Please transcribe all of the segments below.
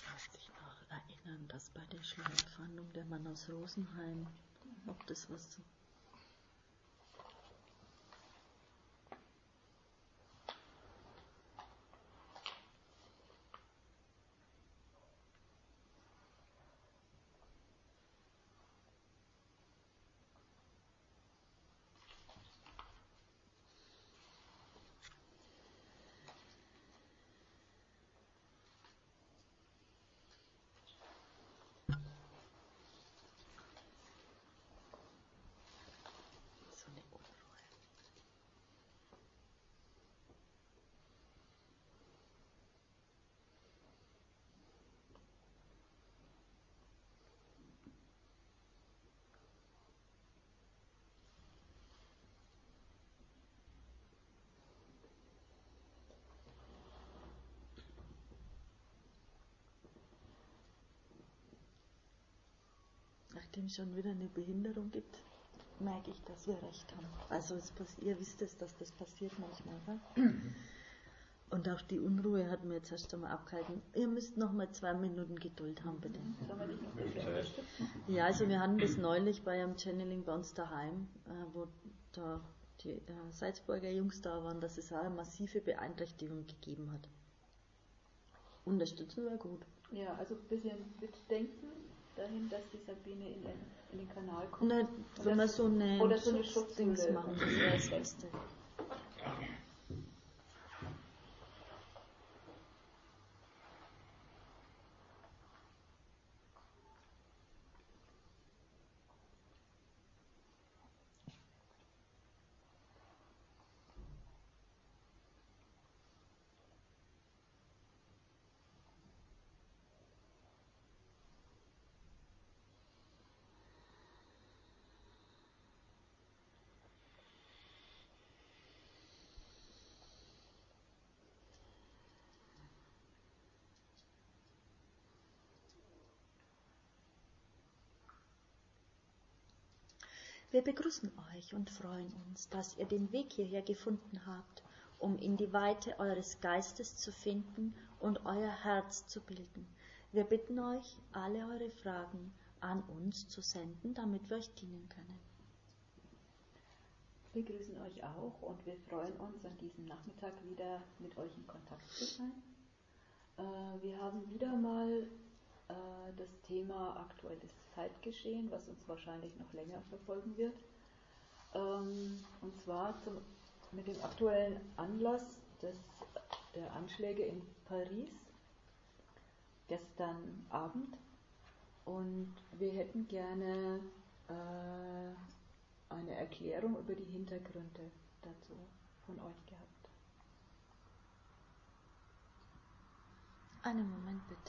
Kannst dich noch erinnern, dass bei der Schleierfahndung der Mann aus Rosenheim, ob das was... Nachdem es schon wieder eine Behinderung gibt, merke ich, dass wir recht haben. Also ihr wisst es, dass das passiert manchmal. Ne? Und auch die Unruhe hat mir jetzt erst einmal abgehalten. Ihr müsst noch mal 2 Minuten Geduld haben, bitte. Sollen wir dich noch ein bisschen unterstützen? Ja, also wir hatten das neulich bei einem Channeling bei uns daheim, wo da die Salzburger Jungs da waren, dass es auch eine massive Beeinträchtigung gegeben hat. Unterstützen wäre gut. Ja, also ein bisschen mitdenken dahin, dass die Sabine in den Kanal kommt. Na, wenn wir so eine Schutzdings machen, das wäre das Beste. Wir begrüßen euch und freuen uns, dass ihr den Weg hierher gefunden habt, um in die Weite eures Geistes zu finden und euer Herz zu bilden. Wir bitten euch, alle eure Fragen an uns zu senden, damit wir euch dienen können. Wir grüßen euch auch und wir freuen uns, an diesem Nachmittag wieder mit euch in Kontakt zu sein. Wir haben wieder mal das Thema aktuelles Zeitgeschehen, was uns wahrscheinlich noch länger verfolgen wird. Und zwar mit dem aktuellen Anlass der Anschläge in Paris gestern Abend. Und wir hätten gerne eine Erklärung über die Hintergründe dazu von euch gehabt. Einen Moment bitte.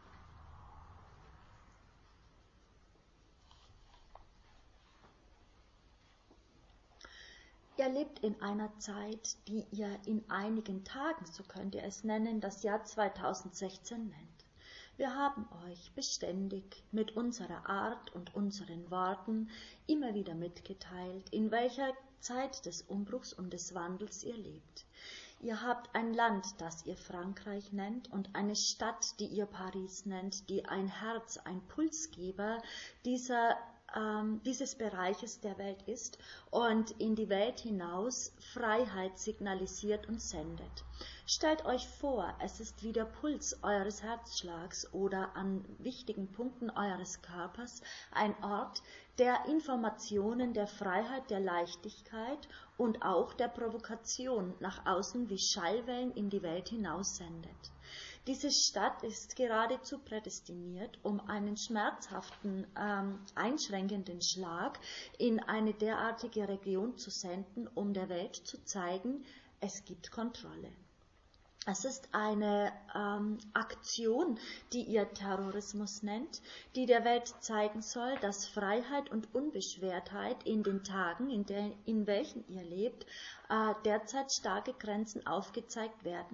Ihr lebt in einer Zeit, die ihr in einigen Tagen, so könnt ihr es nennen, das Jahr 2016 nennt. Wir haben euch beständig mit unserer Art und unseren Worten immer wieder mitgeteilt, in welcher Zeit des Umbruchs und des Wandels ihr lebt. Ihr habt ein Land, das ihr Frankreich nennt, und eine Stadt, die ihr Paris nennt, die ein Herz, ein Pulsgeber dieses Bereiches der Welt ist und in die Welt hinaus Freiheit signalisiert und sendet. Stellt euch vor, es ist wie der Puls eures Herzschlags oder an wichtigen Punkten eures Körpers ein Ort, der Informationen der Freiheit, der Leichtigkeit und auch der Provokation nach außen wie Schallwellen in die Welt hinaus sendet. Diese Stadt ist geradezu prädestiniert, um einen schmerzhaften, einschränkenden Schlag in eine derartige Region zu senden, um der Welt zu zeigen, es gibt Kontrolle. Es ist eine Aktion, die ihr Terrorismus nennt, die der Welt zeigen soll, dass Freiheit und Unbeschwertheit in den Tagen, in welchen ihr lebt, derzeit starke Grenzen aufgezeigt werden.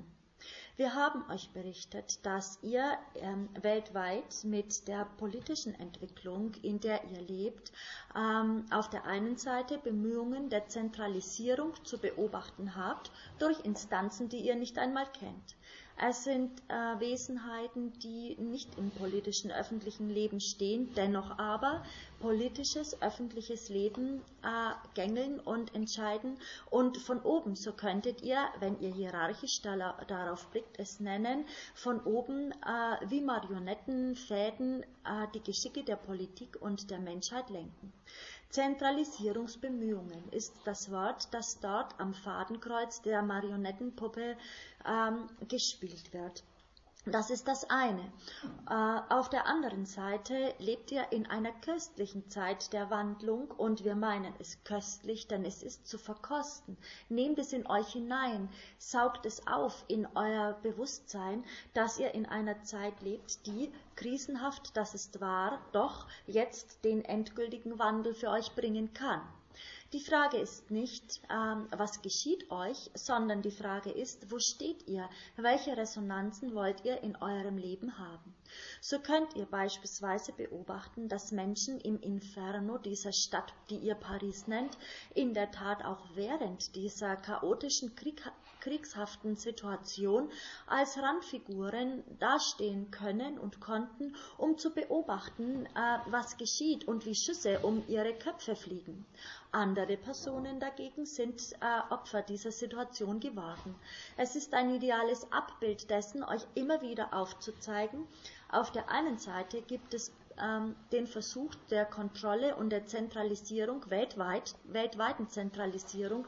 Wir haben euch berichtet, dass ihr weltweit mit der politischen Entwicklung, in der ihr lebt, auf der einen Seite Bemühungen der Zentralisierung zu beobachten habt durch Instanzen, die ihr nicht einmal kennt. Es sind Wesenheiten, die nicht im politischen öffentlichen Leben stehen, dennoch aber politisches öffentliches Leben gängeln und entscheiden. Und von oben, so könntet ihr, wenn ihr hierarchisch darauf blickt, es nennen, von oben wie Marionettenfäden die Geschicke der Politik und der Menschheit lenken. Zentralisierungsbemühungen ist das Wort, das dort am Fadenkreuz der Marionettenpuppe gespielt wird. Das ist das eine. Auf der anderen Seite lebt ihr in einer köstlichen Zeit der Wandlung und wir meinen es köstlich, denn es ist zu verkosten. Nehmt es in euch hinein, saugt es auf in euer Bewusstsein, dass ihr in einer Zeit lebt, die krisenhaft, das ist wahr, doch jetzt den endgültigen Wandel für euch bringen kann. Die Frage ist nicht, was geschieht euch, sondern die Frage ist, wo steht ihr? Welche Resonanzen wollt ihr in eurem Leben haben? So könnt ihr beispielsweise beobachten, dass Menschen im Inferno dieser Stadt, die ihr Paris nennt, in der Tat auch während dieser chaotischen kriegshaften Situation als Randfiguren dastehen können und konnten, um zu beobachten, was geschieht und wie Schüsse um ihre Köpfe fliegen. Andere Personen dagegen sind Opfer dieser Situation geworden. Es ist ein ideales Abbild dessen, euch immer wieder aufzuzeigen. Auf der einen Seite gibt es den Versuch der Kontrolle und der Zentralisierung, weltweiten Zentralisierung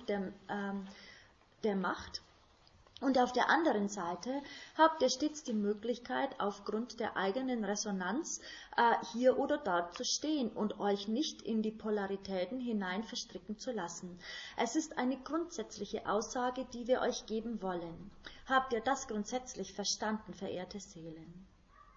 der Macht. Und auf der anderen Seite habt ihr stets die Möglichkeit, aufgrund der eigenen Resonanz hier oder dort zu stehen und euch nicht in die Polaritäten hinein verstricken zu lassen. Es ist eine grundsätzliche Aussage, die wir euch geben wollen. Habt ihr das grundsätzlich verstanden, verehrte Seelen?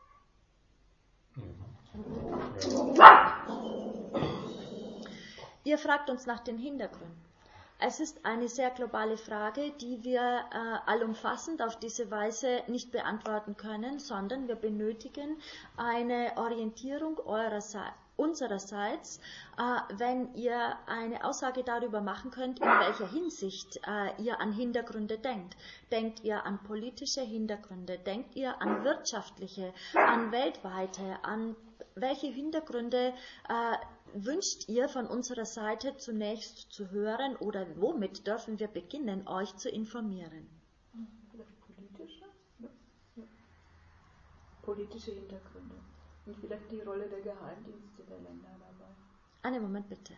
Ihr fragt uns nach den Hintergründen. Es ist eine sehr globale Frage, die wir allumfassend auf diese Weise nicht beantworten können, sondern wir benötigen eine Orientierung unsererseits, wenn ihr eine Aussage darüber machen könnt, in welcher Hinsicht ihr an Hintergründe denkt. Denkt ihr an politische Hintergründe? Denkt ihr an wirtschaftliche, an weltweite, an welche Hintergründe wünscht ihr von unserer Seite zunächst zu hören oder womit dürfen wir beginnen, euch zu informieren? Vielleicht politische? Ja. Politische Hintergründe. Und vielleicht die Rolle der Geheimdienste der Länder dabei. Einen Moment bitte.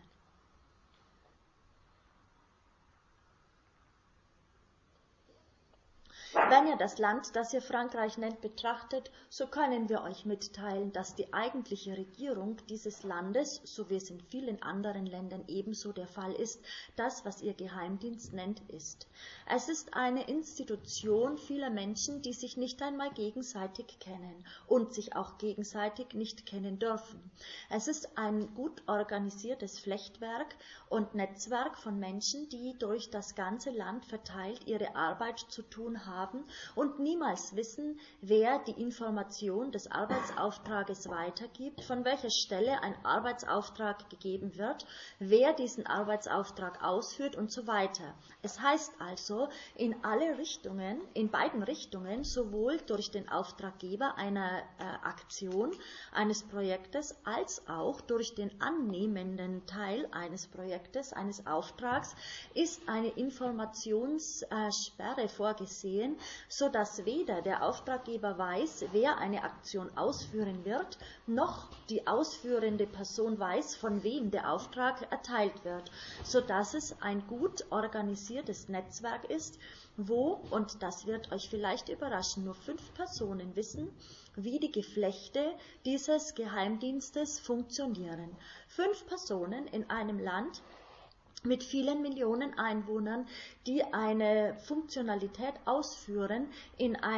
Wenn ihr das Land, das ihr Frankreich nennt, betrachtet, so können wir euch mitteilen, dass die eigentliche Regierung dieses Landes, so wie es in vielen anderen Ländern ebenso der Fall ist, das, was ihr Geheimdienst nennt, ist. Es ist eine Institution vieler Menschen, die sich nicht einmal gegenseitig kennen und sich auch gegenseitig nicht kennen dürfen. Es ist ein gut organisiertes Flechtwerk und Netzwerk von Menschen, die durch das ganze Land verteilt ihre Arbeit zu tun haben und niemals wissen, wer die Information des Arbeitsauftrages weitergibt, von welcher Stelle ein Arbeitsauftrag gegeben wird, wer diesen Arbeitsauftrag ausführt und so weiter. Es heißt also, in alle Richtungen, in beiden Richtungen, sowohl durch den Auftraggeber einer Aktion, eines Projektes, als auch durch den annehmenden Teil eines Projektes, eines Auftrags, ist eine Informationssperre vorgesehen, so dass weder der Auftraggeber weiß, wer eine Aktion ausführen wird, noch die ausführende Person weiß, von wem der Auftrag erteilt wird, so dass es ein gut organisiertes Netzwerk ist, wo, und das wird euch vielleicht überraschen, nur 5 Personen wissen, wie die Geflechte dieses Geheimdienstes funktionieren. 5 Personen in einem Land mit vielen Millionen Einwohnern, die eine Funktionalität ausführen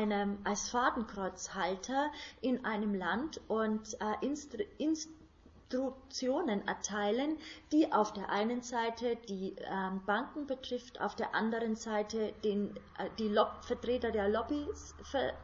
als Fadenkreuzhalter in einem Land und Instruktionen erteilen, die auf der einen Seite die Banken betrifft, auf der anderen Seite die Vertreter der Lobbys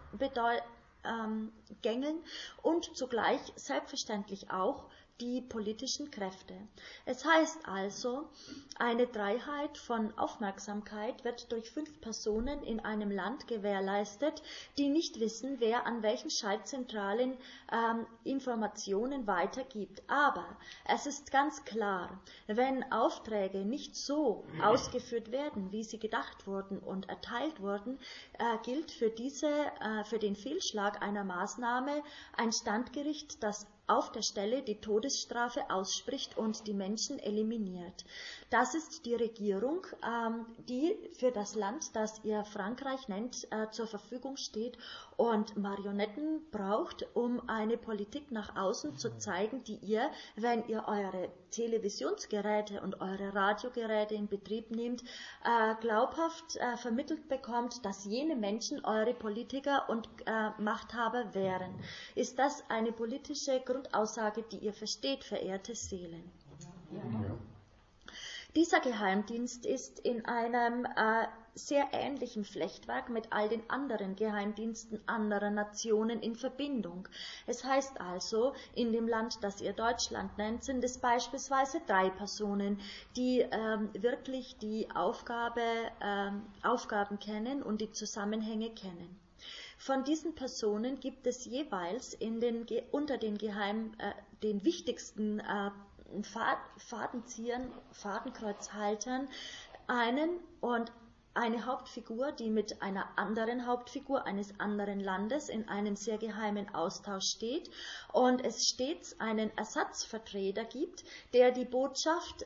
gängeln und zugleich selbstverständlich auch die politischen Kräfte. Es heißt also, eine Dreiheit von Aufmerksamkeit wird durch 5 Personen in einem Land gewährleistet, die nicht wissen, wer an welchen Schaltzentralen Informationen weitergibt. Aber es ist ganz klar, wenn Aufträge nicht so ausgeführt werden, wie sie gedacht wurden und erteilt wurden, gilt für den Fehlschlag einer Maßnahme ein Standgericht, das auf der Stelle die Todesstrafe ausspricht und die Menschen eliminiert. Das ist die Regierung, die für das Land, das ihr Frankreich nennt, zur Verfügung steht und Marionetten braucht, um eine Politik nach außen zu zeigen, die ihr, wenn ihr eure Televisionsgeräte und eure Radiogeräte in Betrieb nehmt, glaubhaft vermittelt bekommt, dass jene Menschen eure Politiker und Machthaber wären. Ist das eine politische Grundaussage, die ihr versteht, verehrte Seelen? Ja. Dieser Geheimdienst ist in einem sehr ähnlichen Flechtwerk mit all den anderen Geheimdiensten anderer Nationen in Verbindung. Es heißt also, in dem Land, das ihr Deutschland nennt, sind es beispielsweise 3 Personen, die wirklich die Aufgaben kennen und die Zusammenhänge kennen. Von diesen Personen gibt es jeweils unter den wichtigsten Fadenziehern, Fadenkreuzhaltern einen und eine Hauptfigur, die mit einer anderen Hauptfigur eines anderen Landes in einem sehr geheimen Austausch steht und es stets einen Ersatzvertreter gibt, der die Botschaft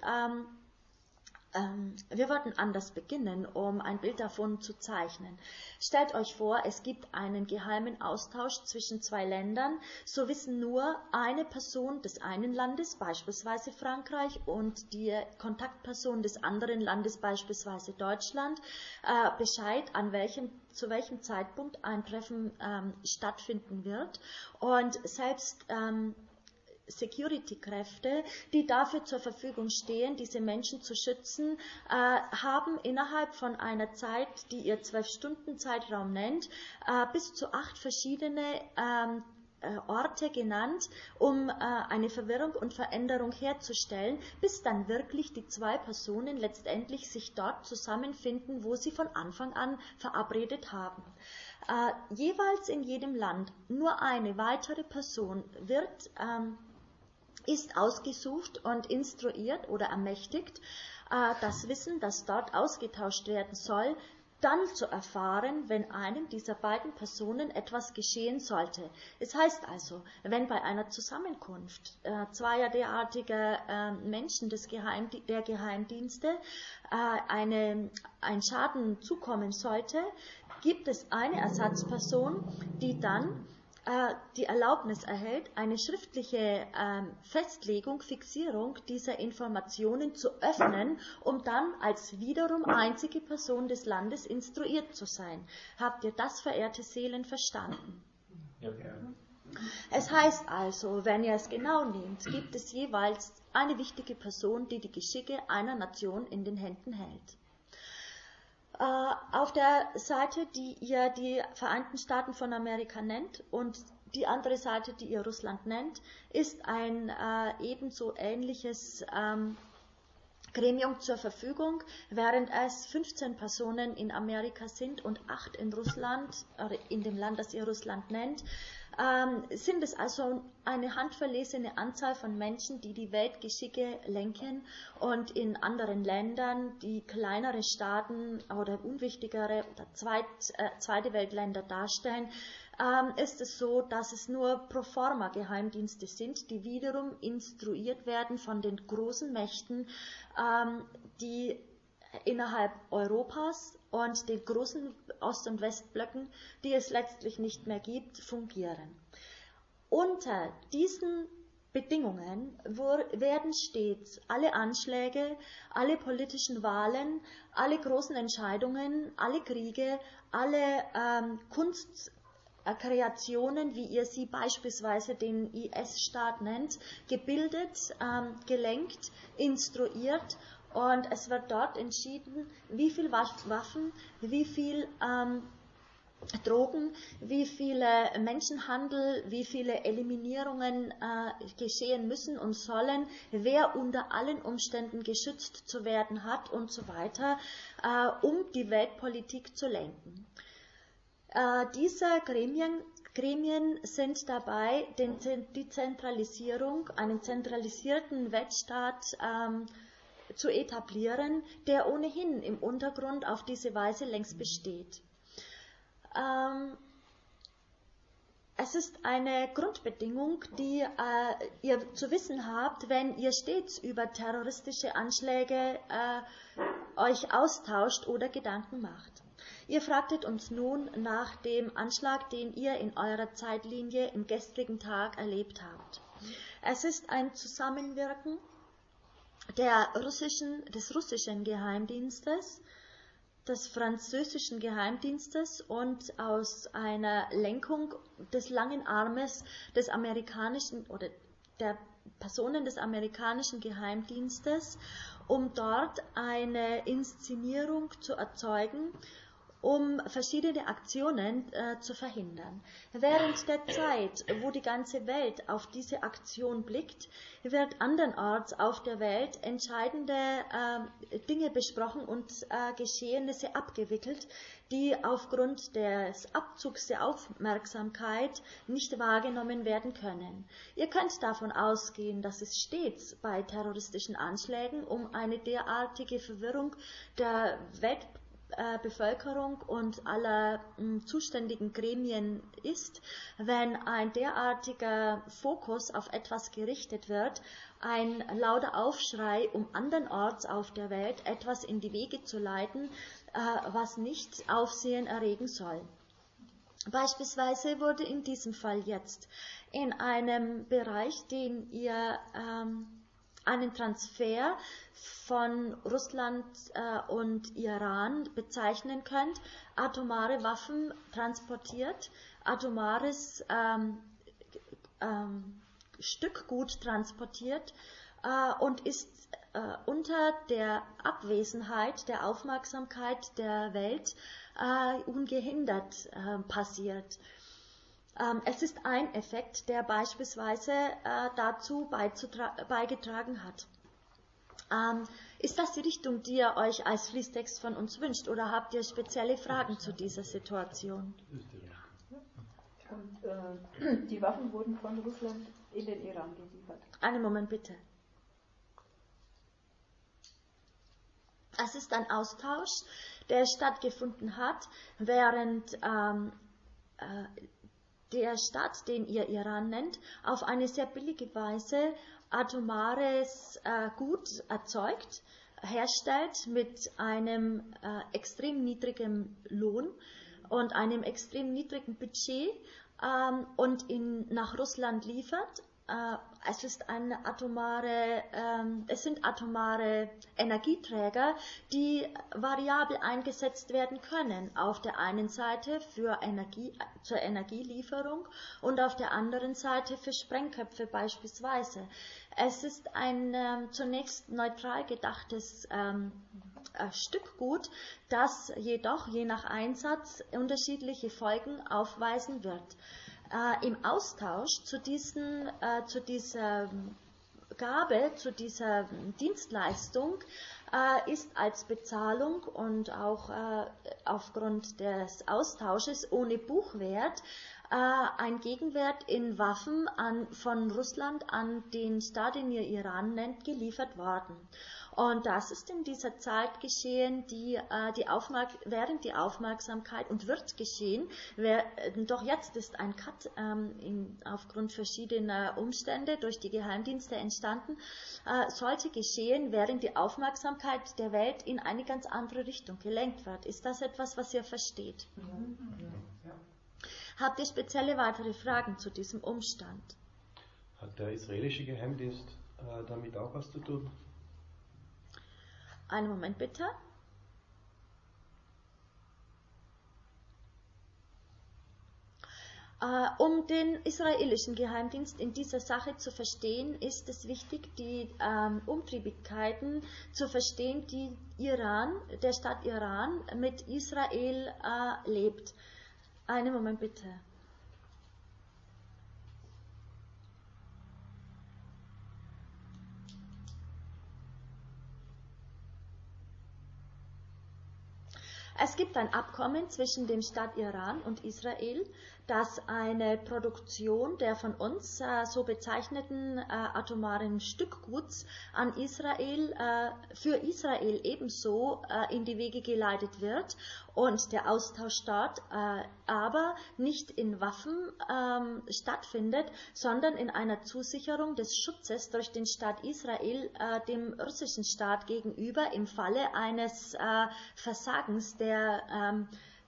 wir wollten anders beginnen, um ein Bild davon zu zeichnen. Stellt euch vor, es gibt einen geheimen Austausch zwischen 2 Ländern, so wissen nur eine Person des einen Landes, beispielsweise Frankreich, und die Kontaktperson des anderen Landes, beispielsweise Deutschland, Bescheid, zu welchem Zeitpunkt ein Treffen stattfinden wird. Und selbst Security-Kräfte, die dafür zur Verfügung stehen, diese Menschen zu schützen, haben innerhalb von einer Zeit, die ihr 12-Stunden-Zeitraum nennt, bis zu 8 verschiedene Orte genannt, um eine Verwirrung und Veränderung herzustellen, bis dann wirklich die 2 Personen letztendlich sich dort zusammenfinden, wo sie von Anfang an verabredet haben. Jeweils in jedem Land nur eine weitere Person ist ausgesucht und instruiert oder ermächtigt, das Wissen, das dort ausgetauscht werden soll, dann zu erfahren, wenn einem dieser beiden Personen etwas geschehen sollte. Es heißt also, wenn bei einer Zusammenkunft zweier derartiger Menschen der Geheimdienste ein Schaden zukommen sollte, gibt es eine Ersatzperson, die dann die Erlaubnis erhält, eine schriftliche Festlegung, Fixierung dieser Informationen zu öffnen, um dann als wiederum einzige Person des Landes instruiert zu sein. Habt ihr das, verehrte Seelen, verstanden? Ja. Es heißt also, wenn ihr es genau nehmt, gibt es jeweils eine wichtige Person, die die Geschicke einer Nation in den Händen hält. Auf der Seite, die ihr die Vereinigten Staaten von Amerika nennt und die andere Seite, die ihr Russland nennt, ist ein ebenso ähnliches Gremium zur Verfügung, während es 15 Personen in Amerika sind und 8 in Russland, in dem Land, das ihr Russland nennt, sind es also eine handverlesene Anzahl von Menschen, die die Weltgeschicke lenken und in anderen Ländern, die kleinere Staaten oder unwichtigere oder zweite Weltländer darstellen, ist es so, dass es nur proforma Geheimdienste sind, die wiederum instruiert werden von den großen Mächten, die innerhalb Europas und den großen Ost- und Westblöcken, die es letztlich nicht mehr gibt, fungieren. Unter diesen Bedingungen werden stets alle Anschläge, alle politischen Wahlen, alle großen Entscheidungen, alle Kriege, alle Kreationen, wie ihr sie beispielsweise den IS-Staat nennt, gebildet, gelenkt, instruiert, und es wird dort entschieden, wie viel Waffen, wie viel Drogen, wie viele Menschenhandel, wie viele Eliminierungen geschehen müssen und sollen, wer unter allen Umständen geschützt zu werden hat und so weiter, um die Weltpolitik zu lenken. Diese Gremien sind dabei, die Zentralisierung, einen zentralisierten Weltstaat zu etablieren, der ohnehin im Untergrund auf diese Weise längst besteht. Es ist eine Grundbedingung, die ihr zu wissen habt, wenn ihr stets über terroristische Anschläge euch austauscht oder Gedanken macht. Ihr fragtet uns nun nach dem Anschlag, den ihr in eurer Zeitlinie im gestrigen Tag erlebt habt. Es ist ein Zusammenwirken des russischen Geheimdienstes, des französischen Geheimdienstes und aus einer Lenkung des langen Armes des amerikanischen oder der Personen des amerikanischen Geheimdienstes, um dort eine Inszenierung zu erzeugen, um verschiedene Aktionen zu verhindern. Während der Zeit, wo die ganze Welt auf diese Aktion blickt, wird andernorts auf der Welt entscheidende Dinge besprochen und Geschehnisse abgewickelt, die aufgrund des Abzugs der Aufmerksamkeit nicht wahrgenommen werden können. Ihr könnt davon ausgehen, dass es stets bei terroristischen Anschlägen um eine derartige Verwirrung der Weltbevölkerung und aller zuständigen Gremien ist, wenn ein derartiger Fokus auf etwas gerichtet wird, ein lauter Aufschrei, um andernorts auf der Welt etwas in die Wege zu leiten, was nicht Aufsehen erregen soll. Beispielsweise wurde in diesem Fall jetzt in einem Bereich, den ihr einen Transfer von Russland und Iran bezeichnen könnt, atomare Waffen transportiert, atomares Stückgut transportiert und ist unter der Abwesenheit der Aufmerksamkeit der Welt ungehindert passiert. Es ist ein Effekt, der beispielsweise dazu beigetragen hat. Ist das die Richtung, die ihr euch als Fließtext von uns wünscht, oder habt ihr spezielle Fragen zu dieser Situation? Und die Waffen wurden von Russland in den Iran geliefert. Einen Moment bitte. Es ist ein Austausch, der stattgefunden hat, während der Staat, den ihr Iran nennt, auf eine sehr billige Weise atomares Gut erzeugt, herstellt mit einem extrem niedrigen Lohn und einem extrem niedrigen Budget und nach Russland liefert. Es sind atomare Energieträger, die variabel eingesetzt werden können. Auf der einen Seite zur Energielieferung und auf der anderen Seite für Sprengköpfe beispielsweise. Es ist ein zunächst neutral gedachtes Stückgut, das jedoch je nach Einsatz unterschiedliche Folgen aufweisen wird. Im Austausch zu dieser Gabe, zu dieser Dienstleistung ist als Bezahlung und auch aufgrund des Austausches ohne Buchwert ein Gegenwert in Waffen von Russland an den Staat, den ihr Iran nennt, geliefert worden. Und das ist in dieser Zeit geschehen, während die Aufmerksamkeit, und wird geschehen, doch jetzt ist ein Cut aufgrund verschiedener Umstände durch die Geheimdienste entstanden, sollte geschehen, während die Aufmerksamkeit der Welt in eine ganz andere Richtung gelenkt wird. Ist das etwas, was ihr versteht? Ja. Habt ihr spezielle weitere Fragen zu diesem Umstand? Hat der israelische Geheimdienst damit auch was zu tun? Einen Moment bitte. Um den israelischen Geheimdienst in dieser Sache zu verstehen, ist es wichtig, die Umtriebigkeiten zu verstehen, die der Staat Iran mit Israel lebt. Einen Moment bitte. Es gibt ein Abkommen zwischen dem Staat Iran und Israel, das eine Produktion der von uns so bezeichneten atomaren Stückguts an Israel, für Israel ebenso in die Wege geleitet wird und der Austausch dort aber nicht in Waffen stattfindet, sondern in einer Zusicherung des Schutzes durch den Staat Israel dem russischen Staat gegenüber im Falle eines Versagens der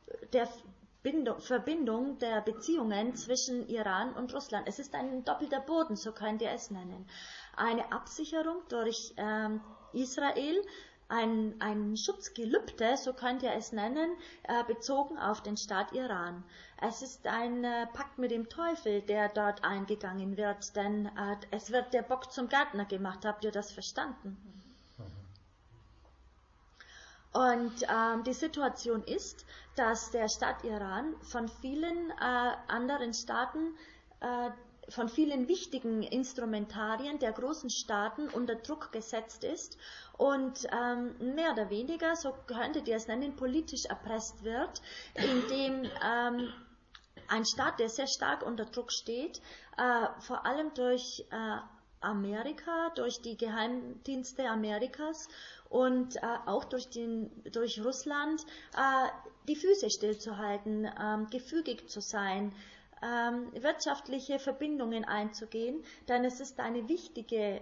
Verbindung der Beziehungen zwischen Iran und Russland. Es ist ein doppelter Boden, so könnt ihr es nennen. Eine Absicherung durch Israel, ein Schutzgelübde, so könnt ihr es nennen, bezogen auf den Staat Iran. Es ist ein Pakt mit dem Teufel, der dort eingegangen wird, denn es wird der Bock zum Gärtner gemacht. Habt ihr das verstanden? Und die Situation ist, dass der Staat Iran von vielen anderen Staaten, von vielen wichtigen Instrumentarien der großen Staaten unter Druck gesetzt ist und mehr oder weniger, so könntet ihr es nennen, politisch erpresst wird, indem ein Staat, der sehr stark unter Druck steht, vor allem durch Amerika, durch die Geheimdienste Amerikas und auch durch Russland die Füße stillzuhalten, gefügig zu sein, wirtschaftliche Verbindungen einzugehen, denn es ist eine wichtige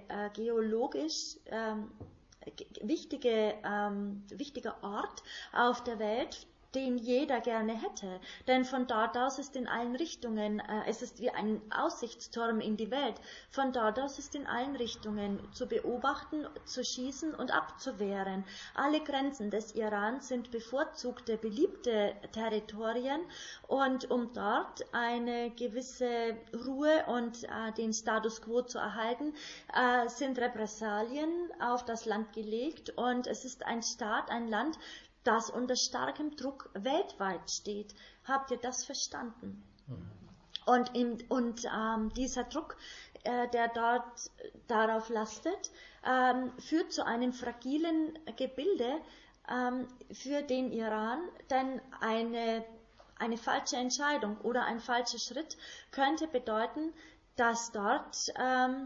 wichtiger Ort auf der Welt, den jeder gerne hätte. Denn von dort aus ist in allen Richtungen, es ist wie ein Aussichtsturm in die Welt, von dort aus ist in allen Richtungen zu beobachten, zu schießen und abzuwehren. Alle Grenzen des Iran sind bevorzugte, beliebte Territorien und um dort eine gewisse Ruhe und den Status quo zu erhalten, sind Repressalien auf das Land gelegt und es ist ein Staat, ein Land, das unter starkem Druck weltweit steht. Habt ihr das verstanden? Mhm. Und dieser Druck, der dort darauf lastet, führt zu einem fragilen Gebilde für den Iran, denn eine falsche Entscheidung oder ein falscher Schritt könnte bedeuten, dass dort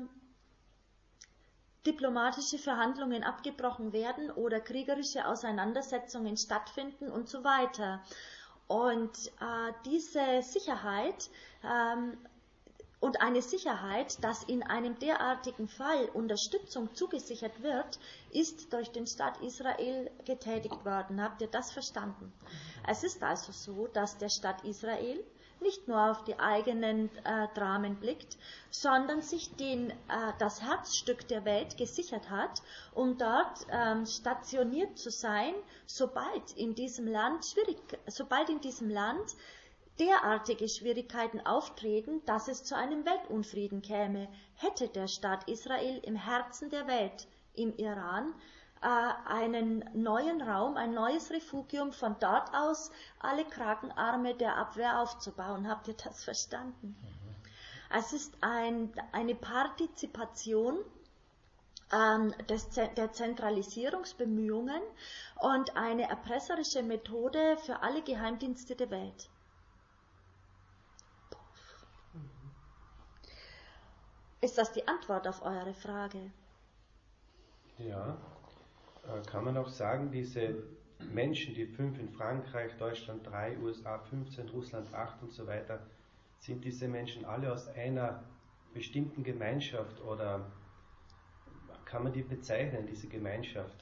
diplomatische Verhandlungen abgebrochen werden oder kriegerische Auseinandersetzungen stattfinden und so weiter. Und diese Sicherheit und eine Sicherheit, dass in einem derartigen Fall Unterstützung zugesichert wird, ist durch den Staat Israel getätigt worden. Habt ihr das verstanden? Es ist also so, dass der Staat Israel nicht nur auf die eigenen Dramen blickt, sondern sich das Herzstück der Welt gesichert hat, um dort stationiert zu sein, sobald in diesem Land derartige Schwierigkeiten auftreten, dass es zu einem Weltunfrieden käme, hätte der Staat Israel im Herzen der Welt, im Iran, einen neuen Raum, ein neues Refugium, von dort aus alle Krakenarme der Abwehr aufzubauen. Habt ihr das verstanden? Es ist eine Partizipation der Zentralisierungsbemühungen und eine erpresserische Methode für alle Geheimdienste der Welt. Ist das die Antwort auf eure Frage? Ja. Kann man auch sagen, diese Menschen, die 5 in Frankreich, Deutschland 3, USA 15, Russland 8 und so weiter, sind diese Menschen alle aus einer bestimmten Gemeinschaft oder kann man die bezeichnen, diese Gemeinschaft?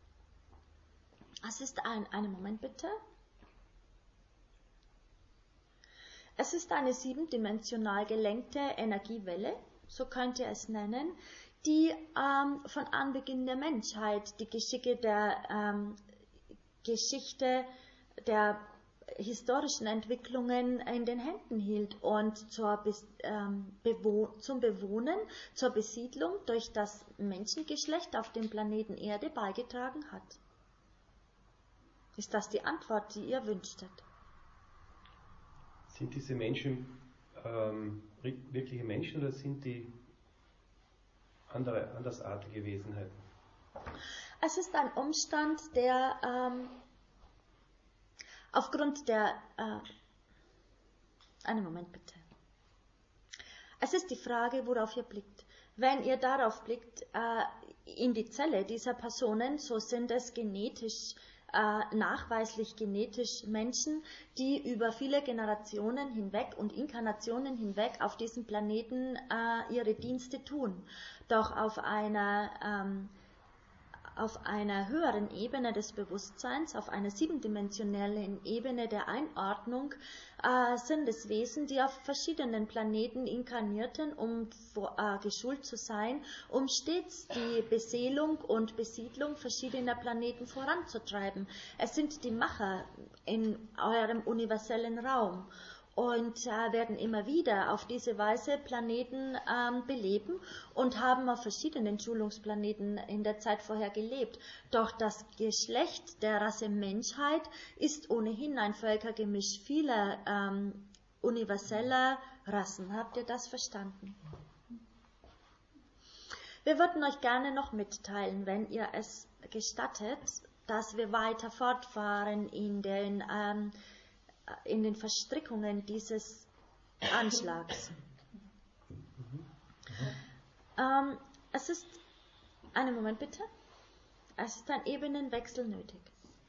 Es ist einen Moment bitte. Es ist eine 7-dimensional gelenkte Energiewelle, so könnt ihr es nennen, die von Anbeginn der Menschheit die Geschicke der Geschichte der historischen Entwicklungen in den Händen hielt und zum Bewohnen, zur Besiedlung durch das Menschengeschlecht auf dem Planeten Erde beigetragen hat. Ist das die Antwort, die ihr wünschtet? Sind diese Menschen wirkliche Menschen oder sind die andersartige Wesenheiten? Es ist ein Umstand, der aufgrund der... einen Moment bitte. Es ist die Frage, worauf ihr blickt. Wenn ihr darauf blickt, in die Zelle dieser Personen, so sind es nachweislich genetisch Menschen, die über viele Generationen hinweg und Inkarnationen hinweg auf diesem Planeten ihre Dienste tun. Doch auf einer höheren Ebene des Bewusstseins, auf einer siebendimensionellen Ebene der Einordnung, sind es Wesen, die auf verschiedenen Planeten inkarnierten, um geschult zu sein, um stets die Beseelung und Besiedlung verschiedener Planeten voranzutreiben. Es sind die Macher in eurem universellen Raum und werden immer wieder auf diese Weise Planeten beleben und haben auf verschiedenen Schulungsplaneten in der Zeit vorher gelebt. Doch das Geschlecht der Rasse Menschheit ist ohnehin ein Völkergemisch vieler universeller Rassen. Habt ihr das verstanden? Wir würden euch gerne noch mitteilen, wenn ihr es gestattet, dass wir weiter fortfahren in den Verstrickungen dieses Anschlags. Es ist, einen Moment bitte, es ist ein Ebenenwechsel nötig.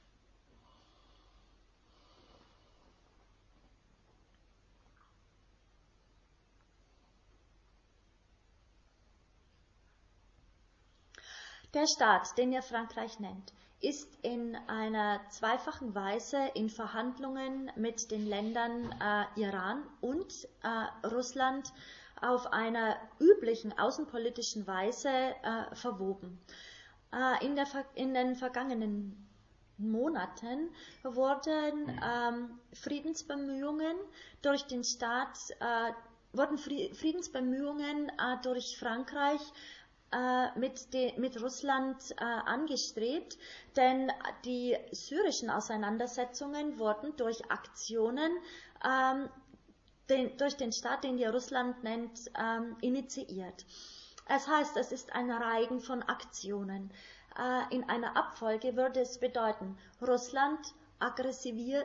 Der Staat, den ihr Frankreich nennt, ist in einer zweifachen Weise in Verhandlungen mit den Ländern Iran und Russland auf einer üblichen außenpolitischen Weise verwoben. In den vergangenen Monaten wurden Friedensbemühungen durch den Staat, durch Frankreich mit Russland angestrebt, denn die syrischen Auseinandersetzungen wurden durch Aktionen durch den Staat, den ihr Russland nennt, initiiert. Es heißt, es ist ein Reigen von Aktionen. In einer Abfolge würde es bedeuten, Russland aggressiviert,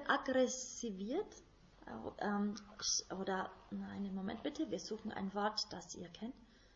oder, einen Moment bitte, wir suchen ein Wort, das ihr kennt,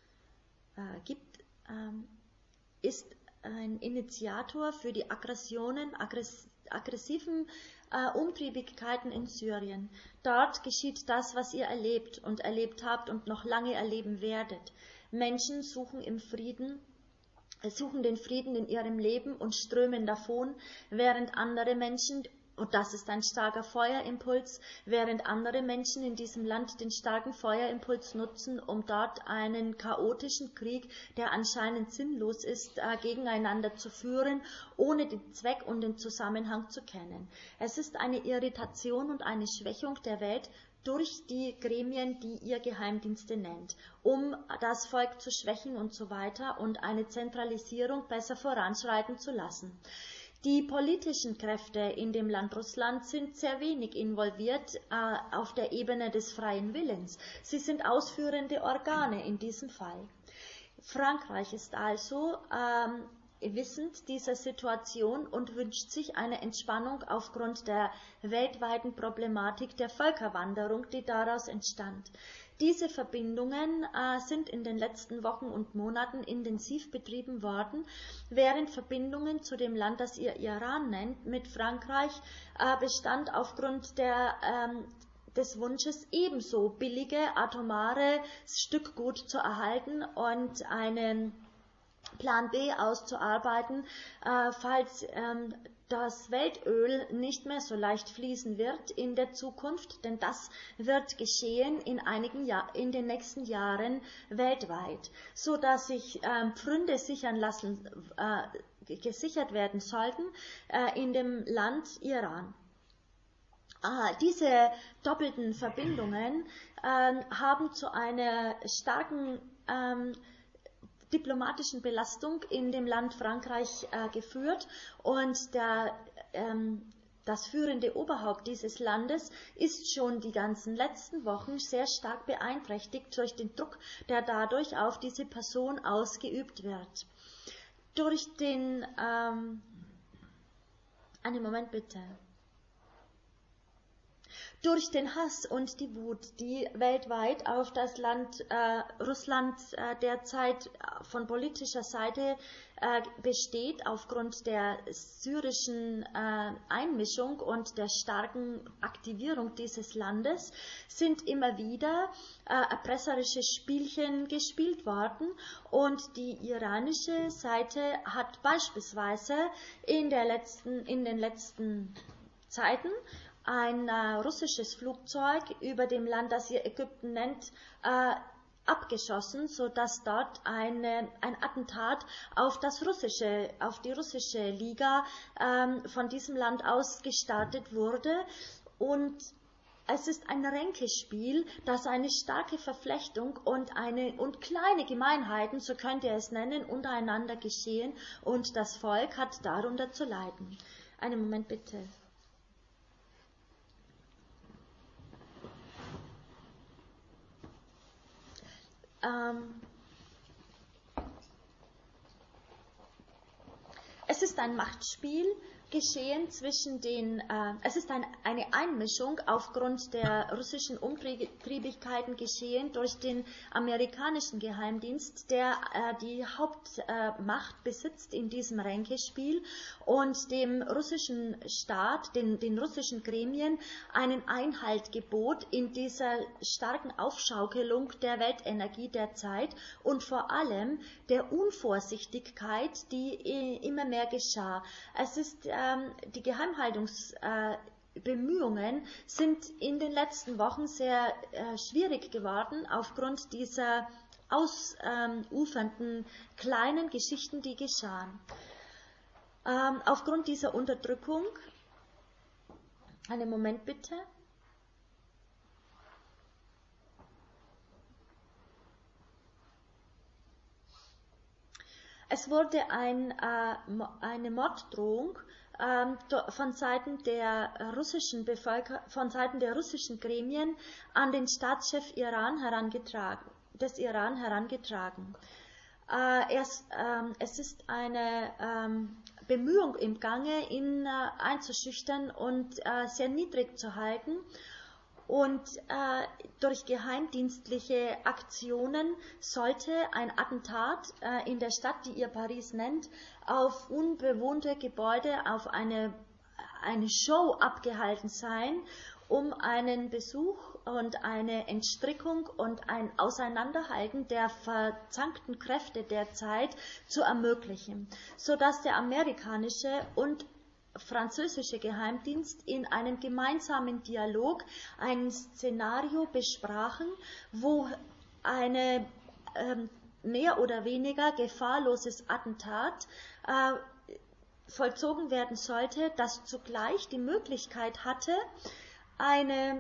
ist ein Initiator für die aggressiven Umtriebigkeiten in Syrien. Dort geschieht das, was ihr erlebt und erlebt habt und noch lange erleben werdet. Menschen suchen den Frieden in ihrem Leben und strömen davon, während andere Menschen, und das ist ein starker Feuerimpuls, während andere Menschen in diesem Land den starken Feuerimpuls nutzen, um dort einen chaotischen Krieg, der anscheinend sinnlos ist, gegeneinander zu führen, ohne den Zweck und den Zusammenhang zu kennen. Es ist eine Irritation und eine Schwächung der Welt durch die Gremien, die ihr Geheimdienste nennt, um das Volk zu schwächen und so weiter und eine Zentralisierung besser voranschreiten zu lassen. Die politischen Kräfte in dem Land Russland sind sehr wenig involviert auf der Ebene des freien Willens. Sie sind ausführende Organe in diesem Fall. Frankreich ist also wissend dieser Situation und wünscht sich eine Entspannung aufgrund der weltweiten Problematik der Völkerwanderung, die daraus entstand. Diese Verbindungen sind in den letzten Wochen und Monaten intensiv betrieben worden, während Verbindungen zu dem Land, das ihr Iran nennt, mit Frankreich bestand aufgrund des Wunsches, ebenso billige, atomare Stückgut zu erhalten und einen Plan B auszuarbeiten, falls das Weltöl nicht mehr so leicht fließen wird in der Zukunft, denn das wird geschehen in den nächsten Jahren weltweit, so dass sich Pfründe gesichert werden sollten in dem Land Iran. Diese doppelten Verbindungen haben zu einer starken diplomatischen Belastung in dem Land Frankreich geführt und das führende Oberhaupt dieses Landes ist schon die ganzen letzten Wochen sehr stark beeinträchtigt durch den Druck, der dadurch auf diese Person ausgeübt wird. Durch den, einen Moment bitte. Durch den Hass und die Wut, die weltweit auf das Land Russland derzeit von politischer Seite besteht, aufgrund der syrischen Einmischung und der starken Aktivierung dieses Landes, sind immer wieder erpresserische Spielchen gespielt worden und die iranische Seite hat beispielsweise in den letzten Zeiten ein russisches Flugzeug über dem Land, das ihr Ägypten nennt, abgeschossen, sodass dort ein Attentat auf die russische Liga von diesem Land aus gestartet wurde. Und es ist ein Ränkespiel, das eine starke Verflechtung und kleine Gemeinheiten, so könnt ihr es nennen, untereinander geschehen und das Volk hat darunter zu leiden. Einen Moment bitte. Es ist ein Machtspiel geschehen zwischen es ist eine Einmischung aufgrund der russischen Umtriebigkeiten geschehen durch den amerikanischen Geheimdienst, der die Hauptmacht besitzt in diesem Ränkespiel und dem russischen Staat, den russischen Gremien einen Einhalt gebot in dieser starken Aufschaukelung der Weltenergie der Zeit und vor allem der Unvorsichtigkeit, die immer mehr geschah. Es ist die Geheimhaltungsbemühungen sind in den letzten Wochen sehr schwierig geworden aufgrund dieser ausufernden kleinen Geschichten, die geschahen. Aufgrund dieser Unterdrückung, einen Moment bitte. Es wurde eine Morddrohung von Seiten der russischen Gremien an den Staatschef des Iran herangetragen. Es ist eine Bemühung im Gange, ihn einzuschüchtern und sehr niedrig zu halten. Und durch geheimdienstliche Aktionen sollte ein Attentat in der Stadt, die ihr Paris nennt, auf unbewohnte Gebäude, auf eine Show abgehalten sein, um einen Besuch und eine Entstrickung und ein Auseinanderhalten der verzankten Kräfte der Zeit zu ermöglichen, sodass der amerikanische und französische Geheimdienst in einem gemeinsamen Dialog ein Szenario besprachen, wo eine mehr oder weniger gefahrloses Attentat vollzogen werden sollte, das zugleich die Möglichkeit hatte, eine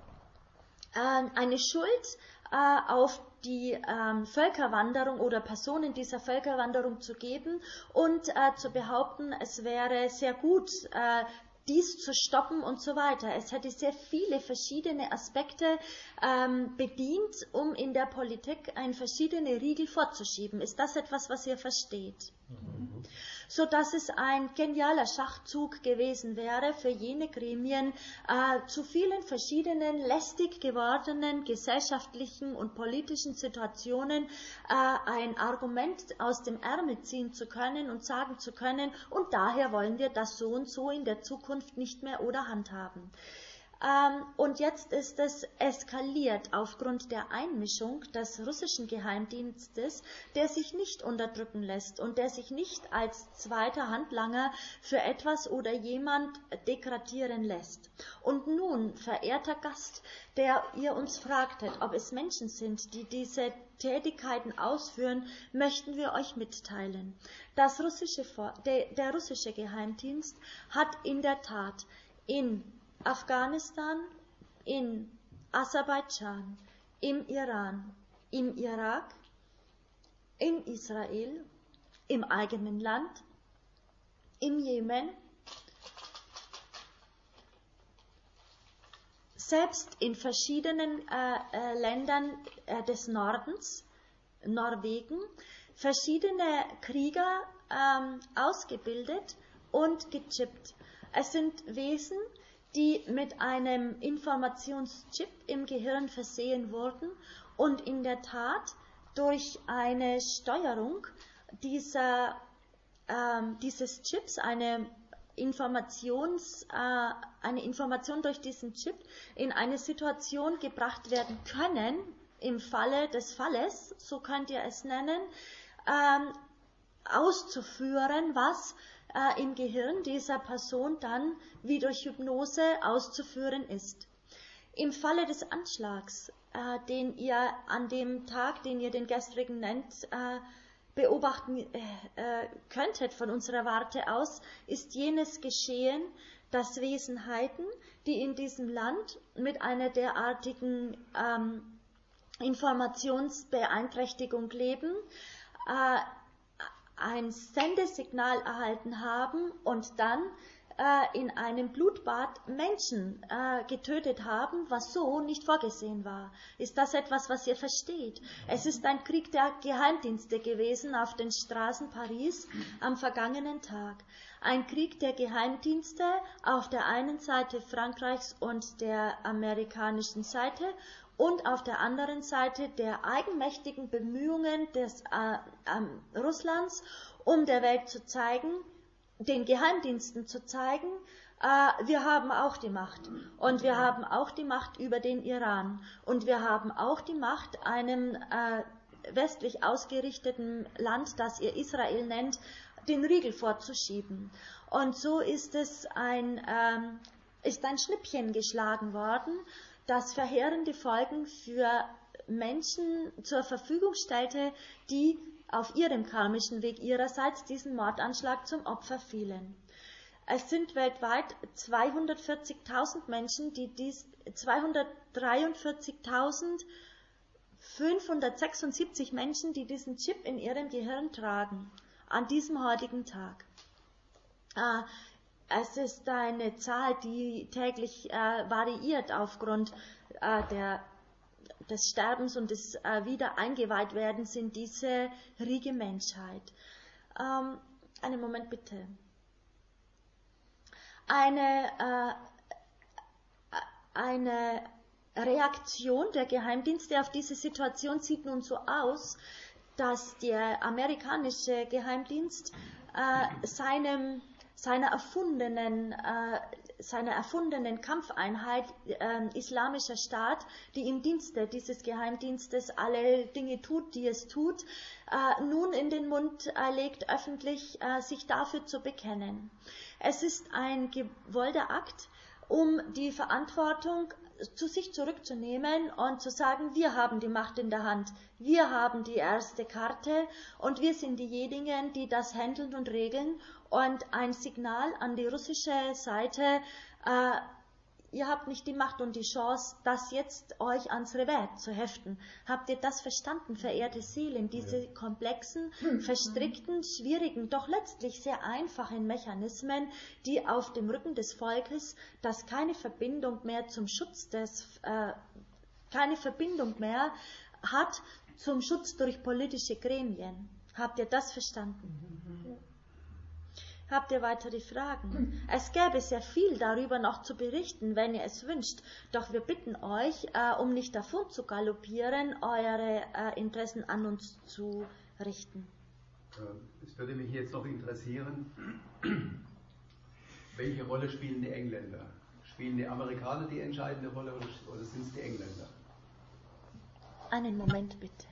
Schuld auf die Völkerwanderung oder Personen dieser Völkerwanderung zu geben und zu behaupten, es wäre sehr gut, dies zu stoppen und so weiter. Es hätte sehr viele verschiedene Aspekte bedient, um in der Politik verschiedene Riegel vorzuschieben. Ist das etwas, was ihr versteht? Mhm. So dass es ein genialer Schachzug gewesen wäre für jene Gremien, zu vielen verschiedenen lästig gewordenen gesellschaftlichen und politischen Situationen ein Argument aus dem Ärmel ziehen zu können und sagen zu können, und daher wollen wir das so und so in der Zukunft nicht mehr oder handhaben. Und jetzt ist es eskaliert aufgrund der Einmischung des russischen Geheimdienstes, der sich nicht unterdrücken lässt und der sich nicht als zweiter Handlanger für etwas oder jemand degradieren lässt. Und nun, verehrter Gast, der ihr uns fragtet, ob es Menschen sind, die diese Tätigkeiten ausführen, möchten wir euch mitteilen. Der russische Geheimdienst hat in der Tat in Afghanistan, in Aserbaidschan, im Iran, im Irak, in Israel, im eigenen Land, im Jemen, selbst in verschiedenen Ländern des Nordens, Norwegen, verschiedene Krieger ausgebildet und gechippt. Es sind Wesen, die mit einem Informationschip im Gehirn versehen wurden und in der Tat durch eine Steuerung dieses Chips, eine Information durch diesen Chip in eine Situation gebracht werden können, im Falle des Falles, so könnt ihr es nennen, auszuführen, was im Gehirn dieser Person dann wie durch Hypnose auszuführen ist. Im Falle des Anschlags, den ihr an dem Tag, den ihr den gestrigen nennt, beobachten könntet von unserer Warte aus, ist jenes geschehen, dass Wesenheiten, die in diesem Land mit einer derartigen Informationsbeeinträchtigung leben, ein Sendesignal erhalten haben und dann in einem Blutbad Menschen getötet haben, was so nicht vorgesehen war. Ist das etwas, was ihr versteht? Es ist ein Krieg der Geheimdienste gewesen auf den Straßen Paris am vergangenen Tag. Ein Krieg der Geheimdienste auf der einen Seite Frankreichs und der amerikanischen Seite und auf der anderen Seite der eigenmächtigen Bemühungen des Russlands, um der Welt zu zeigen, den Geheimdiensten zu zeigen, wir haben auch die Macht. Und wir haben auch die Macht über den Iran. Und wir haben auch die Macht, einem westlich ausgerichteten Land, das ihr Israel nennt, den Riegel vorzuschieben. Und so ist ein Schnippchen geschlagen worden, das verheerende Folgen für Menschen zur Verfügung stellte, die auf ihrem karmischen Weg ihrerseits diesen Mordanschlag zum Opfer fielen. Es sind weltweit 240.000 Menschen, 243.576 Menschen, die diesen Chip in ihrem Gehirn tragen, an diesem heutigen Tag. Es ist eine Zahl, die täglich variiert aufgrund des Sterbens und des Wiedereingeweihtwerdens in diese riege Menschheit. Einen Moment bitte. Eine Reaktion der Geheimdienste auf diese Situation sieht nun so aus, dass der amerikanische Geheimdienst seiner erfundenen Kampfeinheit Islamischer Staat, die im Dienste dieses Geheimdienstes alle Dinge tut, die es tut, nun in den Mund legt, öffentlich sich dafür zu bekennen. Es ist ein gewollter Akt, um die Verantwortung zu sich zurückzunehmen und zu sagen, wir haben die Macht in der Hand, wir haben die erste Karte und wir sind diejenigen, die das handeln und regeln, und ein Signal an die russische Seite, ihr habt nicht die Macht und die Chance, das jetzt euch ans Revers zu heften. Habt ihr das verstanden, verehrte Seelen, diese komplexen, verstrickten, schwierigen, doch letztlich sehr einfachen Mechanismen, die auf dem Rücken des Volkes, das keine Verbindung mehr zum Schutz keine Verbindung mehr hat zum Schutz durch politische Gremien. Habt ihr das verstanden? Habt ihr weitere Fragen? Es gäbe sehr viel darüber noch zu berichten, wenn ihr es wünscht. Doch wir bitten euch, um nicht davon zu galoppieren, eure Interessen an uns zu richten. Es würde mich jetzt noch interessieren, welche Rolle spielen die Engländer? Spielen die Amerikaner die entscheidende Rolle oder sind es die Engländer? Einen Moment bitte.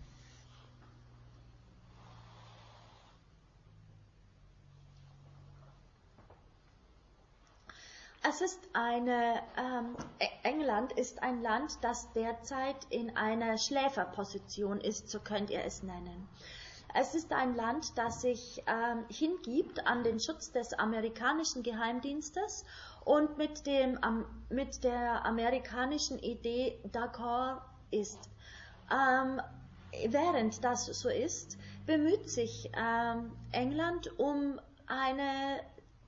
England ist ein Land, das derzeit in einer Schläferposition ist, so könnt ihr es nennen. Es ist ein Land, das sich hingibt an den Schutz des amerikanischen Geheimdienstes und mit der amerikanischen Idee d'accord ist. Während das so ist, bemüht sich England um einen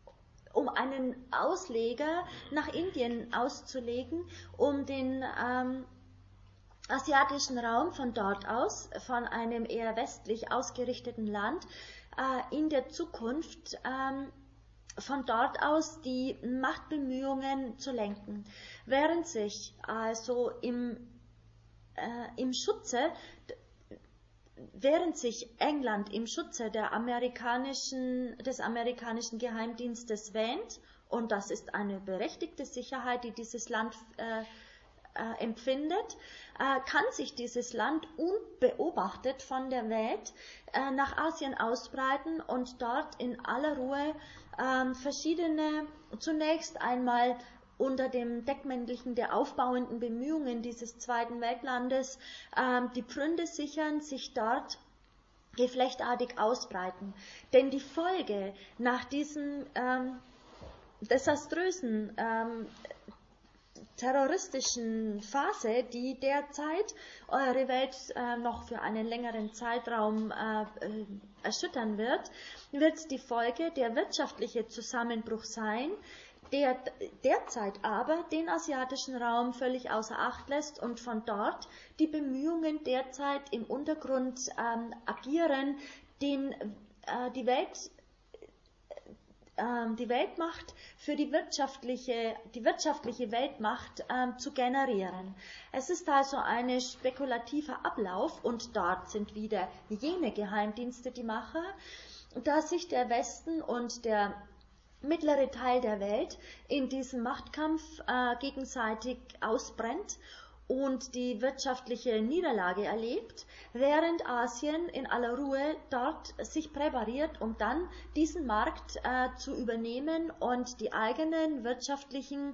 Ausleger nach Indien auszulegen, um den asiatischen Raum von dort aus, von einem eher westlich ausgerichteten Land, in der Zukunft von dort aus die Machtbemühungen zu lenken. Während sich also während sich England im Schutze des amerikanischen Geheimdienstes wähnt, und das ist eine berechtigte Sicherheit, die dieses Land empfindet, kann sich dieses Land unbeobachtet von der Welt nach Asien ausbreiten und dort in aller Ruhe verschiedene, zunächst einmal unter dem Deckmäntelchen der aufbauenden Bemühungen dieses Zweiten Weltlandes die Pfründe sichern, sich dort geflechtartig ausbreiten. Denn die Folge nach diesem desaströsen terroristischen Phase, die derzeit eure Welt noch für einen längeren Zeitraum erschüttern wird die Folge der wirtschaftliche Zusammenbruch sein, der derzeit aber den asiatischen Raum völlig außer Acht lässt und von dort die Bemühungen derzeit im Untergrund agieren, die Weltmacht für die wirtschaftliche Weltmacht zu generieren. Es ist also ein spekulativer Ablauf und dort sind wieder jene Geheimdienste die Macher, dass sich der Westen und der mittlere Teil der Welt in diesem Machtkampf gegenseitig ausbrennt und die wirtschaftliche Niederlage erlebt, während Asien in aller Ruhe dort sich präpariert, um dann diesen Markt zu übernehmen und die eigenen wirtschaftlichen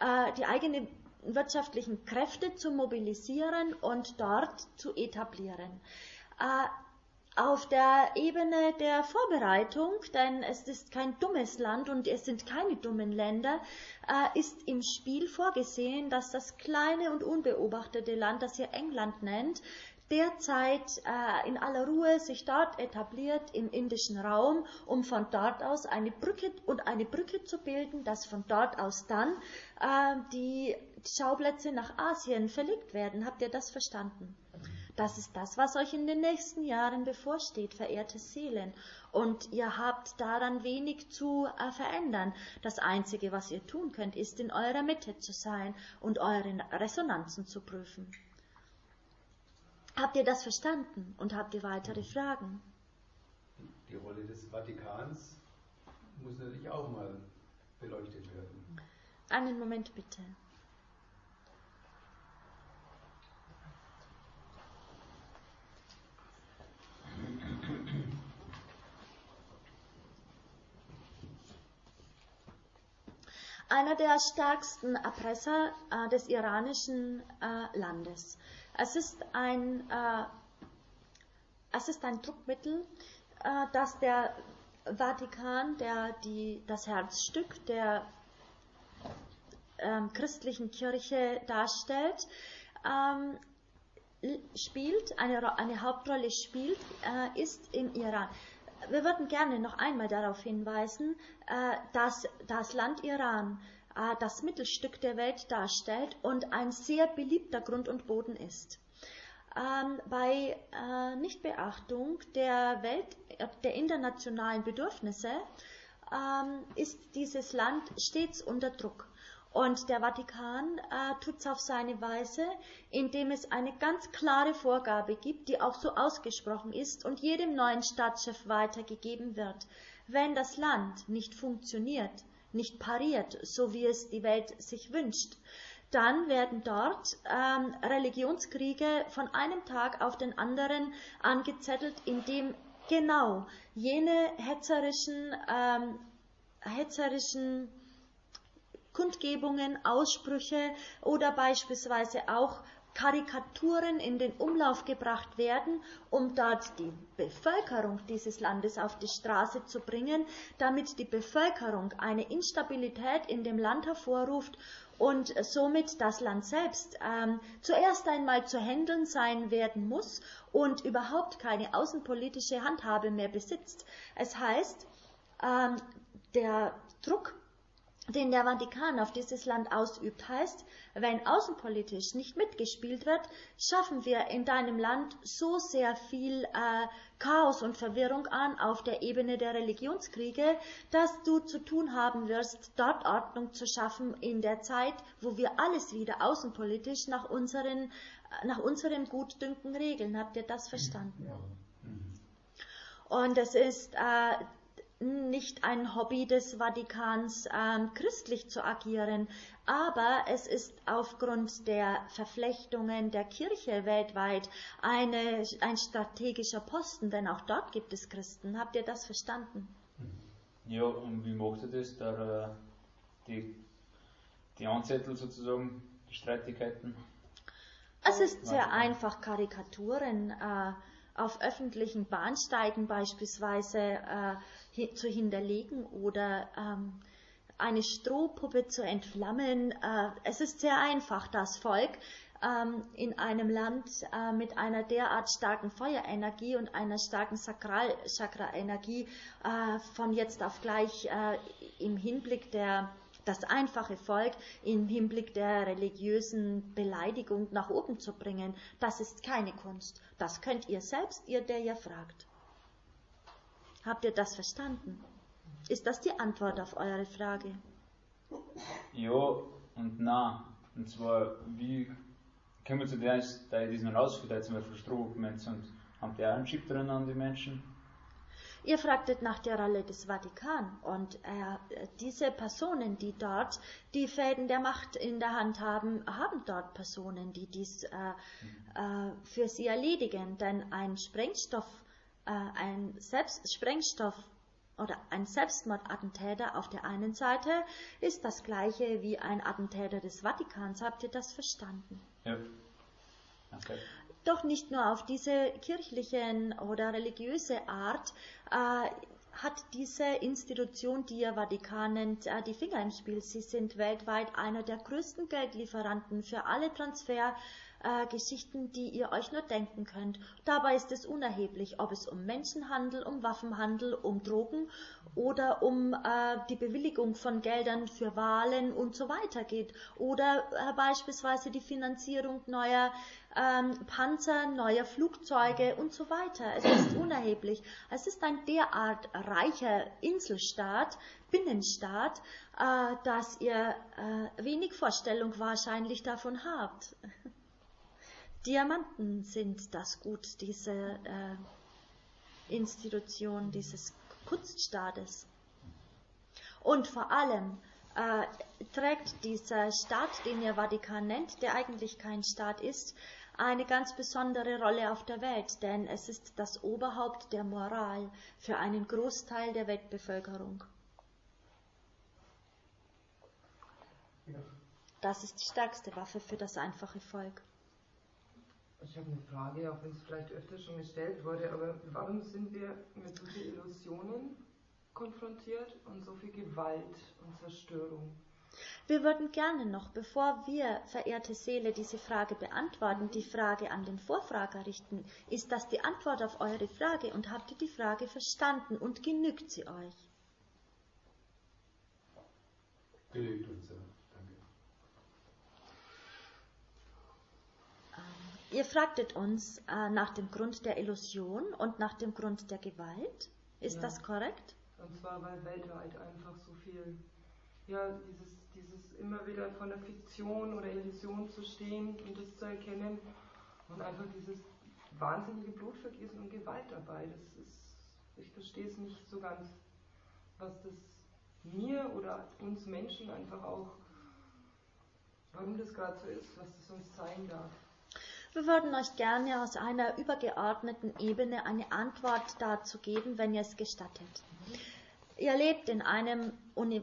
Kräfte zu mobilisieren und dort zu etablieren. Auf der Ebene der Vorbereitung, denn es ist kein dummes Land und es sind keine dummen Länder, ist im Spiel vorgesehen, dass das kleine und unbeobachtete Land, das ihr England nennt, derzeit in aller Ruhe sich dort etabliert im indischen Raum, um von dort aus eine Brücke zu bilden, dass von dort aus dann die Schauplätze nach Asien verlegt werden. Habt ihr das verstanden? Das ist das, was euch in den nächsten Jahren bevorsteht, verehrte Seelen. Und ihr habt daran wenig zu verändern. Das Einzige, was ihr tun könnt, ist, in eurer Mitte zu sein und eure Resonanzen zu prüfen. Habt ihr das verstanden und habt ihr weitere Fragen? Die Rolle des Vatikans muss natürlich auch mal beleuchtet werden. Einen Moment bitte. Einer der stärksten Erpresser des iranischen Landes. Es ist ein Druckmittel, das der Vatikan, das Herzstück der christlichen Kirche darstellt, eine Hauptrolle spielt, ist im Iran. Wir würden gerne noch einmal darauf hinweisen, dass das Land Iran das Mittelstück der Welt darstellt und ein sehr beliebter Grund und Boden ist. Bei Nichtbeachtung der internationalen Bedürfnisse ist dieses Land stets unter Druck. Und der Vatikan tut es auf seine Weise, indem es eine ganz klare Vorgabe gibt, die auch so ausgesprochen ist und jedem neuen Staatschef weitergegeben wird. Wenn das Land nicht funktioniert, nicht pariert, so wie es die Welt sich wünscht, dann werden dort Religionskriege von einem Tag auf den anderen angezettelt, indem genau jene hetzerischen Kundgebungen, Aussprüche oder beispielsweise auch Karikaturen in den Umlauf gebracht werden, um dort die Bevölkerung dieses Landes auf die Straße zu bringen, damit die Bevölkerung eine Instabilität in dem Land hervorruft und somit das Land selbst zuerst einmal zu handeln sein werden muss und überhaupt keine außenpolitische Handhabe mehr besitzt. Es heißt, der Druck, den der Vatikan auf dieses Land ausübt, heißt, wenn außenpolitisch nicht mitgespielt wird, schaffen wir in deinem Land so sehr viel Chaos und Verwirrung an auf der Ebene der Religionskriege, dass du zu tun haben wirst, dort Ordnung zu schaffen in der Zeit, wo wir alles wieder außenpolitisch nach unserem Gutdünken regeln. Habt ihr das verstanden? Ja. Und es ist nicht ein Hobby des Vatikans, christlich zu agieren, aber es ist aufgrund der Verflechtungen der Kirche weltweit ein strategischer Posten, denn auch dort gibt es Christen. Habt ihr das verstanden? Ja, und wie macht ihr das, da die Anzettel sozusagen, die Streitigkeiten? Es ist sehr einfach, Karikaturen auf öffentlichen Bahnsteigen beispielsweise zu hinterlegen oder eine Strohpuppe zu entflammen. Es ist sehr einfach, das Volk in einem Land mit einer derart starken Feuerenergie und einer starken Chakra-Energie von jetzt auf gleich im Hinblick das einfache Volk im Hinblick der religiösen Beleidigung nach oben zu bringen. Das ist keine Kunst. Das könnt ihr selbst, der ihr fragt. Habt ihr das verstanden? Ist das die Antwort auf eure Frage? Ja und nein. Und zwar, wie können wir zu der, da ich das noch rausgeht, zum Beispiel Strohpuppen sind, haben die auch einen Chip drin an die Menschen? Ihr fragtet nach der Rolle des Vatikan und diese Personen, die dort die Fäden der Macht in der Hand haben, haben dort Personen, die dies für sie erledigen. Denn ein Sprengstoff oder ein Selbstmordattentäter auf der einen Seite ist das gleiche wie ein Attentäter des Vatikans. Habt ihr das verstanden? Ja. Okay. Doch nicht nur auf diese kirchlichen oder religiöse Art hat diese Institution, die ihr Vatikan nennt, die Finger im Spiel. Sie sind weltweit einer der größten Geldlieferanten für alle Transfergeschichten, die ihr euch nur denken könnt. Dabei ist es unerheblich, ob es um Menschenhandel, um Waffenhandel, um Drogen oder um die Bewilligung von Geldern für Wahlen und so weiter geht. Oder beispielsweise die Finanzierung neuer Panzer, neuer Flugzeuge und so weiter. Es ist unerheblich. Es ist ein derart reicher Inselstaat, Binnenstaat, dass ihr wenig Vorstellung wahrscheinlich davon habt. Diamanten sind das Gut dieser Institution, dieses Kunststaates. Und vor allem trägt dieser Staat, den ihr Vatikan nennt, der eigentlich kein Staat ist, eine ganz besondere Rolle auf der Welt, denn es ist das Oberhaupt der Moral für einen Großteil der Weltbevölkerung. Ja. Das ist die stärkste Waffe für das einfache Volk. Ich habe eine Frage, auch wenn es vielleicht öfter schon gestellt wurde, aber warum sind wir mit so vielen Illusionen konfrontiert und so viel Gewalt und Zerstörung? Wir würden gerne noch, bevor wir, verehrte Seele, diese Frage beantworten, die Frage an den Vorfrager richten. Ist das die Antwort auf eure Frage und habt ihr die Frage verstanden und genügt sie euch? Genügt uns, ja. Danke. Ihr fragtet uns nach dem Grund der Illusion und nach dem Grund der Gewalt. Ist das korrekt? Und zwar, weil weltweit einfach so viel, dieses immer wieder von der Fiktion oder Illusion zu stehen und das zu erkennen und einfach dieses wahnsinnige Blutvergießen und Gewalt dabei. Ich verstehe es nicht so ganz, was das mir oder uns Menschen einfach auch, warum das gerade so ist, was das uns zeigen darf. Wir würden euch gerne aus einer übergeordneten Ebene eine Antwort dazu geben, wenn ihr es gestattet. Ihr lebt in einem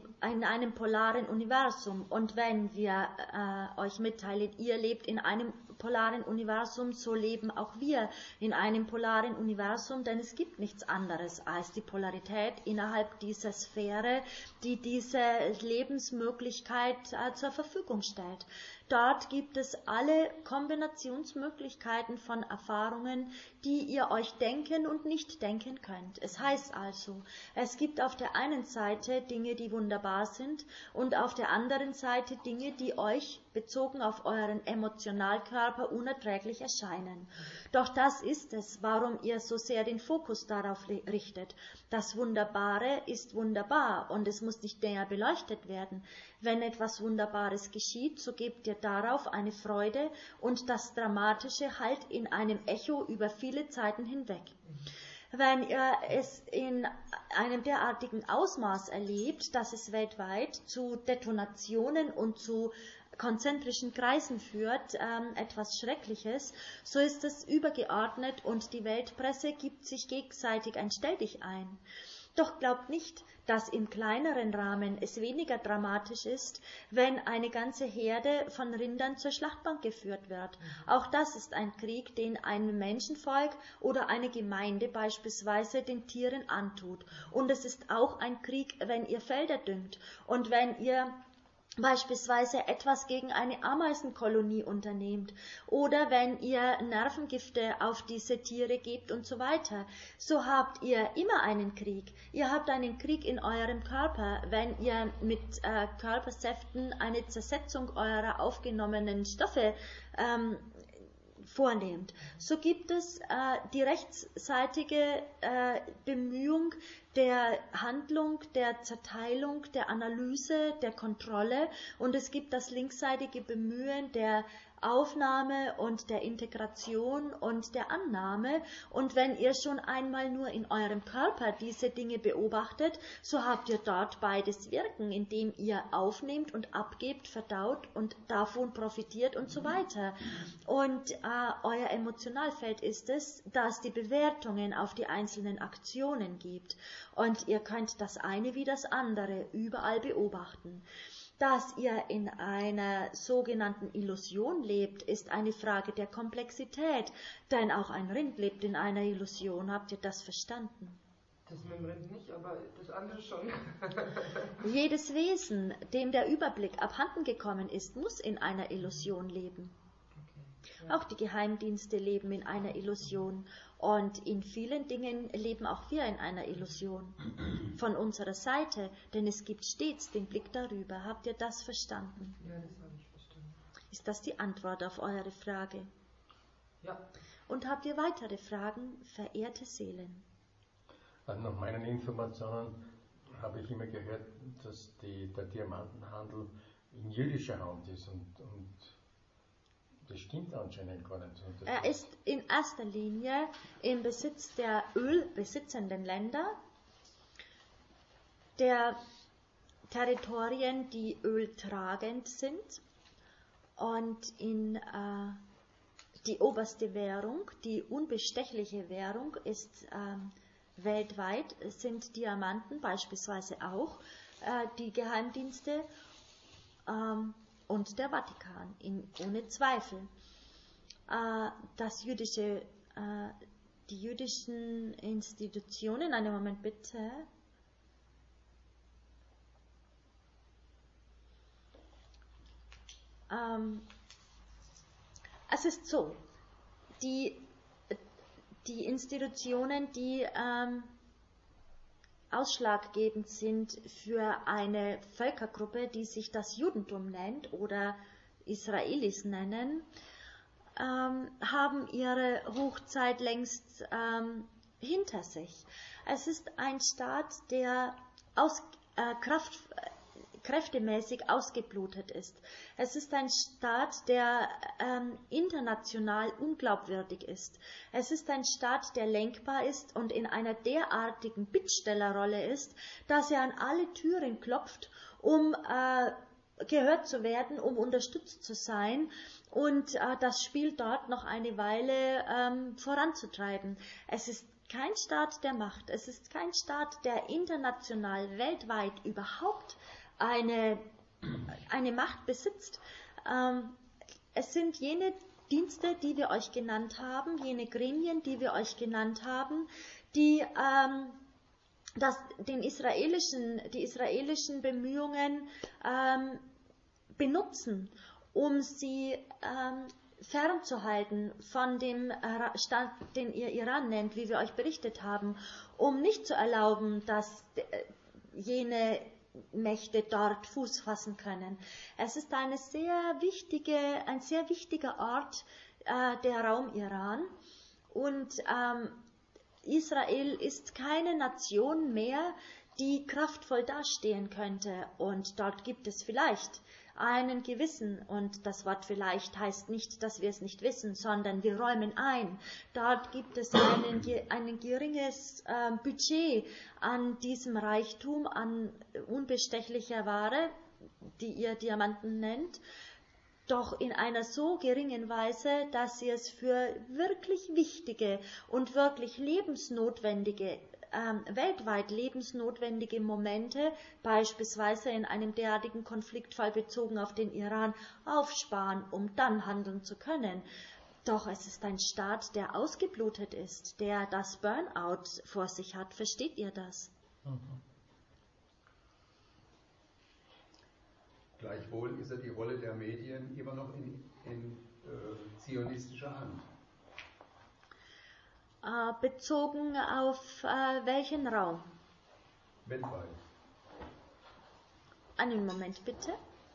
polaren Universum und wenn wir euch mitteilen, ihr lebt in einem polaren Universum, so leben auch wir in einem polaren Universum, denn es gibt nichts anderes als die Polarität innerhalb dieser Sphäre, die diese Lebensmöglichkeit zur Verfügung stellt. Dort gibt es alle Kombinationsmöglichkeiten von Erfahrungen, die ihr euch denken und nicht denken könnt. Es heißt also, es gibt auf der einen Seite Dinge, die wunderbar sind, und auf der anderen Seite Dinge, die euch bezogen auf euren Emotionalkörper unerträglich erscheinen. Doch das ist es, warum ihr so sehr den Fokus darauf richtet. Das Wunderbare ist wunderbar und es muss nicht näher beleuchtet werden. Wenn etwas Wunderbares geschieht, so gebt ihr darauf eine Freude und das Dramatische hallt in einem Echo über viele Zeiten hinweg. Wenn ihr es in einem derartigen Ausmaß erlebt, dass es weltweit zu Detonationen und zu konzentrischen Kreisen führt, etwas Schreckliches, so ist es übergeordnet und die Weltpresse gibt sich gegenseitig ein Stelldich ein. Doch glaubt nicht, dass im kleineren Rahmen es weniger dramatisch ist, wenn eine ganze Herde von Rindern zur Schlachtbank geführt wird. Auch das ist ein Krieg, den ein Menschenvolk oder eine Gemeinde beispielsweise den Tieren antut. Und es ist auch ein Krieg, wenn ihr Felder düngt und wenn ihr beispielsweise etwas gegen eine Ameisenkolonie unternehmt oder wenn ihr Nervengifte auf diese Tiere gebt und so weiter, so habt ihr immer einen Krieg. Ihr habt einen Krieg in eurem Körper, wenn ihr mit Körpersäften eine Zersetzung eurer aufgenommenen Stoffe vornehmt. So gibt es die rechtsseitige Bemühung der Handlung, der Zerteilung, der Analyse, der Kontrolle und es gibt das linksseitige Bemühen der Aufnahme und der Integration und der Annahme. Und wenn ihr schon einmal nur in eurem Körper diese Dinge beobachtet, so habt ihr dort beides wirken, indem ihr aufnehmt und abgebt, verdaut und davon profitiert und so weiter. Und euer Emotionalfeld ist es, dass die Bewertungen auf die einzelnen Aktionen gibt. Und ihr könnt das eine wie das andere überall beobachten. Dass ihr in einer sogenannten Illusion lebt, ist eine Frage der Komplexität, denn auch ein Rind lebt in einer Illusion. Habt ihr das verstanden? Das mit dem Rind nicht, aber das andere schon. Jedes Wesen, dem der Überblick abhanden gekommen ist, muss in einer Illusion leben. Okay. Ja. Auch die Geheimdienste leben in einer Illusion. Und in vielen Dingen leben auch wir in einer Illusion von unserer Seite, denn es gibt stets den Blick darüber. Habt ihr das verstanden? Ja, das habe ich verstanden. Ist das die Antwort auf eure Frage? Ja. Und habt ihr weitere Fragen, verehrte Seelen? Nach meinen Informationen habe ich immer gehört, dass der Diamantenhandel in jüdischer Hand ist und das stimmt anscheinend gar nicht. Er ist in erster Linie im Besitz der ölbesitzenden Länder, der Territorien, die öltragend sind und in die oberste Währung, die unbestechliche Währung ist weltweit, sind Diamanten beispielsweise auch die Geheimdienste und der Vatikan, ohne Zweifel. Die jüdischen Institutionen, einen Moment bitte. Es ist so, die Institutionen, die ausschlaggebend sind für eine Völkergruppe, die sich das Judentum nennt oder Israelis nennen, haben ihre Hochzeit längst hinter sich. Es ist ein Staat, der kräftemäßig ausgeblutet ist. Es ist ein Staat, der international unglaubwürdig ist. Es ist ein Staat, der lenkbar ist und in einer derartigen Bittstellerrolle ist, dass er an alle Türen klopft, um gehört zu werden, um unterstützt zu sein und das Spiel dort noch eine Weile voranzutreiben. Es ist kein Staat der Macht. Es ist kein Staat, der international, weltweit überhaupt eine Macht besitzt. Es sind jene Dienste, die wir euch genannt haben, jene Gremien, die wir euch genannt haben, die die israelischen Bemühungen benutzen, um sie fernzuhalten von dem Staat, den ihr Iran nennt, wie wir euch berichtet haben, um nicht zu erlauben, dass jene Mächte dort Fuß fassen können. Es ist ein sehr wichtiger Ort, der Raum Iran, und Israel ist keine Nation mehr, die kraftvoll dastehen könnte, und dort gibt es vielleicht einen gewissen, und das Wort vielleicht heißt nicht, dass wir es nicht wissen, sondern wir räumen ein. Dort gibt es ein geringes Budget an diesem Reichtum, an unbestechlicher Ware, die ihr Diamanten nennt, doch in einer so geringen Weise, dass sie es für wirklich wichtige und wirklich weltweit lebensnotwendige Momente, beispielsweise in einem derartigen Konfliktfall bezogen auf den Iran, aufsparen, um dann handeln zu können. Doch es ist ein Staat, der ausgeblutet ist, der das Burnout vor sich hat. Versteht ihr das? Gleichwohl ist ja die Rolle der Medien immer noch in zionistischer Hand. Bezogen auf welchen Raum? Weltweit. Einen Moment bitte.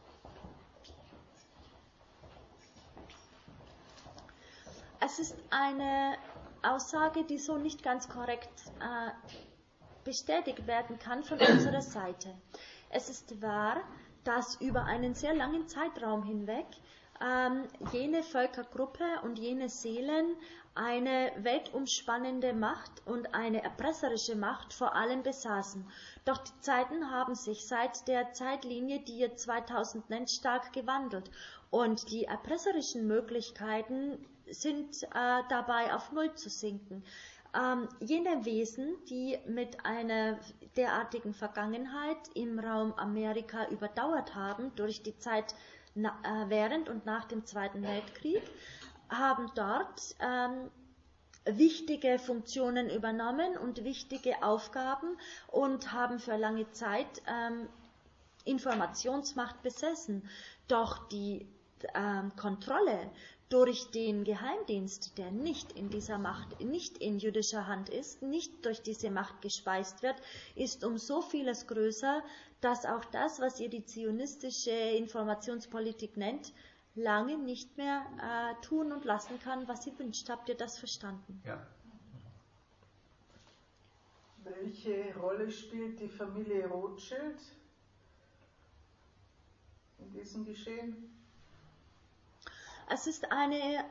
Es ist eine Aussage, die so nicht ganz korrekt bestätigt werden kann von unserer Seite. Es ist wahr, dass über einen sehr langen Zeitraum hinweg jene Völkergruppe und jene Seelen eine weltumspannende Macht und eine erpresserische Macht vor allem besaßen. Doch die Zeiten haben sich seit der Zeitlinie, die ihr 2000 nennt, stark gewandelt. Und die erpresserischen Möglichkeiten sind dabei auf Null zu sinken. Jene Wesen, die mit einer derartigen Vergangenheit im Raum Amerika überdauert haben, durch die Zeit während und nach dem Zweiten Weltkrieg, haben dort wichtige Funktionen übernommen und wichtige Aufgaben und haben für lange Zeit Informationsmacht besessen. Doch die Kontrolle durch den Geheimdienst, der nicht in dieser Macht, nicht in jüdischer Hand ist, nicht durch diese Macht gespeist wird, ist um so vieles größer, dass auch das, was ihr die zionistische Informationspolitik nennt, lange nicht mehr tun und lassen kann, was sie wünscht. Habt ihr das verstanden? Ja. Welche Rolle spielt die Familie Rothschild in diesem Geschehen? Es ist eine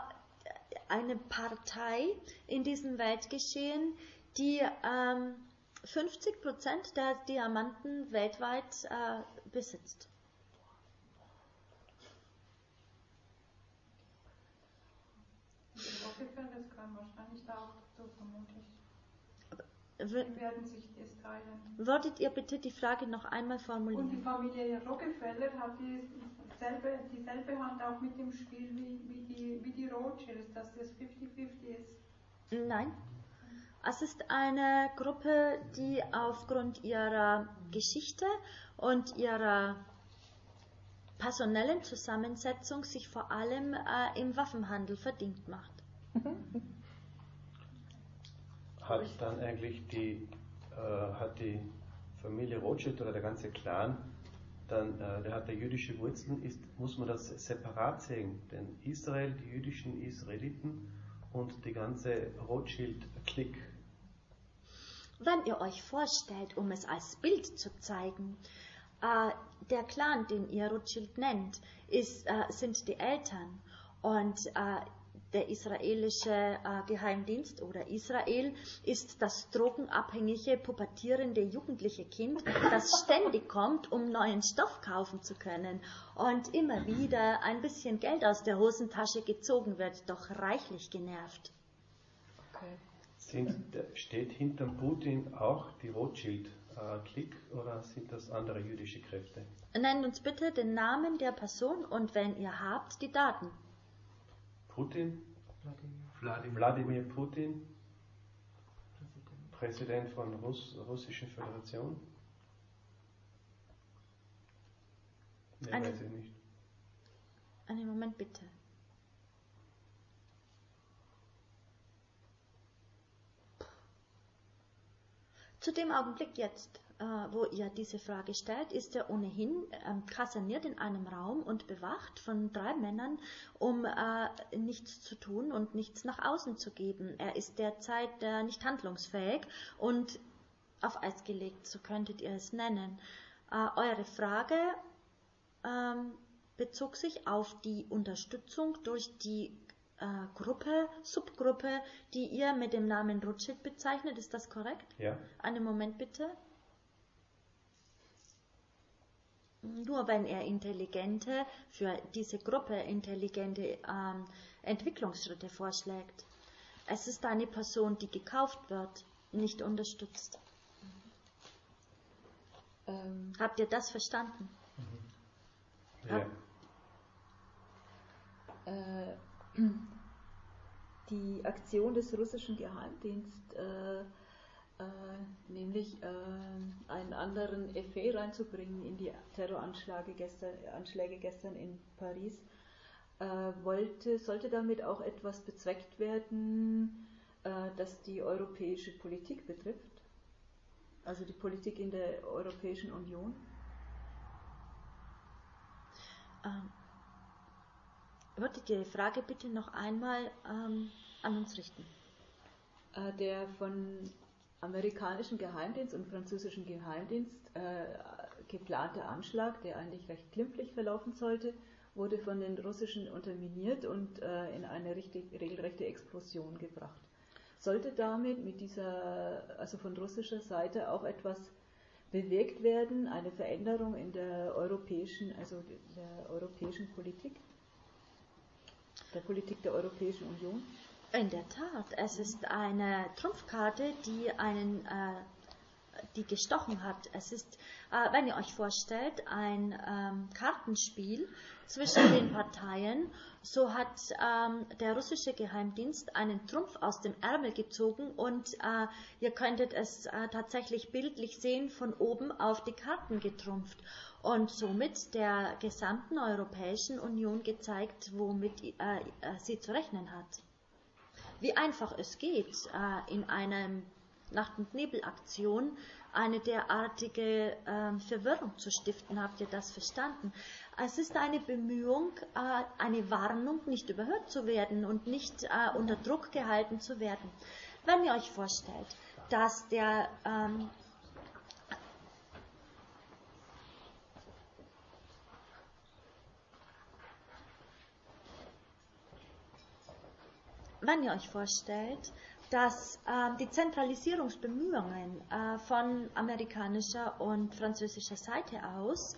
Partei in diesem Weltgeschehen, die 50% der Diamanten weltweit besitzt. Die Rockefeller kann wahrscheinlich da auch dazu, vermutlich. Die werden sich das teilen. Würdet ihr bitte die Frage noch einmal formulieren? Und die Familie Rockefeller hat dieselbe Hand auch mit dem Spiel wie die Rothschilds, dass das 50-50 ist? Nein. Es ist eine Gruppe, die aufgrund ihrer Geschichte und ihrer personellen Zusammensetzung sich vor allem im Waffenhandel verdient macht. Hat dann eigentlich hat die Familie Rothschild oder der ganze Clan, der hat jüdische Wurzeln, muss man das separat sehen? Denn Israel, die jüdischen Israeliten und die ganze Rothschild-Clique. Wenn ihr euch vorstellt, um es als Bild zu zeigen, der Clan, den ihr Rothschild nennt, sind die Eltern, und der israelische Geheimdienst oder Israel ist das drogenabhängige, pubertierende jugendliche Kind, das ständig kommt, um neuen Stoff kaufen zu können und immer wieder ein bisschen Geld aus der Hosentasche gezogen wird, doch reichlich genervt. Okay. Steht hinterm Putin auch die Rothschild-Clique oder sind das andere jüdische Kräfte? Nennt uns bitte den Namen der Person und wenn ihr habt, die Daten. Putin, Wladimir Putin, Präsident von Russischen Föderation. Ja, weiß ich nicht. Einen Moment bitte. Zu dem Augenblick jetzt, wo ihr diese Frage stellt, ist er ohnehin kaserniert in einem Raum und bewacht von 3 Männern, um nichts zu tun und nichts nach außen zu geben. Er ist derzeit nicht handlungsfähig und auf Eis gelegt, so könntet ihr es nennen. Eure Frage bezog sich auf die Unterstützung durch die Subgruppe, die ihr mit dem Namen Rothschild bezeichnet. Ist das korrekt? Ja. Einen Moment bitte. Nur wenn er für diese Gruppe intelligente Entwicklungsschritte vorschlägt. Es ist eine Person, die gekauft wird, nicht unterstützt. Habt ihr das verstanden? Ja. Die Aktion des russischen Geheimdienstes, nämlich einen anderen Effet reinzubringen in die Terroranschläge gestern in Paris, sollte damit auch etwas bezweckt werden, das die europäische Politik betrifft, also die Politik in der Europäischen Union? Würdet ihr die Frage bitte noch einmal an uns richten? Der von amerikanischen Geheimdienst und französischen Geheimdienst geplante Anschlag, der eigentlich recht glimpflich verlaufen sollte, wurde von den Russischen unterminiert und in eine regelrechte Explosion gebracht. Sollte damit also von russischer Seite auch etwas bewegt werden, eine Veränderung in der europäischen Politik? Der Politik der Europäischen Union? In der Tat, es ist eine Trumpfkarte, die gestochen hat. Es ist, wenn ihr euch vorstellt, ein Kartenspiel zwischen den Parteien. So hat der russische Geheimdienst einen Trumpf aus dem Ärmel gezogen und ihr könntet es tatsächlich bildlich sehen, von oben auf die Karten getrumpft und somit der gesamten Europäischen Union gezeigt, womit sie zu rechnen hat. Wie einfach es geht, in einer Nacht- und Nebelaktion eine derartige Verwirrung zu stiften. Habt ihr das verstanden? Es ist eine Bemühung, eine Warnung, nicht überhört zu werden und nicht unter Druck gehalten zu werden. Wenn ihr euch vorstellt, dass die Zentralisierungsbemühungen von amerikanischer und französischer Seite aus,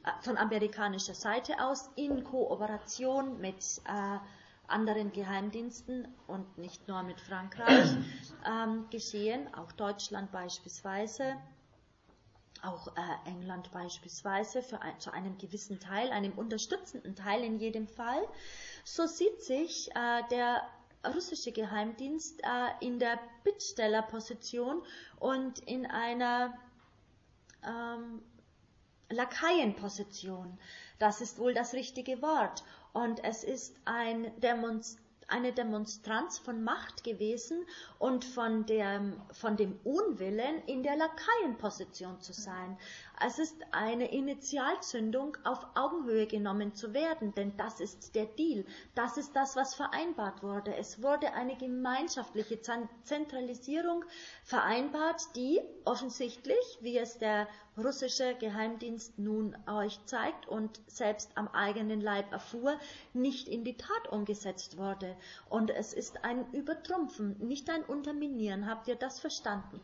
in Kooperation mit anderen Geheimdiensten und nicht nur mit Frankreich geschehen, auch Deutschland beispielsweise, auch England beispielsweise, zu einem gewissen Teil, einem unterstützenden Teil in jedem Fall, so sieht sich der russische Geheimdienst in der Bittstellerposition und in einer Lakaienposition. Das ist wohl das richtige Wort. Und es ist eine Demonstranz von Macht gewesen und von dem Unwillen, in der Lakaienposition zu sein. Es ist eine Initialzündung, auf Augenhöhe genommen zu werden, denn das ist der Deal. Das ist das, was vereinbart wurde. Es wurde eine gemeinschaftliche Zentralisierung vereinbart, die offensichtlich, wie es der russische Geheimdienst nun euch zeigt und selbst am eigenen Leib erfuhr, nicht in die Tat umgesetzt wurde. Und es ist ein Übertrumpfen, nicht ein Unterminieren. Habt ihr das verstanden?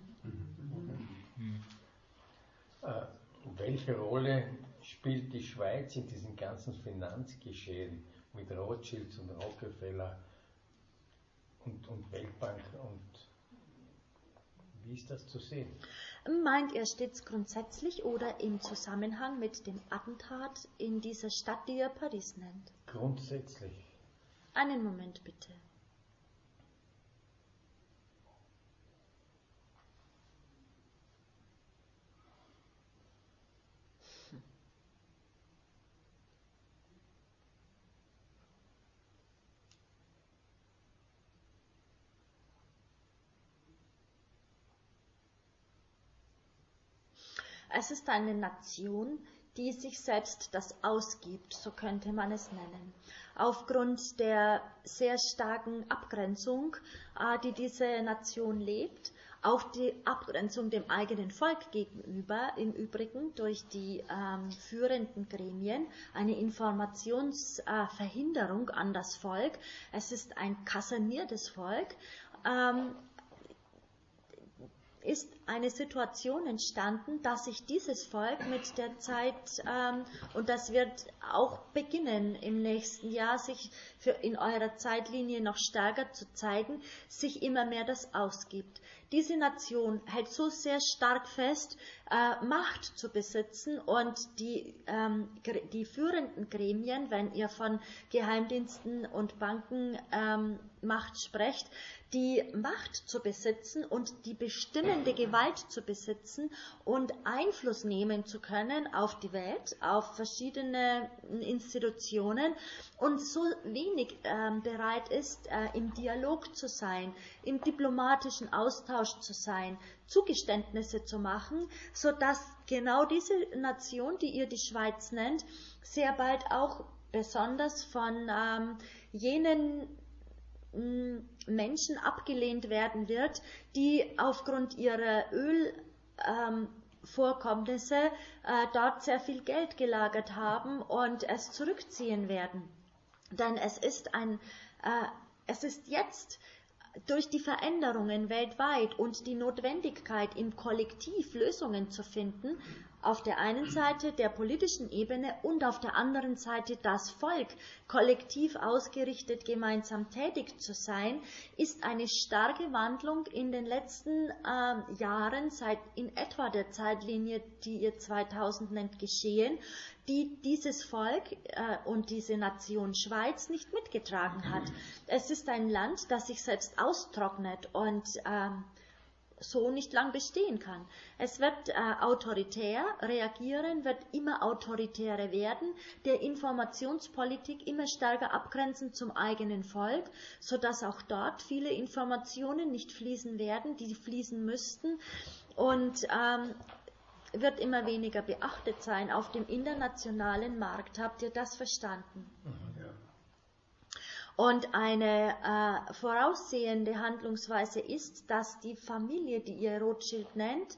Welche Rolle spielt die Schweiz in diesem ganzen Finanzgeschehen mit Rothschilds und Rockefeller und Weltbank, und wie ist das zu sehen? Meint ihr stets grundsätzlich oder im Zusammenhang mit dem Attentat in dieser Stadt, die ihr Paris nennt? Grundsätzlich. Einen Moment bitte. Es ist eine Nation, die sich selbst das ausgibt, so könnte man es nennen. Aufgrund der sehr starken Abgrenzung, die diese Nation lebt, auch die Abgrenzung dem eigenen Volk gegenüber, im Übrigen durch die führenden Gremien, eine Informationsverhinderung an das Volk. Es ist ein kaserniertes Volk. Ist eine Situation entstanden, dass sich dieses Volk mit der Zeit, und das wird auch beginnen im nächsten Jahr, sich in eurer Zeitlinie noch stärker zu zeigen, sich immer mehr das ausgibt. Diese Nation hält so sehr stark fest, Macht zu besitzen, und die führenden Gremien, wenn ihr von Geheimdiensten und Banken Macht sprecht, die Macht zu besitzen und die bestimmende Gewalt zu besitzen und Einfluss nehmen zu können auf die Welt, auf verschiedene Institutionen, und so wenig bereit ist, im Dialog zu sein, im diplomatischen Austausch zu sein, Zugeständnisse zu machen, sodass genau diese Nation, die ihr die Schweiz nennt, sehr bald auch besonders von jenen Menschen abgelehnt werden wird, die aufgrund ihrer Ölvorkommnisse dort sehr viel Geld gelagert haben und es zurückziehen werden. Denn es ist jetzt durch die Veränderungen weltweit und die Notwendigkeit, im Kollektiv Lösungen zu finden, auf der einen Seite der politischen Ebene und auf der anderen Seite das Volk, kollektiv ausgerichtet gemeinsam tätig zu sein, ist eine starke Wandlung in den letzten Jahren, seit in etwa der Zeitlinie, die ihr 2000 nennt, geschehen, die dieses Volk und diese Nation Schweiz nicht mitgetragen hat. Es ist ein Land, das sich selbst austrocknet und so nicht lang bestehen kann. Es wird autoritär reagieren, wird immer autoritärer werden, der Informationspolitik immer stärker abgrenzen zum eigenen Volk, sodass auch dort viele Informationen nicht fließen werden, die fließen müssten, und wird immer weniger beachtet sein auf dem internationalen Markt. Habt ihr das verstanden? Ja. Und eine voraussehende Handlungsweise ist, dass die Familie, die ihr Rothschild nennt,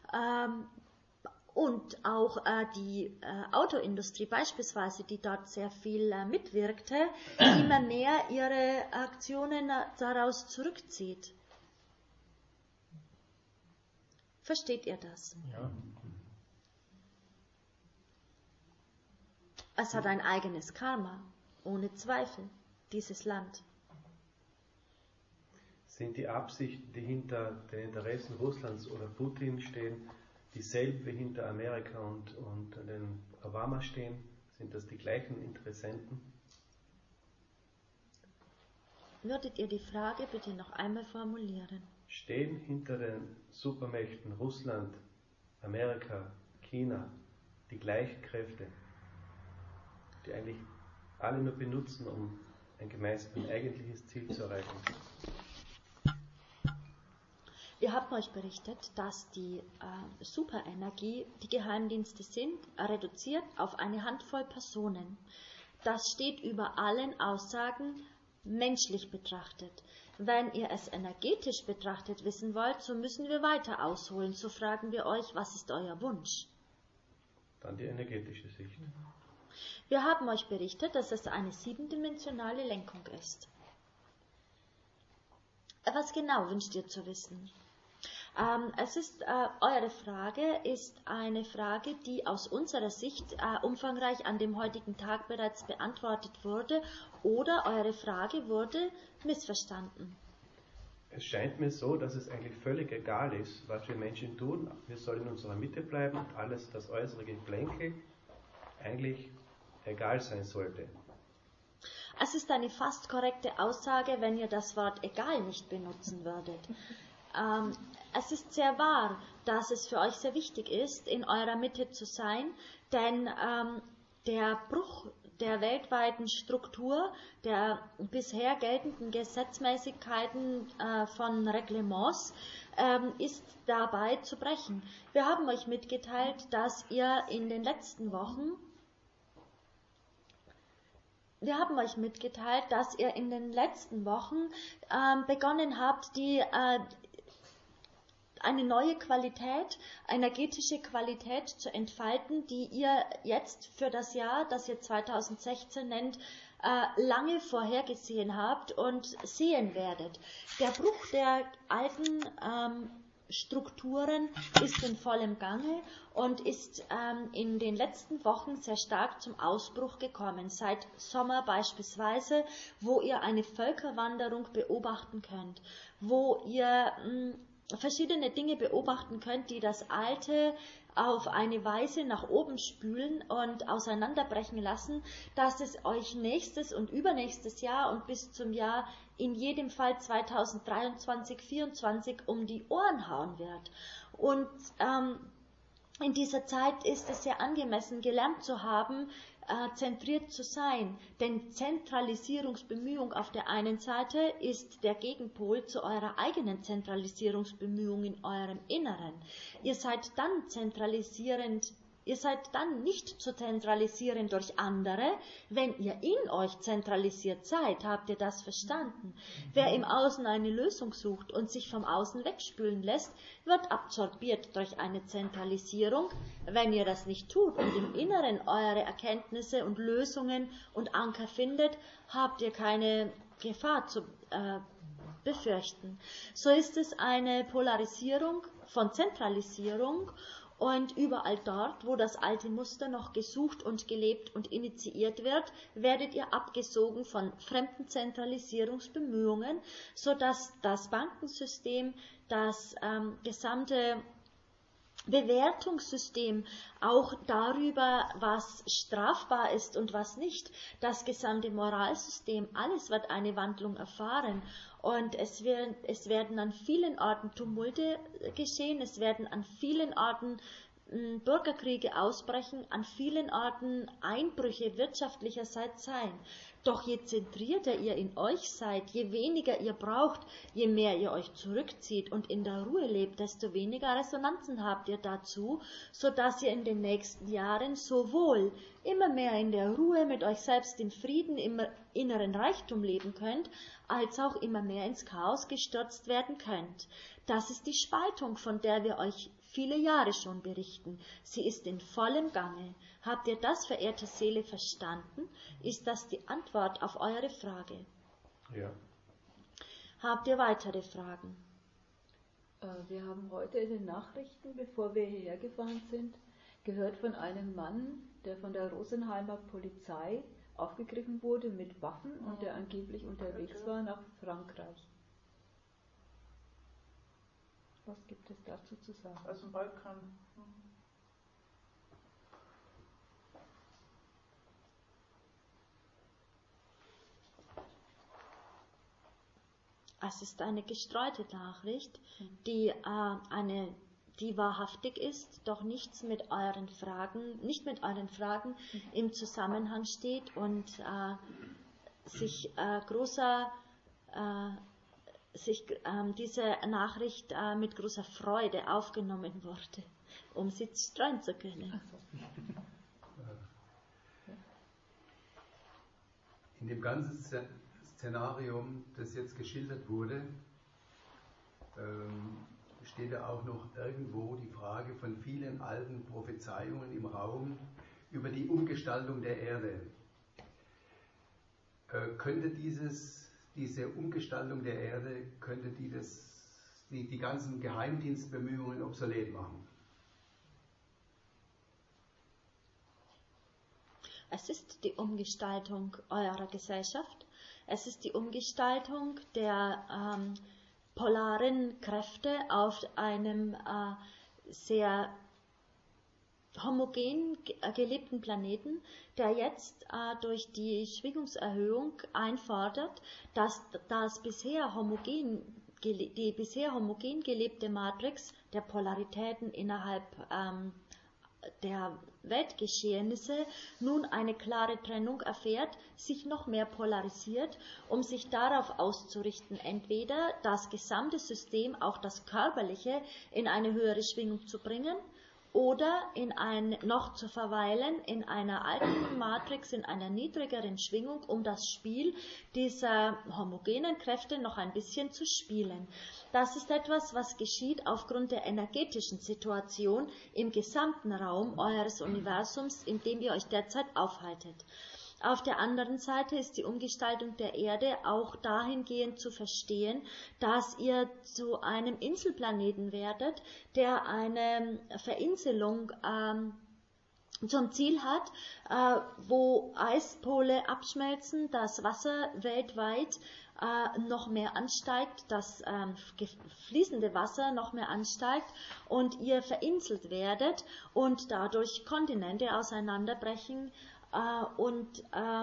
und auch die Autoindustrie beispielsweise, die dort sehr viel mitwirkte, immer mehr ihre Aktionen daraus zurückzieht. Versteht ihr das? Ja. Es hat ein eigenes Karma, ohne Zweifel, dieses Land. Sind die Absichten, die hinter den Interessen Russlands oder Putin stehen, dieselben wie hinter Amerika und den Obama stehen? Sind das die gleichen Interessenten? Würdet ihr die Frage bitte noch einmal formulieren? Stehen hinter den Supermächten Russland, Amerika, China die gleichen Kräfte, die eigentlich alle nur benutzen, um ein eigentliches Ziel zu erreichen? Wir haben euch berichtet, dass die Superenergie, die Geheimdienste sind, reduziert auf eine Handvoll Personen. Das steht über allen Aussagen menschlich betrachtet. Wenn ihr es energetisch betrachtet wissen wollt, so müssen wir weiter ausholen. So fragen wir euch, was ist euer Wunsch? Dann die energetische Sicht. Wir haben euch berichtet, dass es eine 7-dimensionale Lenkung ist. Was genau wünscht ihr zu wissen? Eure Frage ist eine Frage, die aus unserer Sicht umfangreich an dem heutigen Tag bereits beantwortet wurde, oder eure Frage wurde missverstanden. Es scheint mir so, dass es eigentlich völlig egal ist, was wir Menschen tun. Wir sollen in unserer Mitte bleiben und alles, das äußere Geplänkel, eigentlich egal sein sollte. Es ist eine fast korrekte Aussage, wenn ihr das Wort egal nicht benutzen würdet. Es ist sehr wahr, dass es für euch sehr wichtig ist, in eurer Mitte zu sein, denn der Bruch der weltweiten Struktur, der bisher geltenden Gesetzmäßigkeiten von Reglements, ist dabei zu brechen. Wir haben euch mitgeteilt, dass ihr in den letzten Wochen begonnen habt, eine neue Qualität, energetische Qualität zu entfalten, die ihr jetzt für das Jahr, das ihr 2016 nennt, lange vorhergesehen habt und sehen werdet. Der Bruch der alten Strukturen ist in vollem Gange und ist in den letzten Wochen sehr stark zum Ausbruch gekommen. Seit Sommer beispielsweise, wo ihr eine Völkerwanderung beobachten könnt, wo ihr verschiedene Dinge beobachten könnt, die das Alte auf eine Weise nach oben spülen und auseinanderbrechen lassen, dass es euch nächstes und übernächstes Jahr und bis zum Jahr in jedem Fall 2023, 2024 um die Ohren hauen wird. Und in dieser Zeit ist es sehr angemessen, gelernt zu haben, zentriert zu sein, denn Zentralisierungsbemühung auf der einen Seite ist der Gegenpol zu eurer eigenen Zentralisierungsbemühung in eurem Inneren. Ihr seid dann nicht zu zentralisieren durch andere, wenn ihr in euch zentralisiert seid. Habt ihr das verstanden? Wer im Außen eine Lösung sucht und sich vom Außen wegspülen lässt, wird absorbiert durch eine Zentralisierung. Wenn ihr das nicht tut und im Inneren eure Erkenntnisse und Lösungen und Anker findet, habt ihr keine Gefahr zu befürchten. So ist es eine Polarisierung von Zentralisierung. Und überall dort, wo das alte Muster noch gesucht und gelebt und initiiert wird, werdet ihr abgesogen von fremden Zentralisierungsbemühungen, sodass das Bankensystem, das gesamte Bewertungssystem auch darüber, was strafbar ist und was nicht, das gesamte Moralsystem, alles wird eine Wandlung erfahren. Und es werden an vielen Orten Tumulte geschehen, es werden an vielen Orten Bürgerkriege ausbrechen, an vielen Orten Einbrüche wirtschaftlicherseits sein. Doch je zentrierter ihr in euch seid, je weniger ihr braucht, je mehr ihr euch zurückzieht und in der Ruhe lebt, desto weniger Resonanzen habt ihr dazu, sodass ihr in den nächsten Jahren sowohl immer mehr in der Ruhe mit euch selbst im Frieden, im inneren Reichtum leben könnt, als auch immer mehr ins Chaos gestürzt werden könnt. Das ist die Spaltung, von der wir euch viele Jahre schon berichten. Sie ist in vollem Gange. Habt ihr das, verehrte Seele, verstanden? Ist das die Antwort auf eure Frage? Ja. Habt ihr weitere Fragen? Wir haben heute in den Nachrichten, bevor wir hierher gefahren sind, gehört von einem Mann, der von der Rosenheimer Polizei aufgegriffen wurde mit Waffen und der angeblich unterwegs war nach Frankreich. Was gibt es dazu zu sagen? Aus dem Balkan. Es ist eine gestreute Nachricht, die wahrhaftig ist, doch nicht mit euren Fragen im Zusammenhang steht und diese Nachricht mit großer Freude aufgenommen wurde, um sie streuen zu können. In dem ganzen Szenarium, das jetzt geschildert wurde, steht ja auch noch irgendwo die Frage von vielen alten Prophezeiungen im Raum über die Umgestaltung der Erde. Könnte diese Umgestaltung der Erde, könnte die ganzen Geheimdienstbemühungen obsolet machen? Es ist die Umgestaltung eurer Gesellschaft. Es ist die Umgestaltung der polaren Kräfte auf einem sehr homogen gelebten Planeten, der jetzt durch die Schwingungserhöhung einfordert, dass die bisher homogen gelebte Matrix der Polaritäten innerhalb der Weltgeschehnisse nun eine klare Trennung erfährt, sich noch mehr polarisiert, um sich darauf auszurichten, entweder das gesamte System, auch das Körperliche, in eine höhere Schwingung zu bringen, oder noch zu verweilen in einer alten Matrix, in einer niedrigeren Schwingung, um das Spiel dieser homogenen Kräfte noch ein bisschen zu spielen. Das ist etwas, was geschieht aufgrund der energetischen Situation im gesamten Raum eures Universums, in dem ihr euch derzeit aufhaltet. Auf der anderen Seite ist die Umgestaltung der Erde auch dahingehend zu verstehen, dass ihr zu einem Inselplaneten werdet, der eine Verinselung zum Ziel hat, wo Eispole abschmelzen, das Wasser weltweit noch mehr ansteigt, das fließende Wasser noch mehr ansteigt und ihr verinselt werdet und dadurch Kontinente auseinanderbrechen und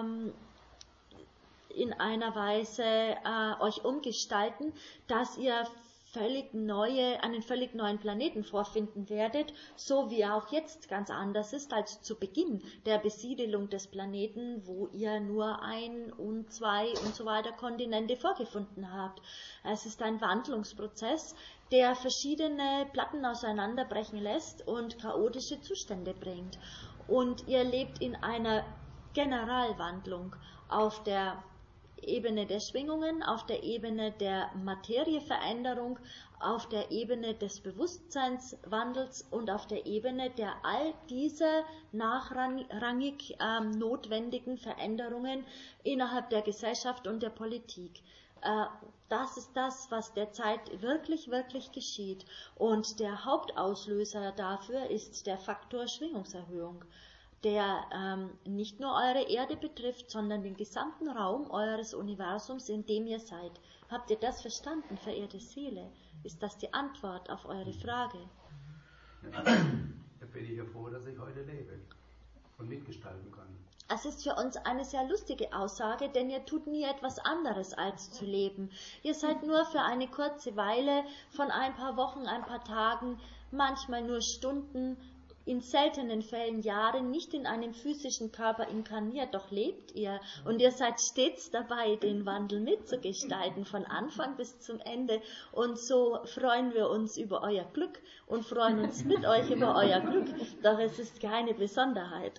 in einer Weise euch umgestalten, dass ihr einen völlig neuen Planeten vorfinden werdet, so wie er auch jetzt ganz anders ist als zu Beginn der Besiedelung des Planeten, wo ihr nur 1 und 2 und so weiter Kontinente vorgefunden habt. Es ist ein Wandlungsprozess, der verschiedene Platten auseinanderbrechen lässt und chaotische Zustände bringt. Und ihr lebt in einer Generalwandlung auf der Ebene der Schwingungen, auf der Ebene der Materieveränderung, auf der Ebene des Bewusstseinswandels und auf der Ebene der all dieser nachrangig notwendigen Veränderungen innerhalb der Gesellschaft und der Politik. Das ist das, was derzeit wirklich, wirklich geschieht. Und der Hauptauslöser dafür ist der Faktor Schwingungserhöhung, der nicht nur eure Erde betrifft, sondern den gesamten Raum eures Universums, in dem ihr seid. Habt ihr das verstanden, verehrte Seele? Ist das die Antwort auf eure Frage? Da bin ich ja froh, dass ich heute lebe und mitgestalten kann. Es ist für uns eine sehr lustige Aussage, denn ihr tut nie etwas anderes als zu leben. Ihr seid nur für eine kurze Weile von ein paar Wochen, ein paar Tagen, manchmal nur Stunden, in seltenen Fällen Jahre nicht in einem physischen Körper inkarniert, doch lebt ihr und ihr seid stets dabei, den Wandel mitzugestalten, von Anfang bis zum Ende. Und so freuen wir uns über euer Glück und freuen uns mit euch über euer Glück, doch es ist keine Besonderheit.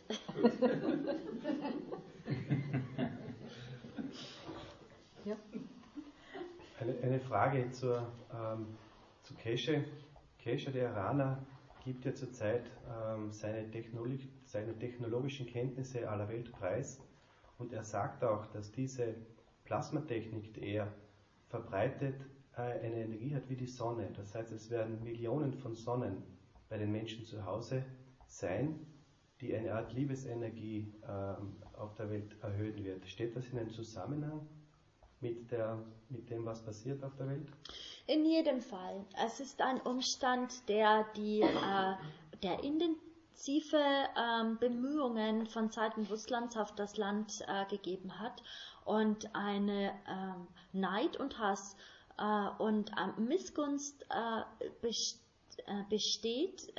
Ja. Eine Frage zu Keshe. Keshe, der Iraner, gibt ja zurzeit seine technologischen Kenntnisse aller Welt preis und er sagt auch, dass diese Plasmatechnik, die er verbreitet, eine Energie hat wie die Sonne. Das heißt, es werden Millionen von Sonnen bei den Menschen zu Hause sein, die eine Art Liebesenergie auf der Welt erhöhen wird. Steht das in einem Zusammenhang mit dem, was passiert auf der Welt? In jedem Fall. Es ist ein Umstand, der intensive Bemühungen von Seiten Russlands auf das Land gegeben hat und eine Neid und Hass und Missgunst besteht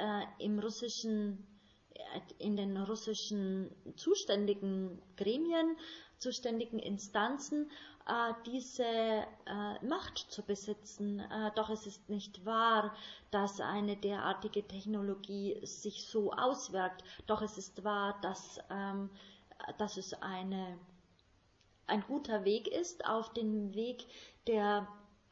in den russischen zuständigen Gremien, zuständigen Instanzen, diese Macht zu besitzen. Doch es ist nicht wahr, dass eine derartige Technologie sich so auswirkt. Doch es ist wahr, dass es ein guter Weg ist auf dem Weg der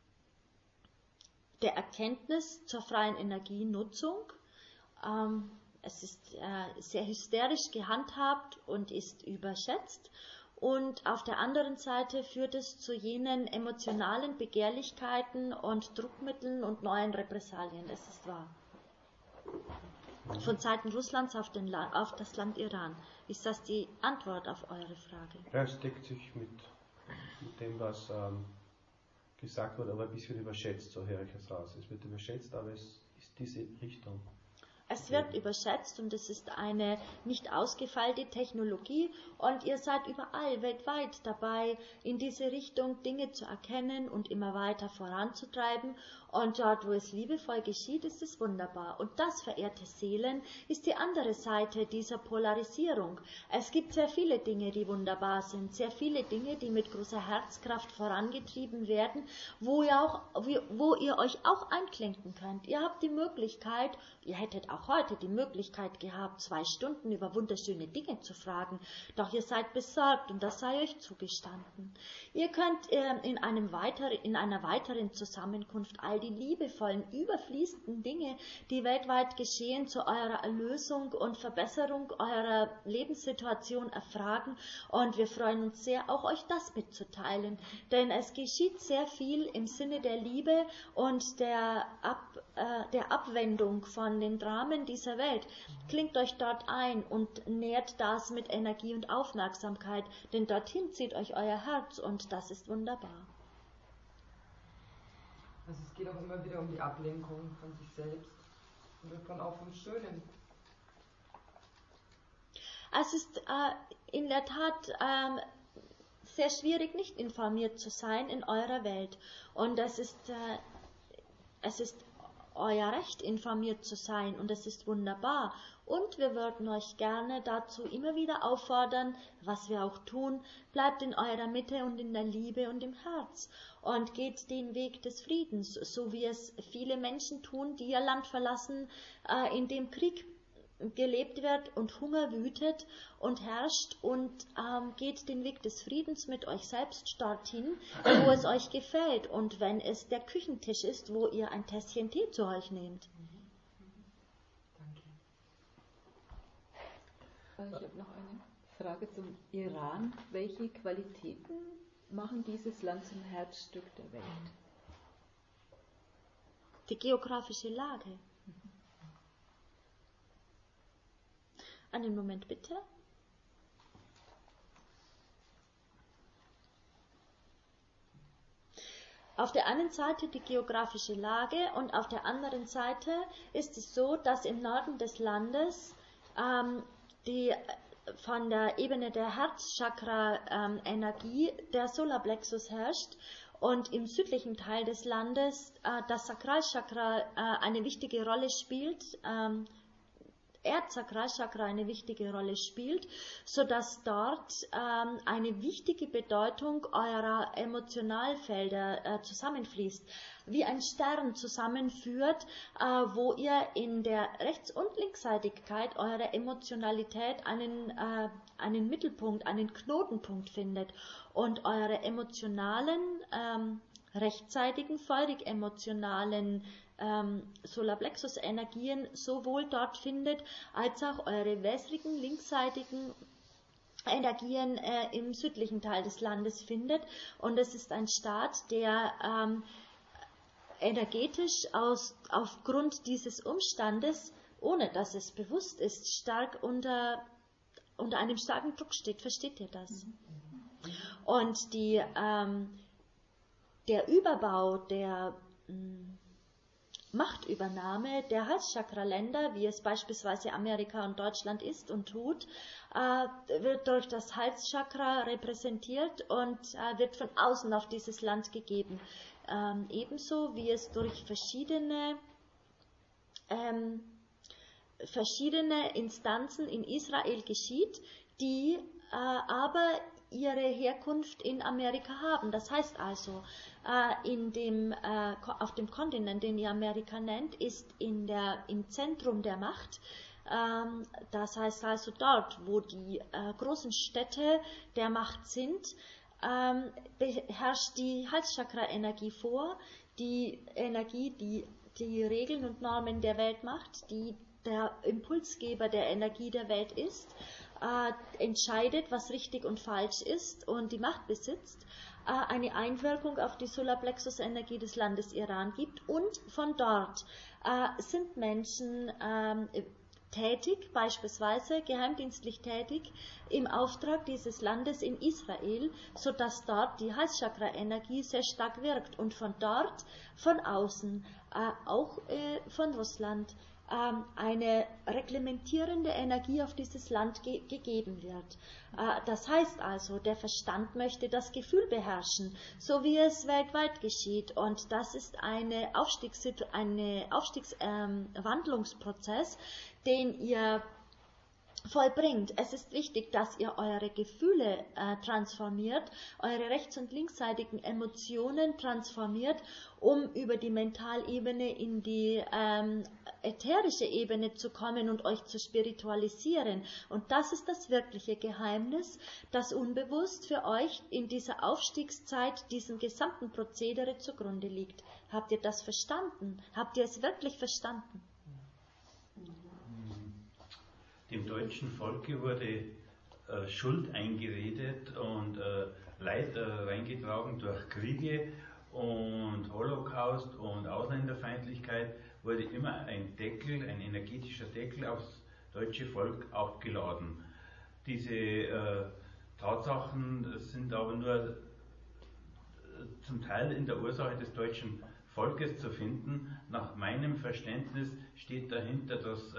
Erkenntnis zur freien Energienutzung. Es ist sehr hysterisch gehandhabt und ist überschätzt. Und auf der anderen Seite führt es zu jenen emotionalen Begehrlichkeiten und Druckmitteln und neuen Repressalien. Das ist wahr. Von Seiten Russlands auf das Land Iran. Ist das die Antwort auf eure Frage? Ja, es deckt sich mit dem, was gesagt wurde, aber ein bisschen überschätzt, so höre ich es raus. Es wird überschätzt, aber es ist diese Richtung. Es wird überschätzt und es ist eine nicht ausgefeilte Technologie und ihr seid überall weltweit dabei, in diese Richtung Dinge zu erkennen und immer weiter voranzutreiben. Und dort, wo es liebevoll geschieht, ist es wunderbar. Und das, verehrte Seelen, ist die andere Seite dieser Polarisierung. Es gibt sehr viele Dinge, die wunderbar sind, sehr viele Dinge, die mit großer Herzkraft vorangetrieben werden, wo ihr euch auch einklinken könnt. Ihr habt die Möglichkeit, ihr hättet auch heute die Möglichkeit gehabt, 2 Stunden über wunderschöne Dinge zu fragen, doch ihr seid besorgt und das sei euch zugestanden. Ihr könnt in einer weiteren Zusammenkunft all die liebevollen, überfließenden Dinge, die weltweit geschehen, zu eurer Erlösung und Verbesserung eurer Lebenssituation erfragen und wir freuen uns sehr, auch euch das mitzuteilen, denn es geschieht sehr viel im Sinne der Liebe und der Abwendung von den Dramen dieser Welt. Klingt euch dort ein und nährt das mit Energie und Aufmerksamkeit, denn dorthin zieht euch euer Herz und das ist wunderbar. Also es geht auch immer wieder um die Ablenkung von sich selbst und auch vom Schönen. Es ist in der Tat sehr schwierig, nicht informiert zu sein in eurer Welt. Und es ist euer Recht, informiert zu sein und es ist wunderbar. Und wir würden euch gerne dazu immer wieder auffordern, was wir auch tun, bleibt in eurer Mitte und in der Liebe und im Herz und geht den Weg des Friedens, so wie es viele Menschen tun, die ihr Land verlassen, in dem Krieg gelebt wird und Hunger wütet und herrscht und geht den Weg des Friedens mit euch selbst dorthin, wo es euch gefällt und wenn es der Küchentisch ist, wo ihr ein Tässchen Tee zu euch nehmt. Ich habe noch eine Frage zum Iran. Welche Qualitäten machen dieses Land zum Herzstück der Welt? Die geografische Lage. Einen Moment bitte. Auf der einen Seite die geografische Lage und auf der anderen Seite ist es so, dass im Norden des Landes die von der Ebene der Herzchakra-Energie der Solarplexus herrscht und im südlichen Teil des Landes das Sakralchakra eine wichtige Rolle spielt, Erdsakralchakra eine wichtige Rolle spielt, sodass dort eine wichtige Bedeutung eurer Emotionalfelder zusammenfließt, wie ein Stern zusammenführt, wo ihr in der Rechts- und Linksseitigkeit eurer Emotionalität einen Mittelpunkt, einen Knotenpunkt findet und eure emotionalen, rechtsseitigen, feurig emotionalen Solarplexus-Energien sowohl dort findet, als auch eure wässrigen, linksseitigen Energien im südlichen Teil des Landes findet. Und es ist ein Staat, der energetisch aufgrund dieses Umstandes, ohne dass es bewusst ist, stark unter einem starken Druck steht. Versteht ihr das? Und der Überbau der Machtübernahme der Halschakra-Länder, wie es beispielsweise Amerika und Deutschland ist und tut, wird durch das Halschakra repräsentiert und wird von außen auf dieses Land gegeben. Ebenso wie es durch verschiedene Instanzen in Israel geschieht, die aber ihre Herkunft in Amerika haben. Das heißt also, auf dem Kontinent, den ihr Amerika nennt, ist im Zentrum der Macht, das heißt also dort, wo die großen Städte der Macht sind, beherrscht die Halschakra-Energie vor, die Energie, die die Regeln und Normen der Welt macht, die der Impulsgeber der Energie der Welt ist, entscheidet, was richtig und falsch ist und die Macht besitzt, eine Einwirkung auf die Solarplexus-Energie des Landes Iran gibt und von dort sind Menschen tätig, beispielsweise geheimdienstlich tätig, im Auftrag dieses Landes in Israel, sodass dort die Halschakra-Energie sehr stark wirkt und von dort, von außen, auch von Russland, eine reglementierende Energie auf dieses Land gegeben wird. Das heißt also, der Verstand möchte das Gefühl beherrschen, so wie es weltweit geschieht. Und das ist ein Aufstiegswandlungsprozess, den ihr vollbringt. Es ist wichtig, dass ihr eure Gefühle transformiert, eure rechts- und linksseitigen Emotionen transformiert, um über die Mentalebene in die ätherische Ebene zu kommen und euch zu spiritualisieren. Und das ist das wirkliche Geheimnis, das unbewusst für euch in dieser Aufstiegszeit, diesem gesamten Prozedere zugrunde liegt. Habt ihr das verstanden? Habt ihr es wirklich verstanden? Dem deutschen Volke wurde Schuld eingeredet und Leid reingetragen durch Kriege und Holocaust und Ausländerfeindlichkeit, wurde immer ein Deckel, ein energetischer Deckel aufs deutsche Volk aufgeladen. Diese Tatsachen sind aber nur zum Teil in der Ursache des deutschen Volkes zu finden. Nach meinem Verständnis steht dahinter das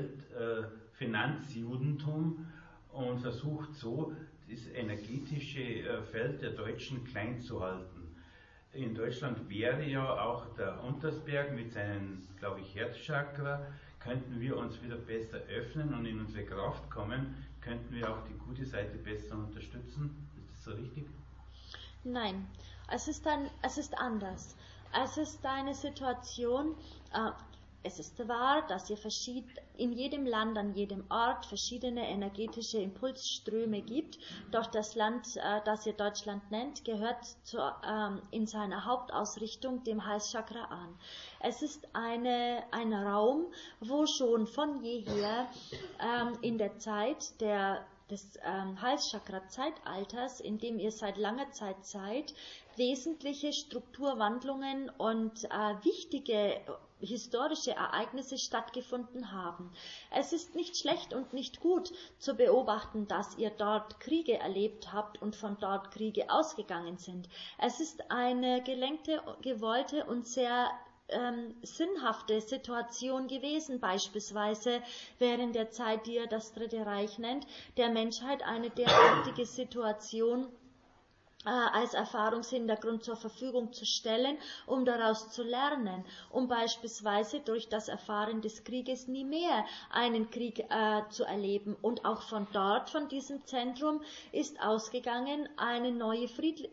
Weltfinanzjudentum und versucht so, das energetische Feld der Deutschen klein zu halten. In Deutschland wäre ja auch der Untersberg mit seinem, glaube ich, Herzchakra, könnten wir uns wieder besser öffnen und in unsere Kraft kommen, könnten wir auch die gute Seite besser unterstützen. Ist das so richtig? Nein, es ist anders. Es ist eine Situation, es ist wahr, dass ihr in jedem Land, an jedem Ort verschiedene energetische Impulsströme gibt, doch das Land, das ihr Deutschland nennt, gehört in seiner Hauptausrichtung dem Halschakra an. Es ist ein Raum, wo schon von jeher in der Zeit des Halschakra-Zeitalters, in dem ihr seit langer Zeit seid, wesentliche Strukturwandlungen und wichtige historische Ereignisse stattgefunden haben. Es ist nicht schlecht und nicht gut zu beobachten, dass ihr dort Kriege erlebt habt und von dort Kriege ausgegangen sind. Es ist eine gelenkte, gewollte und sehr sinnhafte Situation gewesen, beispielsweise während der Zeit, die ihr das Dritte Reich nennt, der Menschheit eine derartige Situation als Erfahrungshintergrund zur Verfügung zu stellen, um daraus zu lernen, um beispielsweise durch das Erfahren des Krieges nie mehr einen Krieg zu erleben. Und auch von dort, von diesem Zentrum, ist ausgegangen eine neue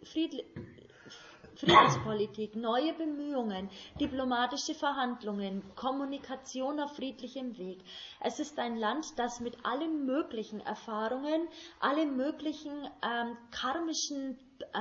Friedenspolitik, neue Bemühungen, diplomatische Verhandlungen, Kommunikation auf friedlichem Weg. Es ist ein Land, das mit allen möglichen Erfahrungen, allen möglichen karmischen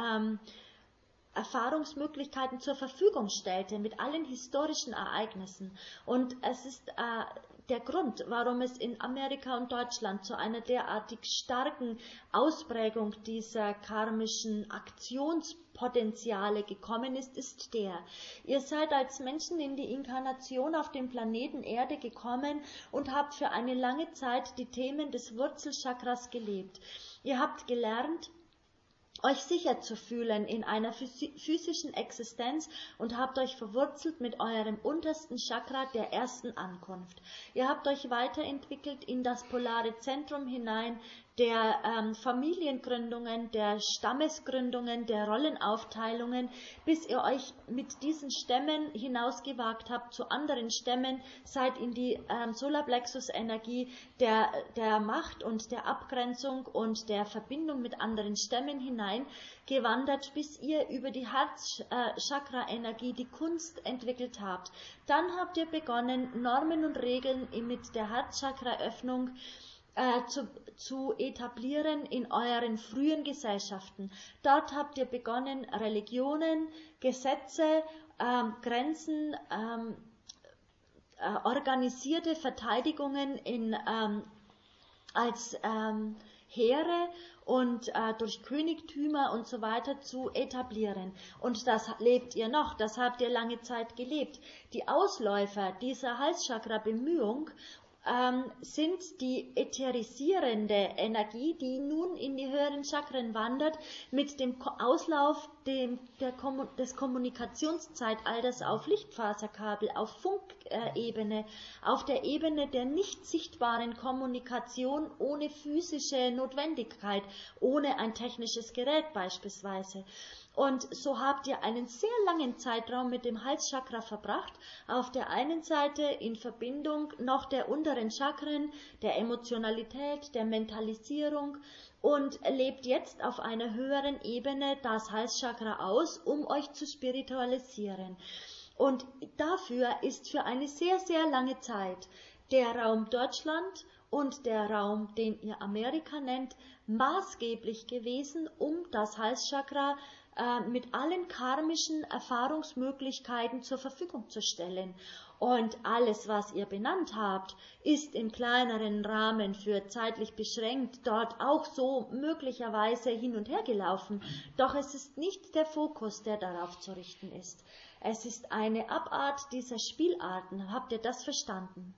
Erfahrungsmöglichkeiten zur Verfügung stellte, mit allen historischen Ereignissen. Und es ist der Grund, warum es in Amerika und Deutschland zu einer derartig starken Ausprägung dieser karmischen Aktionspotenziale gekommen ist, ist der: Ihr seid als Menschen in die Inkarnation auf den Planeten Erde gekommen und habt für eine lange Zeit die Themen des Wurzelchakras gelebt. Ihr habt gelernt, euch sicher zu fühlen in einer physischen Existenz und habt euch verwurzelt mit eurem untersten Chakra der ersten Ankunft. Ihr habt euch weiterentwickelt in das polare Zentrum hinein der Familiengründungen, der Stammesgründungen, der Rollenaufteilungen, bis ihr euch mit diesen Stämmen hinausgewagt habt zu anderen Stämmen, seid in die Solarplexus-Energie der Macht und der Abgrenzung und der Verbindung mit anderen Stämmen hinein gewandert, bis ihr über die Herzchakra-Energie die Kunst entwickelt habt. Dann habt ihr begonnen, Normen und Regeln mit der Herzchakra-Öffnung zu etablieren in euren frühen Gesellschaften. Dort habt ihr begonnen, Religionen, Gesetze, Grenzen, organisierte Verteidigungen als Heere und durch Königtümer und so weiter zu etablieren. Und das lebt ihr noch, das habt ihr lange Zeit gelebt. Die Ausläufer dieser Halschakra-Bemühung sind die ätherisierende Energie, die nun in die höheren Chakren wandert, mit dem Auslauf des Kommunikationszeitalters auf Lichtfaserkabel, auf Funkebene, auf der Ebene der nicht sichtbaren Kommunikation ohne physische Notwendigkeit, ohne ein technisches Gerät beispielsweise. Und so habt ihr einen sehr langen Zeitraum mit dem Halschakra verbracht, auf der einen Seite in Verbindung noch der unteren Chakren, der Emotionalität, der Mentalisierung und lebt jetzt auf einer höheren Ebene das Halschakra aus, um euch zu spiritualisieren. Und dafür ist für eine sehr, sehr lange Zeit der Raum Deutschland und der Raum, den ihr Amerika nennt, maßgeblich gewesen, um das Halschakra mit allen karmischen Erfahrungsmöglichkeiten zur Verfügung zu stellen. Und alles, was ihr benannt habt, ist im kleineren Rahmen für zeitlich beschränkt dort auch so möglicherweise hin und her gelaufen. Doch es ist nicht der Fokus, der darauf zu richten ist. Es ist eine Abart dieser Spielarten. Habt ihr das verstanden?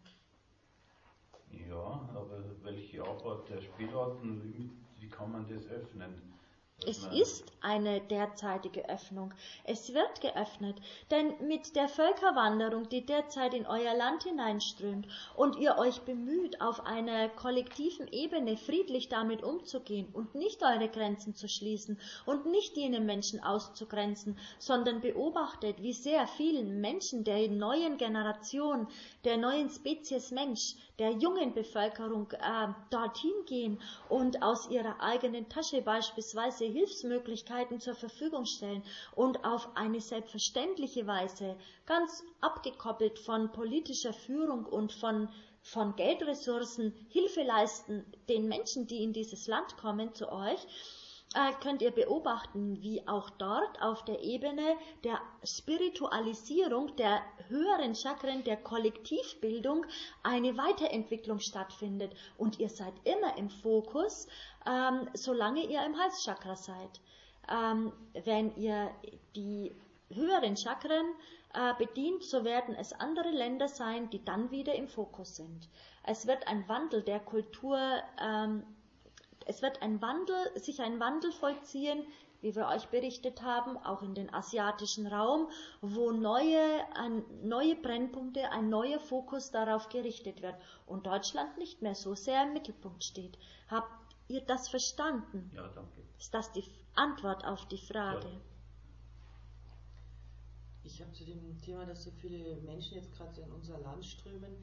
Ja, aber welche Abart der Spielarten, wie kann man das öffnen? Es ist eine derzeitige Öffnung. Es wird geöffnet, denn mit der Völkerwanderung, die derzeit in euer Land hineinströmt und ihr euch bemüht, auf einer kollektiven Ebene friedlich damit umzugehen und nicht eure Grenzen zu schließen und nicht jene Menschen auszugrenzen, sondern beobachtet, wie sehr vielen Menschen der neuen Generation, der neuen Spezies Mensch, der jungen Bevölkerung dorthin gehen und aus ihrer eigenen Tasche beispielsweise Hilfsmöglichkeiten zur Verfügung stellen und auf eine selbstverständliche Weise, ganz abgekoppelt von politischer Führung und von Geldressourcen, Hilfe leisten den Menschen, die in dieses Land kommen, zu euch, könnt ihr beobachten, wie auch dort auf der Ebene der Spiritualisierung der höheren Chakren, der Kollektivbildung eine Weiterentwicklung stattfindet. Und ihr seid immer im Fokus, solange ihr im Halschakra seid. Wenn ihr die höheren Chakren bedient, so werden es andere Länder sein, die dann wieder im Fokus sind. Es wird ein Wandel der Kultur Es wird sich ein Wandel vollziehen, wie wir euch berichtet haben, auch in den asiatischen Raum, wo neue Brennpunkte, ein neuer Fokus darauf gerichtet wird und Deutschland nicht mehr so sehr im Mittelpunkt steht. Habt ihr das verstanden? Ja, danke. Ist das die Antwort auf die Frage? Ja. Ich habe zu dem Thema, dass so viele Menschen jetzt gerade in unser Land strömen,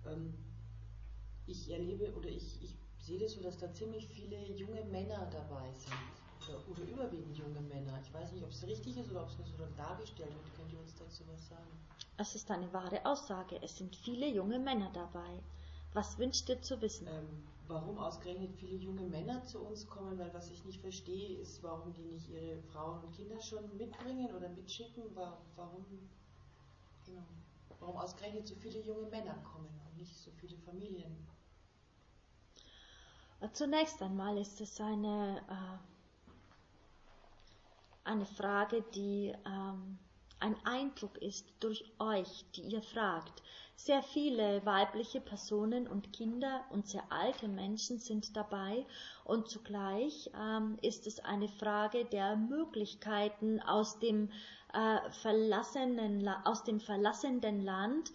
ich erlebe oder ich sehe das so, dass da ziemlich viele junge Männer dabei sind. Oder überwiegend junge Männer. Ich weiß nicht, ob es richtig ist oder ob es nur so dargestellt wird. Könnt ihr uns dazu was sagen? Es ist eine wahre Aussage. Es sind viele junge Männer dabei. Was wünscht ihr zu wissen? Warum ausgerechnet viele junge Männer zu uns kommen? Weil was ich nicht verstehe, ist, warum die nicht ihre Frauen und Kinder schon mitbringen oder mitschicken. Warum ausgerechnet so viele junge Männer kommen und nicht so viele Familien? Zunächst einmal ist es eine Frage, die ein Eindruck ist durch euch, die ihr fragt. Sehr viele weibliche Personen und Kinder und sehr alte Menschen sind dabei und zugleich ist es eine Frage der Möglichkeiten aus dem verlassenen Land,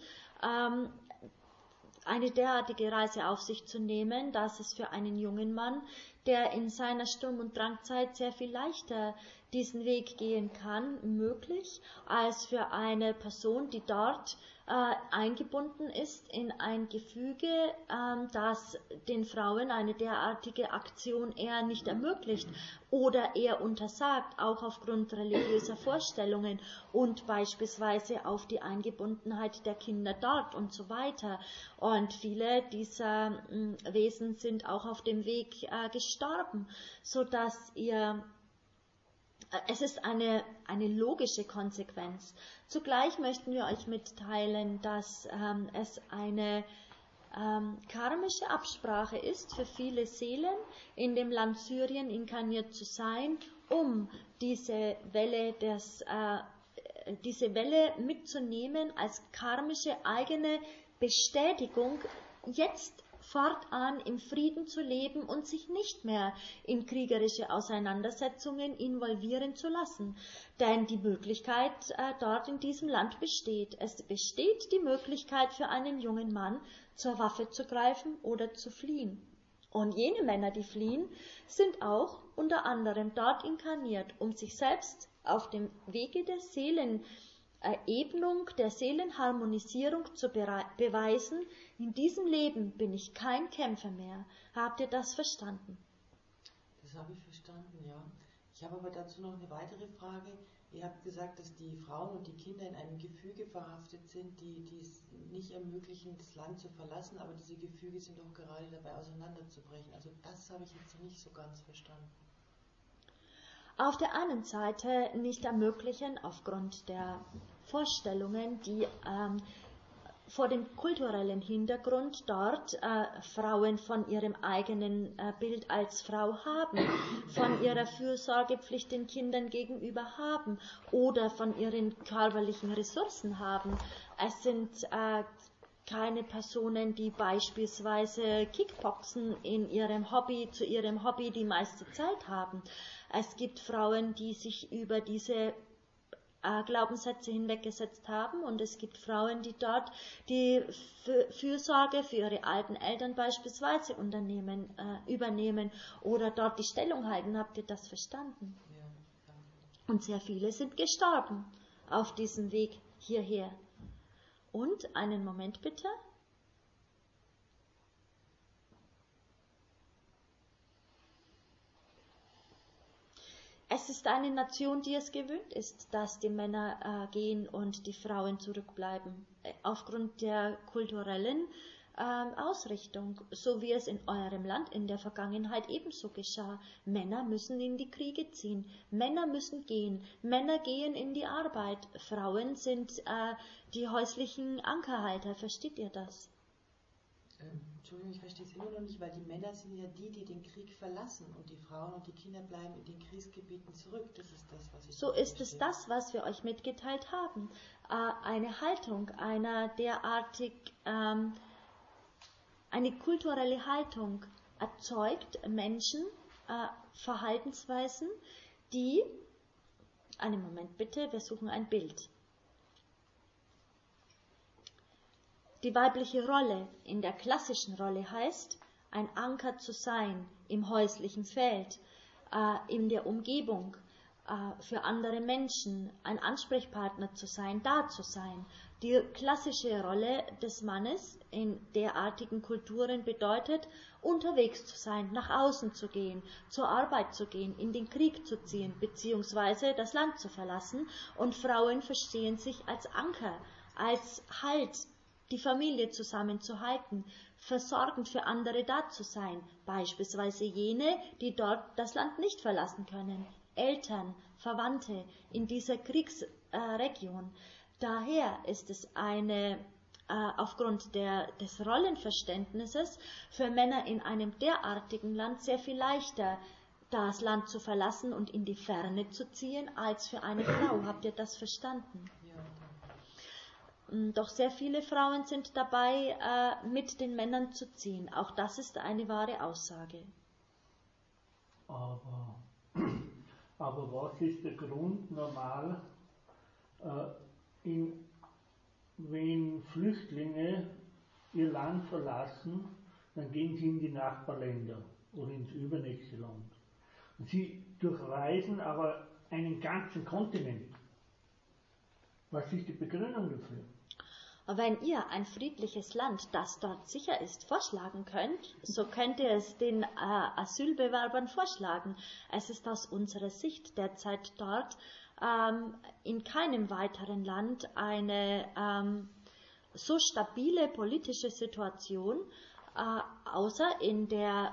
eine derartige Reise auf sich zu nehmen, dass es für einen jungen Mann, der in seiner Sturm- und Drangzeit sehr viel leichter diesen Weg gehen kann, möglich, als für eine Person, die dort eingebunden ist in ein Gefüge, das den Frauen eine derartige Aktion eher nicht ermöglicht oder eher untersagt, auch aufgrund religiöser Vorstellungen und beispielsweise auf die Eingebundenheit der Kinder dort und so weiter. Und viele dieser Wesen sind auch auf dem Weg gestorben, sodass es ist eine logische Konsequenz. Zugleich möchten wir euch mitteilen, dass es eine karmische Absprache ist für viele Seelen, in dem Land Syrien inkarniert zu sein, um diese Welle mitzunehmen als karmische eigene Bestätigung jetzt fortan im Frieden zu leben und sich nicht mehr in kriegerische Auseinandersetzungen involvieren zu lassen. Denn die Möglichkeit dort in diesem Land besteht. Es besteht die Möglichkeit für einen jungen Mann, zur Waffe zu greifen oder zu fliehen. Und jene Männer, die fliehen, sind auch unter anderem dort inkarniert, um sich selbst auf dem Wege der Seelenerbnung, der Seelenharmonisierung zu beweisen, in diesem Leben bin ich kein Kämpfer mehr. Habt ihr das verstanden? Das habe ich verstanden, ja. Ich habe aber dazu noch eine weitere Frage. Ihr habt gesagt, dass die Frauen und die Kinder in einem Gefüge verhaftet sind, die es nicht ermöglichen, das Land zu verlassen, aber diese Gefüge sind auch gerade dabei auseinanderzubrechen. Also das habe ich jetzt nicht so ganz verstanden. Auf der einen Seite nicht ermöglichen, aufgrund der Vorstellungen, die vor dem kulturellen Hintergrund dort Frauen von ihrem eigenen Bild als Frau haben, von ihrer Fürsorgepflicht den Kindern gegenüber haben oder von ihren körperlichen Ressourcen haben. Es sind keine Personen, die beispielsweise Kickboxen zu ihrem Hobby die meiste Zeit haben. Es gibt Frauen, die sich über diese Glaubenssätze hinweggesetzt haben und es gibt Frauen, die dort die Fürsorge für ihre alten Eltern beispielsweise übernehmen oder dort die Stellung halten. Habt ihr das verstanden? Ja. Und sehr viele sind gestorben auf diesem Weg hierher. Und einen Moment bitte. Es ist eine Nation, die es gewöhnt ist, dass die Männer gehen und die Frauen zurückbleiben. Aufgrund der kulturellen Ausrichtung, so wie es in eurem Land in der Vergangenheit ebenso geschah. Männer müssen in die Kriege ziehen, Männer müssen gehen, Männer gehen in die Arbeit, Frauen sind die häuslichen Ankerhalter. Versteht ihr das? Entschuldigung, ich verstehe es immer noch nicht, weil die Männer sind ja die den Krieg verlassen und die Frauen und die Kinder bleiben in den Kriegsgebieten zurück. Das ist das, was ich So ist es das, was wir euch mitgeteilt haben. Eine Haltung, eine kulturelle Haltung erzeugt Menschen, Verhaltensweisen, die, einen Moment bitte, wir suchen ein Bild. Die weibliche Rolle in der klassischen Rolle heißt, ein Anker zu sein im häuslichen Feld, in der Umgebung, für andere Menschen, ein Ansprechpartner zu sein, da zu sein. Die klassische Rolle des Mannes in derartigen Kulturen bedeutet, unterwegs zu sein, nach außen zu gehen, zur Arbeit zu gehen, in den Krieg zu ziehen, beziehungsweise das Land zu verlassen. Und Frauen verstehen sich als Anker, als Halt, die Familie zusammenzuhalten, versorgend für andere da zu sein, beispielsweise jene, die dort das Land nicht verlassen können, Eltern, Verwandte in dieser Kriegsregion. Daher ist es aufgrund des Rollenverständnisses für Männer in einem derartigen Land sehr viel leichter, das Land zu verlassen und in die Ferne zu ziehen, als für eine Frau. Habt ihr das verstanden? Doch sehr viele Frauen sind dabei, mit den Männern zu ziehen. Auch das ist eine wahre Aussage. Aber was ist der Grund normal, wenn Flüchtlinge ihr Land verlassen, dann gehen sie in die Nachbarländer oder ins übernächste Land. Und sie durchreisen aber einen ganzen Kontinent. Was ist die Begründung dafür? Wenn ihr ein friedliches Land, das dort sicher ist, vorschlagen könnt, so könnt ihr es den Asylbewerbern vorschlagen. Es ist aus unserer Sicht derzeit dort in keinem weiteren Land eine so stabile politische Situation, außer in der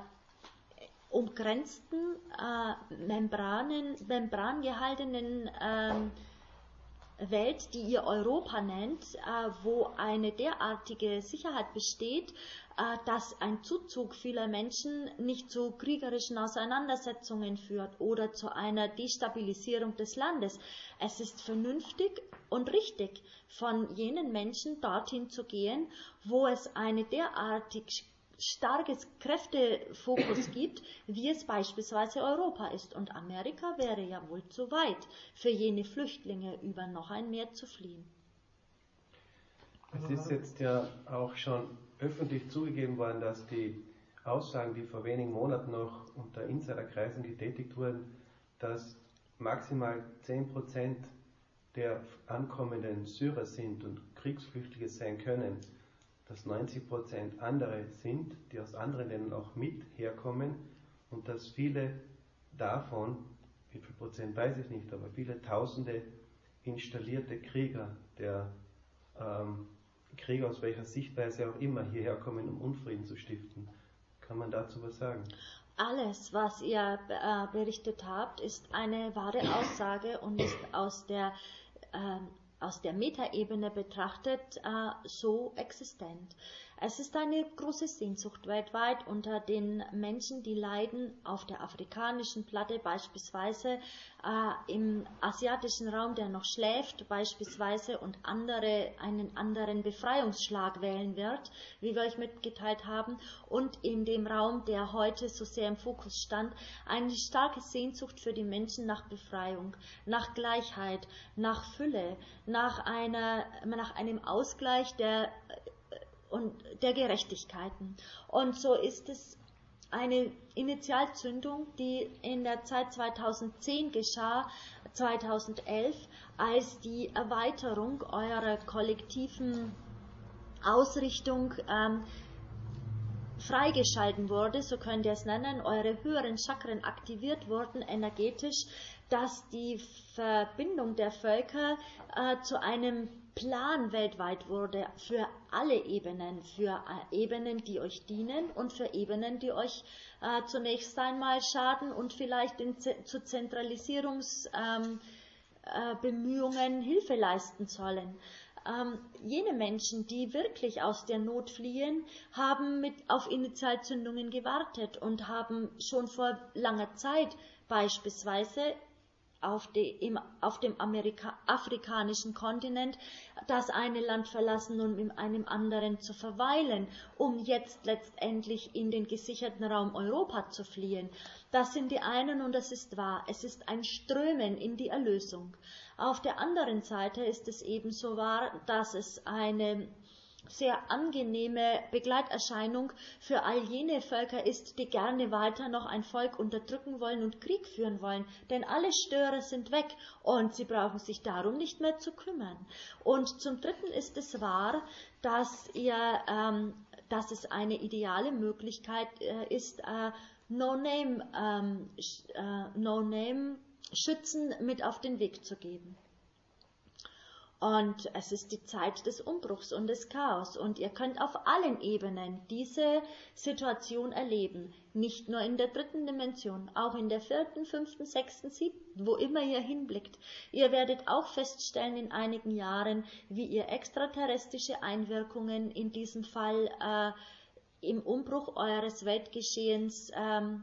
umgrenzten, membrangehaltenen Welt, die ihr Europa nennt, wo eine derartige Sicherheit besteht, dass ein Zuzug vieler Menschen nicht zu kriegerischen Auseinandersetzungen führt oder zu einer Destabilisierung des Landes. Es ist vernünftig und richtig, von jenen Menschen dorthin zu gehen, wo es eine derartig starkes Kräftefokus gibt, wie es beispielsweise Europa ist. Und Amerika wäre ja wohl zu weit, für jene Flüchtlinge über noch ein Meer zu fliehen. Es ist jetzt ja auch schon öffentlich zugegeben worden, dass die Aussagen, die vor wenigen Monaten noch unter Insiderkreisen getätigt wurden, dass maximal 10% der ankommenden Syrer sind und Kriegsflüchtlinge sein können, dass 90% andere sind, die aus anderen Ländern auch mit herkommen und dass viele davon, wie viel Prozent weiß ich nicht, aber viele Tausende installierte Krieger, Krieger aus welcher Sichtweise auch immer hierher kommen, um Unfrieden zu stiften. Kann man dazu was sagen? Alles, was ihr berichtet habt, ist eine wahre Aussage und ist aus der Metaebene betrachtet so existent. Es ist eine große Sehnsucht weltweit unter den Menschen, die leiden, auf der afrikanischen Platte beispielsweise, im asiatischen Raum, der noch schläft beispielsweise und einen anderen Befreiungsschlag wählen wird, wie wir euch mitgeteilt haben, und in dem Raum, der heute so sehr im Fokus stand, eine starke Sehnsucht für die Menschen nach Befreiung, nach Gleichheit, nach Fülle, nach einem Ausgleich der Gerechtigkeiten. Und so ist es eine Initialzündung, die in der Zeit 2010 geschah, 2011, als die Erweiterung eurer kollektiven Ausrichtung freigeschalten wurde, so könnt ihr es nennen, eure höheren Chakren aktiviert wurden energetisch, dass die Verbindung der Völker zu einem Plan weltweit wurde für alle Ebenen, für Ebenen, die euch dienen und für Ebenen, die euch zunächst einmal schaden und vielleicht zu Zentralisierungsbemühungen Hilfe leisten sollen. Jene Menschen, die wirklich aus der Not fliehen, haben auf Initialzündungen gewartet und haben schon vor langer Zeit beispielsweise auf dem afrikanischen Kontinent das eine Land verlassen, um in einem anderen zu verweilen, um jetzt letztendlich in den gesicherten Raum Europa zu fliehen. Das sind die einen und das ist wahr. Es ist ein Strömen in die Erlösung. Auf der anderen Seite ist es ebenso wahr, dass es eine sehr angenehme Begleiterscheinung für all jene Völker ist, die gerne weiter noch ein Volk unterdrücken wollen und Krieg führen wollen. Denn alle Störer sind weg und sie brauchen sich darum nicht mehr zu kümmern. Und zum Dritten ist es wahr, dass es eine ideale Möglichkeit ist, No-Name-Schützen mit auf den Weg zu geben. Und es ist die Zeit des Umbruchs und des Chaos. Und ihr könnt auf allen Ebenen diese Situation erleben. Nicht nur in der dritten Dimension, auch in der vierten, fünften, sechsten, siebten, wo immer ihr hinblickt. Ihr werdet auch feststellen in einigen Jahren, wie ihr extraterrestrische Einwirkungen in diesem Fall im Umbruch eures Weltgeschehens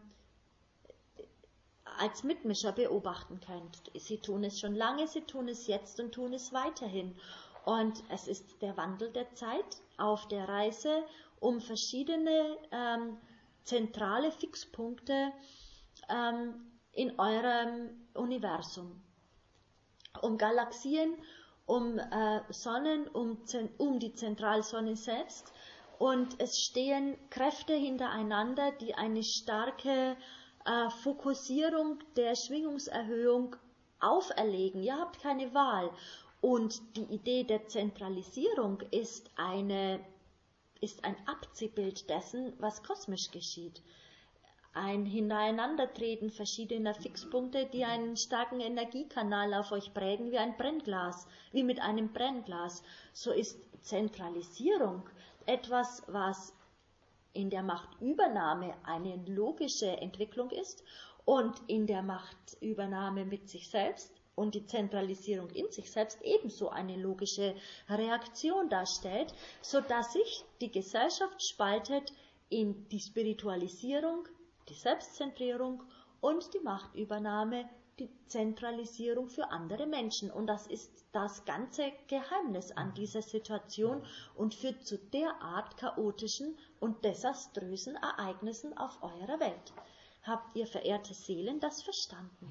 als Mitmischer beobachten könnt. Sie tun es schon lange, sie tun es jetzt und tun es weiterhin. Und es ist der Wandel der Zeit auf der Reise, um verschiedene zentrale Fixpunkte in eurem Universum. Um Galaxien, um Sonnen, um die Zentralsonne selbst. Und es stehen Kräfte hintereinander, die eine starke Fokussierung der Schwingungserhöhung auferlegen. Ihr habt keine Wahl. Und die Idee der Zentralisierung ist ein Abziehbild dessen, was kosmisch geschieht. Ein Hintereinandertreten verschiedener Fixpunkte, die einen starken Energiekanal auf euch prägen, wie ein Brennglas, wie mit einem Brennglas. So ist Zentralisierung etwas, was in der Machtübernahme eine logische Entwicklung ist und in der Machtübernahme mit sich selbst und die Zentralisierung in sich selbst ebenso eine logische Reaktion darstellt, sodass sich die Gesellschaft spaltet in die Spiritualisierung, die Selbstzentrierung und die Machtübernahme, die Zentralisierung für andere Menschen. Und das ist das ganze Geheimnis an dieser Situation und führt zu derart chaotischen und desaströsen Ereignissen auf eurer Welt. Habt ihr, verehrte Seelen, das verstanden?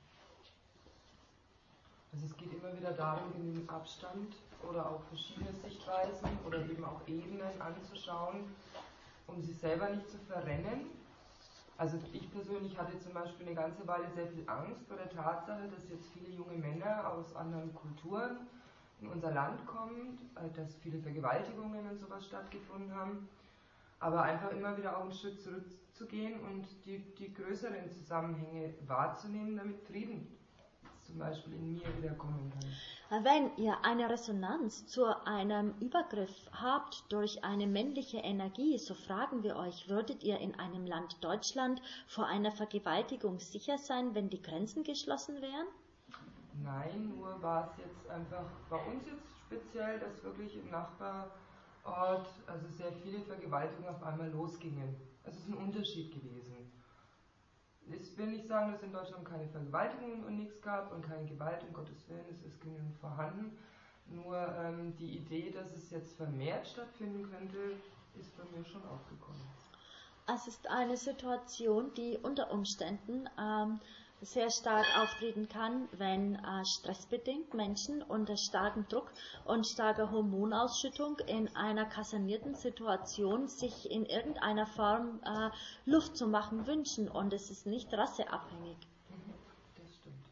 Also es geht immer wieder darum, genügend Abstand oder auch verschiedene Sichtweisen oder eben auch Ebenen anzuschauen, um sich selber nicht zu verrennen. Also ich persönlich hatte zum Beispiel eine ganze Weile sehr viel Angst vor der Tatsache, dass jetzt viele junge Männer aus anderen Kulturen in unser Land kommen, dass viele Vergewaltigungen und sowas stattgefunden haben, aber einfach immer wieder auch einen Schritt zurückzugehen und die größeren Zusammenhänge wahrzunehmen, damit Frieden zum Beispiel in mir wiederkommen kann. Wenn ihr eine Resonanz zu einem Übergriff habt durch eine männliche Energie, so fragen wir euch, würdet ihr in einem Land Deutschland vor einer Vergewaltigung sicher sein, wenn die Grenzen geschlossen wären? Nein, nur war es jetzt einfach bei uns jetzt speziell, dass wirklich im Nachbarort also sehr viele Vergewaltigungen auf einmal losgingen. Es ist ein Unterschied gewesen. Ich will nicht sagen, dass es in Deutschland keine Vergewaltigungen und nichts gab und keine Gewalt, um Gottes Willen, es ist genügend vorhanden. Nur die Idee, dass es jetzt vermehrt stattfinden könnte, ist bei mir schon aufgekommen. Es ist eine Situation, die unter Umständen sehr stark auftreten kann, wenn stressbedingt Menschen unter starkem Druck und starker Hormonausschüttung in einer kasernierten Situation sich in irgendeiner Form Luft zu machen wünschen, und es ist nicht rasseabhängig. Das stimmt.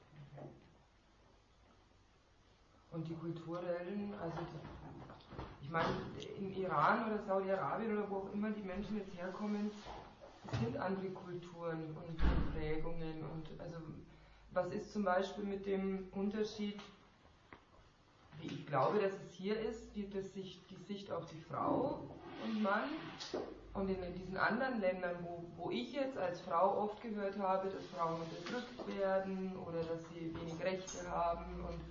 Und die kulturellen, also ich meine, im Iran oder Saudi-Arabien oder wo auch immer die Menschen jetzt herkommen, es sind andere Kulturen und Prägungen. Und also was ist zum Beispiel mit dem Unterschied, wie ich glaube, dass es hier ist, die Sicht auf die Frau und Mann, und in diesen anderen Ländern, wo ich jetzt als Frau oft gehört habe, dass Frauen unterdrückt werden oder dass sie wenig Rechte haben, und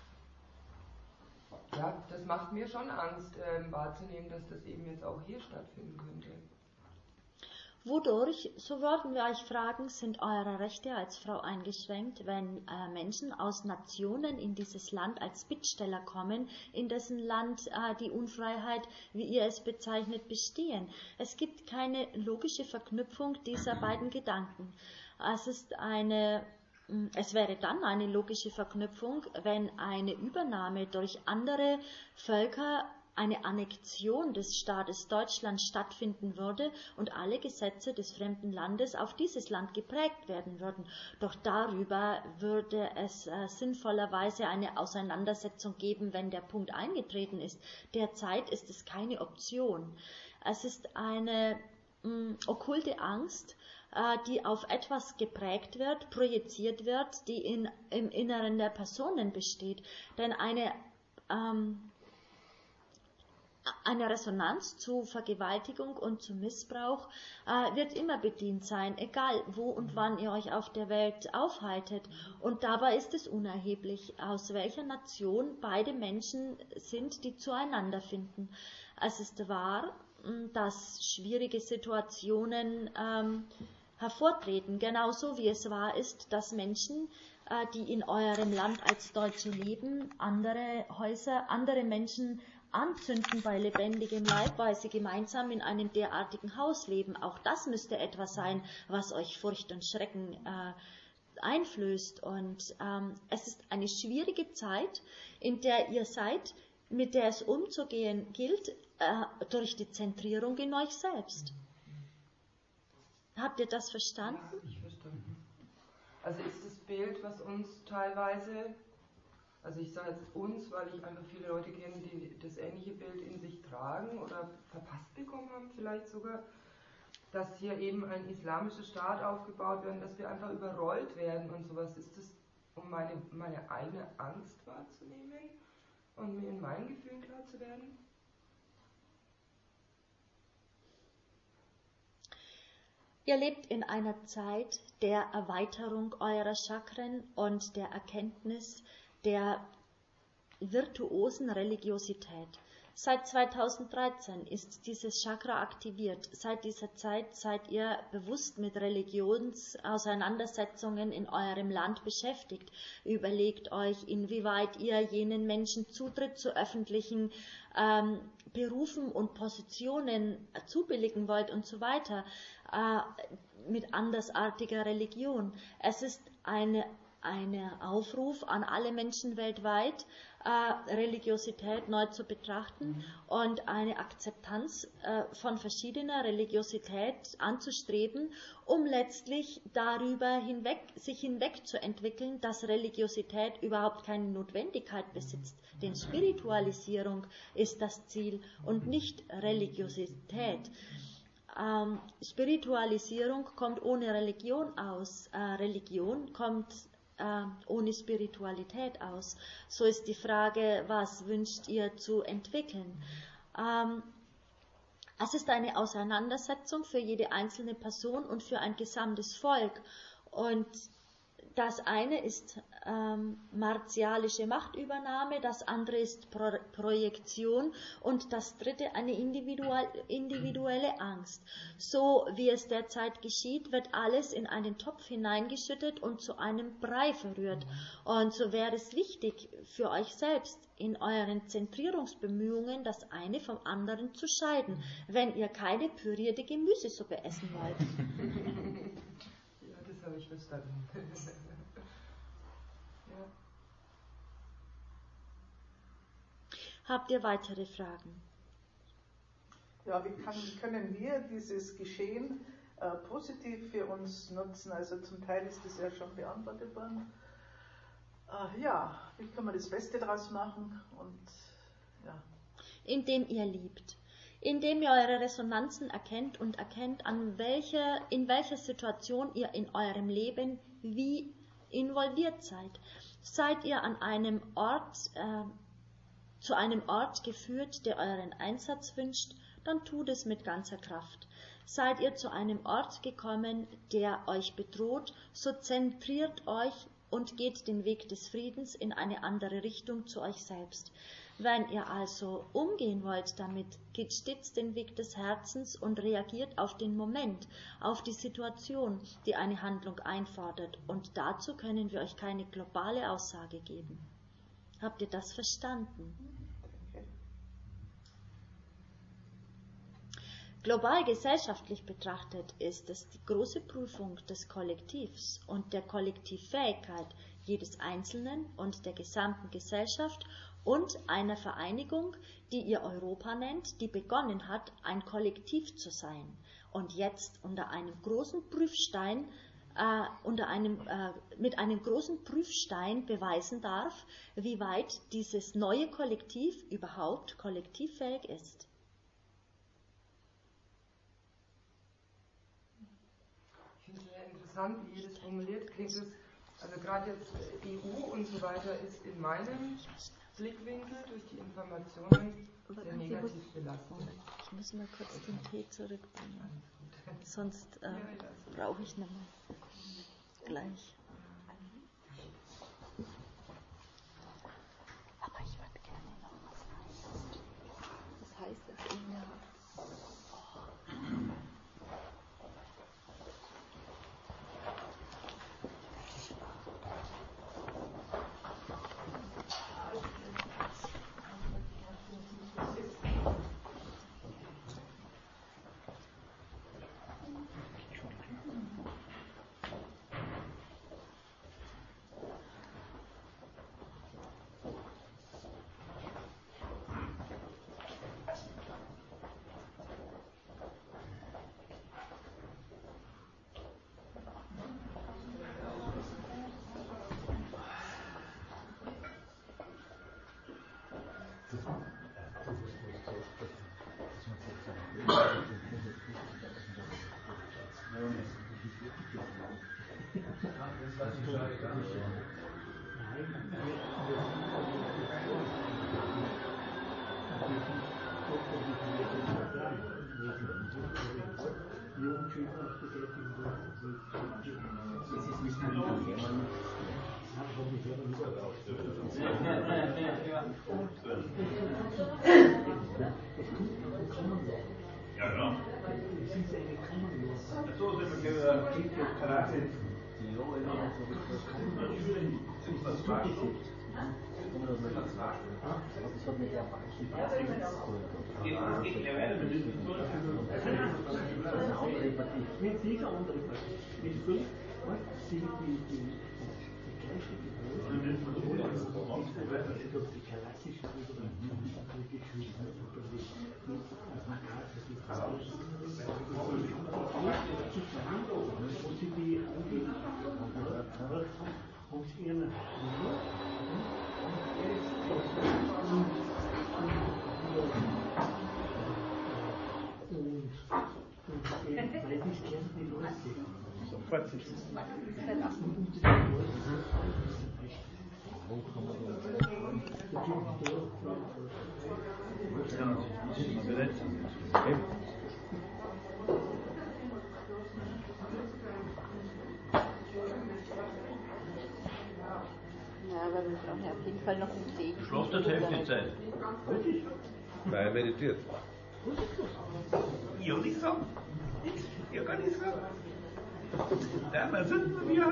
ja, das macht mir schon Angst, wahrzunehmen, dass das eben jetzt auch hier stattfinden könnte. Wodurch, so würden wir euch fragen, sind eure Rechte als Frau eingeschränkt, wenn Menschen aus Nationen in dieses Land als Bittsteller kommen, in dessen Land die Unfreiheit, wie ihr es bezeichnet, bestehen? Es gibt keine logische Verknüpfung dieser beiden Gedanken. Es wäre dann eine logische Verknüpfung, wenn eine Übernahme durch andere Völker, eine Annexion des Staates Deutschland stattfinden würde und alle Gesetze des fremden Landes auf dieses Land geprägt werden würden. Doch darüber würde es sinnvollerweise eine Auseinandersetzung geben, wenn der Punkt eingetreten ist. Derzeit ist es keine Option. Es ist eine okkulte Angst, die auf etwas geprägt wird, projiziert wird, die im Inneren der Personen besteht. Denn eine Resonanz zu Vergewaltigung und zu Missbrauch wird immer bedient sein, egal wo und wann ihr euch auf der Welt aufhaltet. Und dabei ist es unerheblich, aus welcher Nation beide Menschen sind, die zueinander finden. Es ist wahr, dass schwierige Situationen hervortreten, genauso wie es wahr ist, dass Menschen, die in eurem Land als Deutsche leben, andere Häuser, andere Menschen anzünden bei lebendigem Leib, weil sie gemeinsam in einem derartigen Haus leben. Auch das müsste etwas sein, was euch Furcht und Schrecken einflößt. Und es ist eine schwierige Zeit, in der ihr seid, mit der es umzugehen gilt, durch die Zentrierung in euch selbst. Habt ihr das verstanden? Ja, habe ich verstanden. Also ist das Bild, was uns teilweise, also ich sage jetzt uns, weil ich einfach viele Leute kenne, die das ähnliche Bild in sich tragen oder verpasst bekommen haben vielleicht sogar, dass hier eben ein islamischer Staat aufgebaut wird, dass wir einfach überrollt werden und sowas. Ist das, um meine eigene Angst wahrzunehmen und mir in meinen Gefühlen klar zu werden? Ihr lebt in einer Zeit der Erweiterung eurer Chakren und der Erkenntnis der virtuosen Religiosität. Seit 2013 ist dieses Chakra aktiviert. Seit dieser Zeit seid ihr bewusst mit Religionsauseinandersetzungen in eurem Land beschäftigt. Überlegt euch, inwieweit ihr jenen Menschen Zutritt zu öffentlichen Berufen und Positionen zubilligen wollt und so weiter, mit andersartiger Religion. Es ist eine Aufruf an alle Menschen weltweit, Religiosität neu zu betrachten und eine Akzeptanz von verschiedener Religiosität anzustreben, um letztlich darüber sich hinweg zu entwickeln, dass Religiosität überhaupt keine Notwendigkeit besitzt. Denn Spiritualisierung ist das Ziel und nicht Religiosität. Spiritualisierung kommt ohne Religion aus. Religion kommt ohne Spiritualität aus. So ist die Frage, was wünscht ihr zu entwickeln? Es ist eine Auseinandersetzung für jede einzelne Person und für ein gesamtes Volk. Und das eine ist martialische Machtübernahme, das andere ist Projektion und das dritte eine individuelle Angst. So wie es derzeit geschieht, wird alles in einen Topf hineingeschüttet und zu einem Brei verrührt. Und so wäre es wichtig für euch selbst, in euren Zentrierungsbemühungen das eine vom anderen zu scheiden, wenn ihr keine pürierte Gemüsesuppe essen wollt. Ja, das habe ich verstanden. Habt ihr weitere Fragen? Ja, wie können wir dieses Geschehen positiv für uns nutzen? Also zum Teil ist das ja schon beantwortet worden. Ja, wie kann man das Beste daraus machen? Und, ja. Indem ihr liebt. Indem ihr eure Resonanzen erkennt und erkennt, in welcher Situation ihr in eurem Leben wie involviert seid. Seid ihr an einem Ort, zu einem Ort geführt, der euren Einsatz wünscht, dann tut es mit ganzer Kraft. Seid ihr zu einem Ort gekommen, der euch bedroht, so zentriert euch und geht den Weg des Friedens in eine andere Richtung zu euch selbst. Wenn ihr also umgehen wollt damit, geht stets den Weg des Herzens und reagiert auf den Moment, auf die Situation, die eine Handlung einfordert. Und dazu können wir euch keine globale Aussage geben. Habt ihr das verstanden? Global gesellschaftlich betrachtet ist es die große Prüfung des Kollektivs und der Kollektivfähigkeit jedes Einzelnen und der gesamten Gesellschaft und einer Vereinigung, die ihr Europa nennt, die begonnen hat, ein Kollektiv zu sein und jetzt unter einem großen Prüfstein mit einem großen Prüfstein beweisen darf, wie weit dieses neue Kollektiv überhaupt kollektivfähig ist. Ich finde es sehr interessant, wie ihr das formuliert. Klingt es, also gerade jetzt EU und so weiter ist in meinem Blickwinkel durch die Informationen sehr negativ belastet. Ich muss mal kurz den Tee zurückbringen, sonst brauche ich nicht mehr. Gleich. Aber ich würde gerne noch was Heißes. Was heißt das in der Ja, genau. So sind wir Karate. Ja, aber wir brauchen ja auf jeden Fall noch einen Segen. Schloss der Hälfte. Weil er meditiert. Ja, nicht so. Ja, gar nicht so. Da sind wir.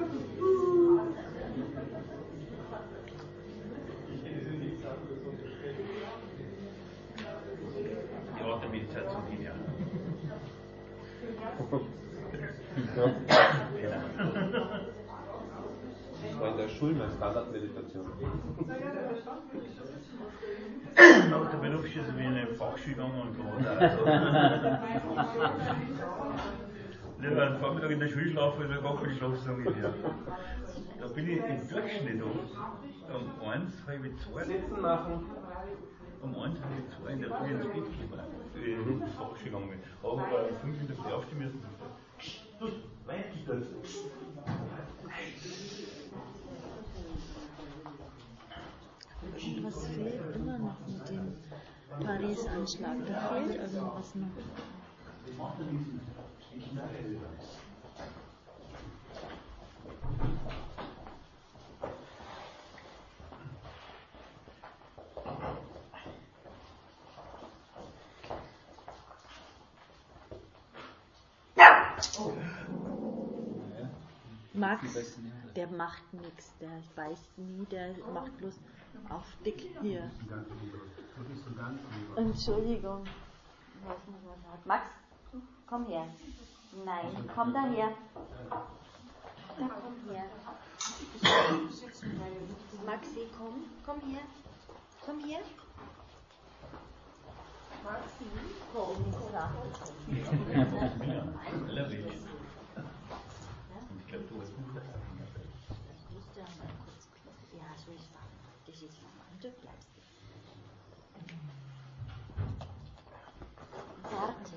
Ja, der Meditation hin, ja. Das war in der Schule meine Standardmeditation. Aber der Beruf ist wie eine Fachschule gegangen und so. Am Vormittag in der Schule schlafen, weil wir gar keine Schlafsachen mehr. Da bin ich im Durchschnitt um 1,5 Sitzen machen. Um 1,5 in der Früh ins Bett gekommen. Ich bin Fachschule gegangen. Aber 5 in der Früh aufstehen müssen. Du, weiter das. Irgendwas fehlt immer noch mit dem Paris-Anschlag. Da fehlt irgendwas noch. Max, der macht nichts, der beißt nie, der macht bloß auf dick hier. Entschuldigung. Max, komm her. Nein, komm daher. Da komm her. Maxi, komm her. Komm her. Maxi, komm, Ich glaube, du hast nicht das. Das musst du ja mal kurz klopfen. Ja, so ist wahr. Das ist wahr. Und du bleibst. Warte.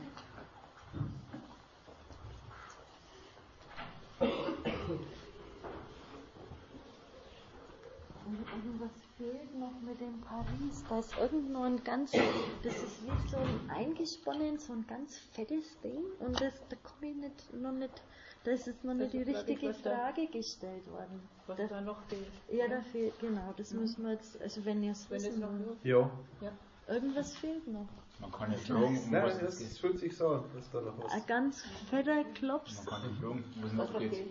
Und irgendwas fehlt noch mit dem Paris. Da ist irgendwo ein ganz, das ist wie so ein eingesponnen, so ein ganz fettes Ding. Und da komme ich noch nicht, da ist jetzt noch nicht die richtige Frage gestellt worden. Was da noch fehlt. Ja, da fehlt, genau, das müssen wir jetzt, also wenn ihr es wissen wollt. Ja. Irgendwas fehlt noch. Man kann nicht fragen, Nein, das fühlt sich so an, dass da noch was. Ein ganz fetter Klops. Man kann nicht fragen, was noch geht.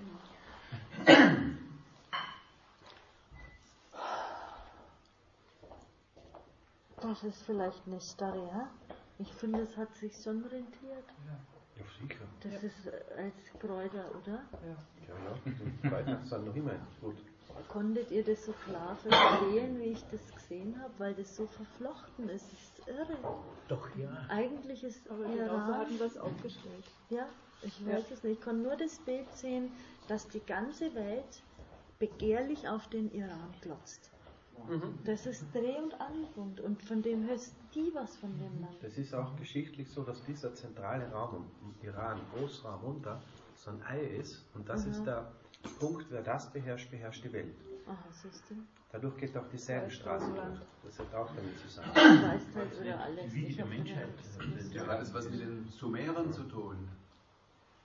Das ist vielleicht eine Starre, ja? Ich finde, es hat sich schon rentiert. Ja, sicher. Das ist als Kräuter, oder? Ja. Die Kräuter sind noch immer gut. Konntet ihr das so klar verstehen, wie ich das gesehen habe? Weil das so verflochten ist. Das ist irre. Doch, ja. Eigentlich ist Aber Iran... genauso hatten wir es aufgestellt. Ja, ich weiß es nicht. Ich kann nur das Bild sehen, dass die ganze Welt begehrlich auf den Iran glotzt. Das ist Dreh- und Angelpunkt. Und von dem hörst die was von dem Land. Das ist auch geschichtlich so, dass dieser zentrale Raum im Iran, Großraum runter, so ein Ei ist. Und das ist der Punkt, wer das beherrscht, beherrscht die Welt. Aha, siehst du? Dadurch geht auch die Seidenstraße durch. Das hat auch damit zusammen. Du weißt halt wieder alles. Wie die Menschheit. Ja, hat es was mit den Sumerern zu tun?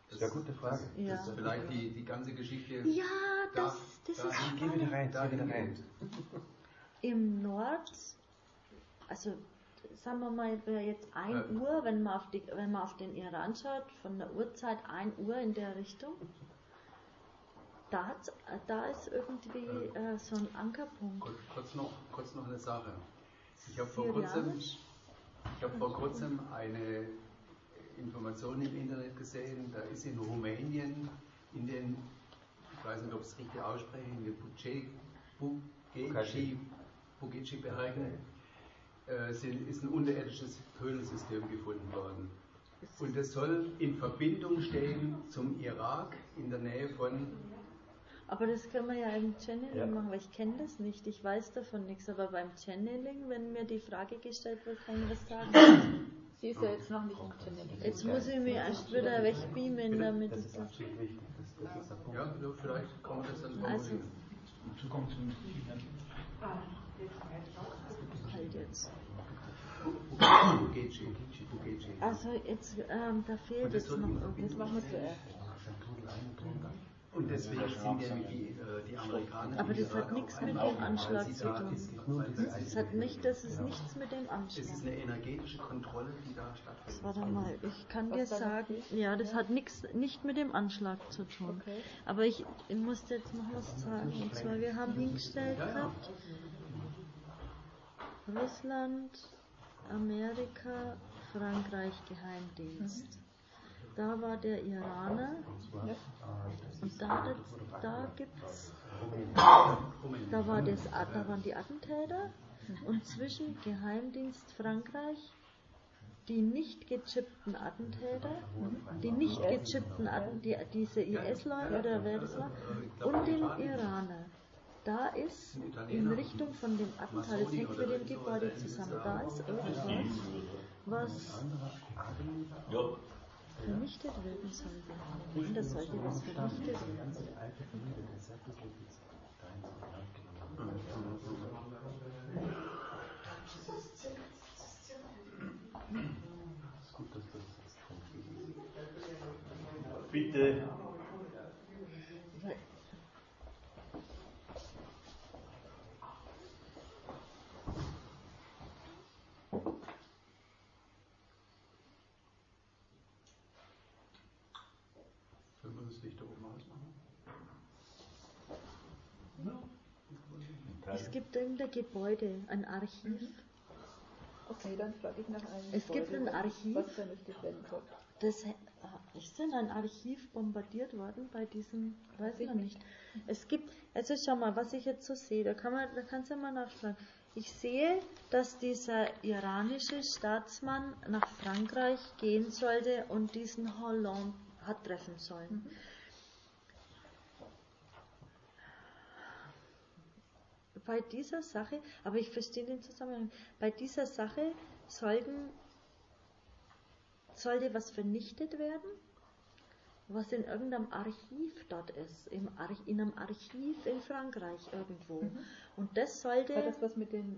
Das wäre eine gute Frage. Ja. Das ist vielleicht die ganze Geschichte. Ja, das ist Geh wieder rein. Im Nord, also sagen wir mal, wäre jetzt 1 Uhr, wenn man auf den Iran schaut, von der Uhrzeit 1 Uhr in der Richtung, da ist irgendwie so ein Ankerpunkt. Kurz noch eine Sache. Ich habe vor kurzem eine Information im Internet gesehen, da ist in Rumänien in den, ich weiß nicht, ob ich es richtig ausspreche, in den Bugeci-Bergen ist ein unterirdisches Höhlensystem gefunden worden. Und das soll in Verbindung stehen zum Irak in der Nähe von... Aber das können wir ja im Channeling machen, weil ich kenne das nicht, ich weiß davon nichts. Aber beim Channeling, wenn mir die Frage gestellt wird, kann ich was sagen. Sie ist ja jetzt noch nicht im Channeling. Jetzt muss ich mich erst wieder wegbeamen, damit ich das... Ja, vielleicht kann man das dann also, Zugang zum halt jetzt. Bugeci. Also jetzt, da fehlt jetzt noch irgendwas. Machen wir zuerst. Und deswegen sind ja die Amerikaner... Aber das hat nichts mit dem Anschlag zu tun. Das ist nichts mit dem Anschlag. Es ist eine energetische Kontrolle, die da stattfindet. Warte mal, ich kann dir sagen, ja, das hat nicht mit dem Anschlag zu tun. Okay. Aber ich musste jetzt noch was sagen. Und zwar, wir haben hingestellt gehabt, Russland, Amerika, Frankreich, Geheimdienst. Da war der Iraner und da gibt's, da waren die Attentäter und zwischen Geheimdienst Frankreich, die nicht gechippten Attentäter, diese IS-Leute oder wer das war, und den Iraner. Da ist in Richtung von dem Attentat, das hängt mit dem Gebäude zusammen, da ist irgendwas, was vernichtet werden sollte. Und das sollte was vernichtet werden. Bitte. Es gibt in der Gebäude ein Archiv. Okay, dann frage ich nach einem Es gibt ein Archiv, was vernichtet werden soll. Das ist denn ein Archiv bombardiert worden bei diesem, weiß ich nicht. Es gibt, also schau mal, was ich jetzt so sehe, da kannst du ja mal nachschlagen. Ich sehe, dass dieser iranische Staatsmann nach Frankreich gehen sollte und diesen Hollande hat treffen sollen. Bei dieser Sache, aber ich verstehe den Zusammenhang, bei dieser Sache sollte was vernichtet werden, was in irgendeinem Archiv dort ist, in einem Archiv in Frankreich irgendwo. Und das sollte... Hat das was mit den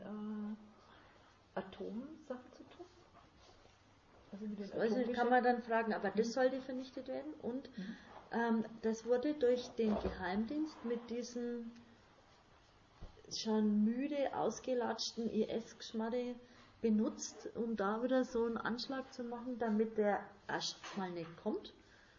Atomsachen zu tun? Also mit den also kann man dann fragen, aber das sollte vernichtet werden und das wurde durch den Geheimdienst mit diesen schon müde, ausgelatschten IS-Geschmarre benutzt, um da wieder so einen Anschlag zu machen, damit der erstmal nicht kommt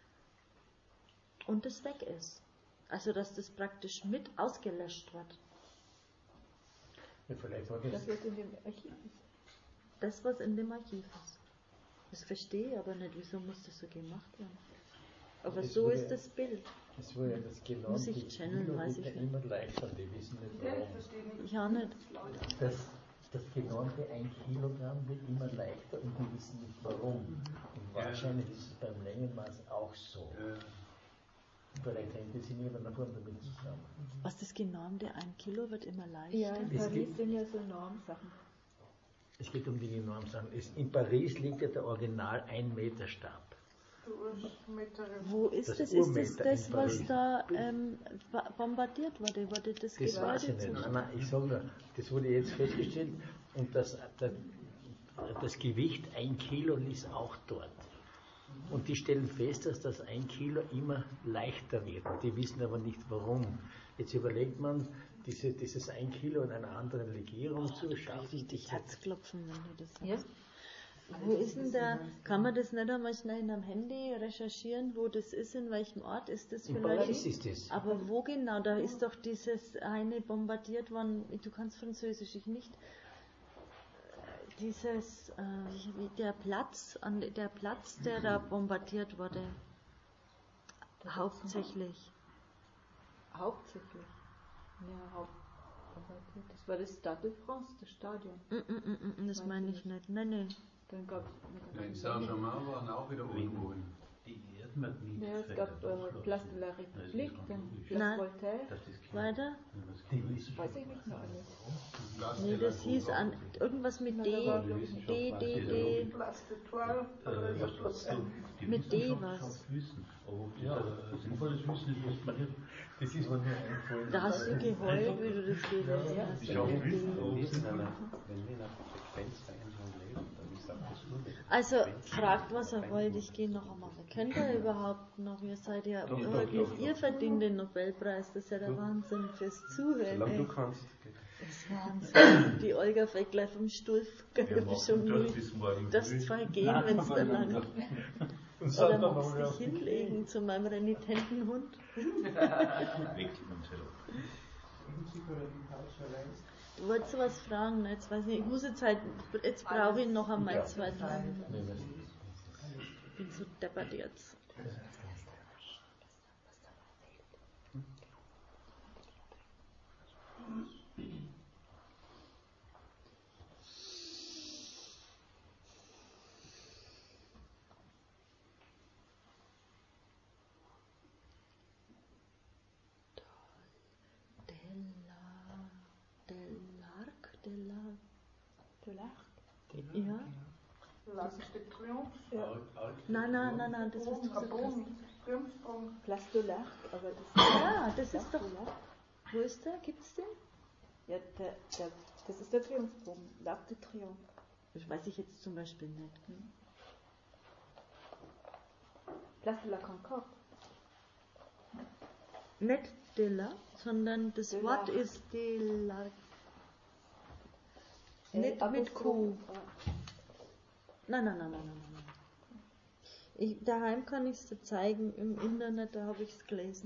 und es weg ist. Also, dass das praktisch mit ausgelöscht wird. Ja, vielleicht war das was in dem Archiv ist. Das, was in dem Archiv ist. Das verstehe ich aber nicht, wieso muss das so gemacht werden. Aber das so ist das Bild. Es war ja das genau Muss ich channeln, weiß ich nicht. immer leichter, die wissen nicht warum. Ich auch nicht. Das genormte 1 Kilogramm wird immer leichter und die wissen nicht warum. Und wahrscheinlich ist es beim Längenmaß auch so. Vielleicht hängt es in irgendeiner Form damit zusammen. Was das genormte 1 Kilo wird immer leichter? Ja, in Paris sind ja so Normsachen. Es geht um die Normsachen. In Paris liegt ja der Original 1 Meter Stab. Wo ist das? Ist das was da bombardiert wurde? Wurde das weiß ich nicht. Nein, ich sage nur, das wurde jetzt festgestellt und das Gewicht 1 Kilo ist auch dort. Und die stellen fest, dass das 1 Kilo immer leichter wird. Und die wissen aber nicht warum. Jetzt überlegt man, dieses 1 Kilo in einer anderen Legierung zu schaffen. Richtig Herzklopfen, wenn du das sagst. Ja. Wo ist denn der, kann man das nicht einmal schnell in einem Handy recherchieren, wo das ist, in welchem Ort ist das in vielleicht? Paris ist das. Aber wo genau? Da ist doch dieses eine bombardiert worden, du kannst Französisch, ich nicht. Dieses, der Platz, der da bombardiert wurde. Hauptsächlich. Hauptsächlich? Ja, das war das Stade de France, das Stadion. Das meine ich nicht. Nein. Dann gab es in Saint-Germain waren auch wieder Unruhen. Die Erdmagnete. Ja, es gab Place de la République, dann Place Voltaire. Weiter? Weiß ich nicht mehr alles. Nee, das hieß irgendwas mit D. Place de Toile. Mit D was. Sinnvolles Wissen ist, was man hier. Das ist mir nur eingefallen. Da hast du geheult, wie du das gelesen hast. Wenn wir in einer Frequenzveränderung leben, dann ist auch das Urteil. Also, fragt, was er wollt, ich gehe noch einmal. Könnt ihr überhaupt noch? Ihr seid ja wirklich, ihr verdient den Nobelpreis, das ist ja der Wahnsinn fürs Zuhören. Solange du kannst. Das ist Wahnsinn. Die Olga fällt gleich vom Stuhl, schon nie. Das voll gehen, wenn es da lang. Oder magst du dich hinlegen zu meinem renitenten Hund? Du wolltest was fragen, ne? Jetzt weiß ich nicht, ich muss jetzt brauche ich noch einmal 2 Tage. Ich bin so deppert jetzt. Ja. L'Arc de Triomphe. Ja. Nein, das ist doch so. Triumphsprung. Place de l'Arc, aber das Ja, das ist doch. Wo ist der? Gibt's den? Ja, das ist der Triumphbogen, L'Arc de Triomphe. Das weiß ich jetzt zum Beispiel nicht. Place de la Concorde. Nicht de la, sondern das de Wort la. ist de la. Nicht mit Q. Nein. Daheim kann ich es dir zeigen, im Internet, da habe ich es gelesen.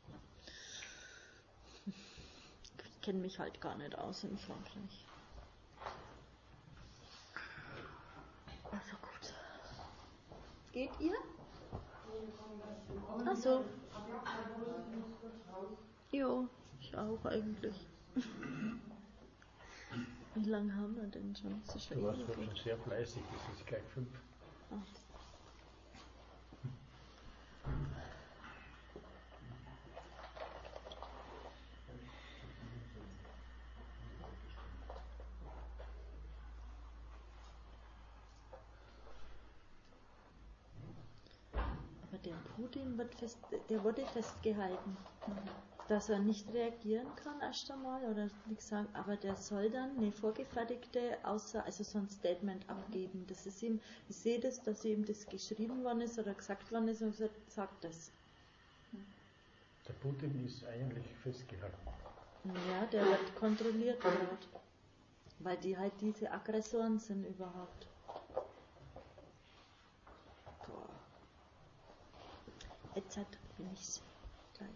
Ich kenne mich halt gar nicht aus in Frankreich. Also gut. Geht ihr? Ach so. Jo, ich auch eigentlich. Wie lange haben wir denn schon? Du warst wohl schon sehr fleißig, das ist gleich 5. Ah. Aber der Putin der wurde festgehalten. Dass er nicht reagieren kann erst einmal oder nichts sagen, aber der soll dann eine vorgefertigte Aussage, also so ein Statement abgeben. Das ist ihm, ich sehe das, dass ihm das geschrieben worden ist oder gesagt worden ist und er sagt das. Der Putin ist eigentlich festgehalten. Ja, der wird kontrolliert dort, weil die halt diese Aggressoren sind überhaupt. Boah. Jetzt bin ich's gleich.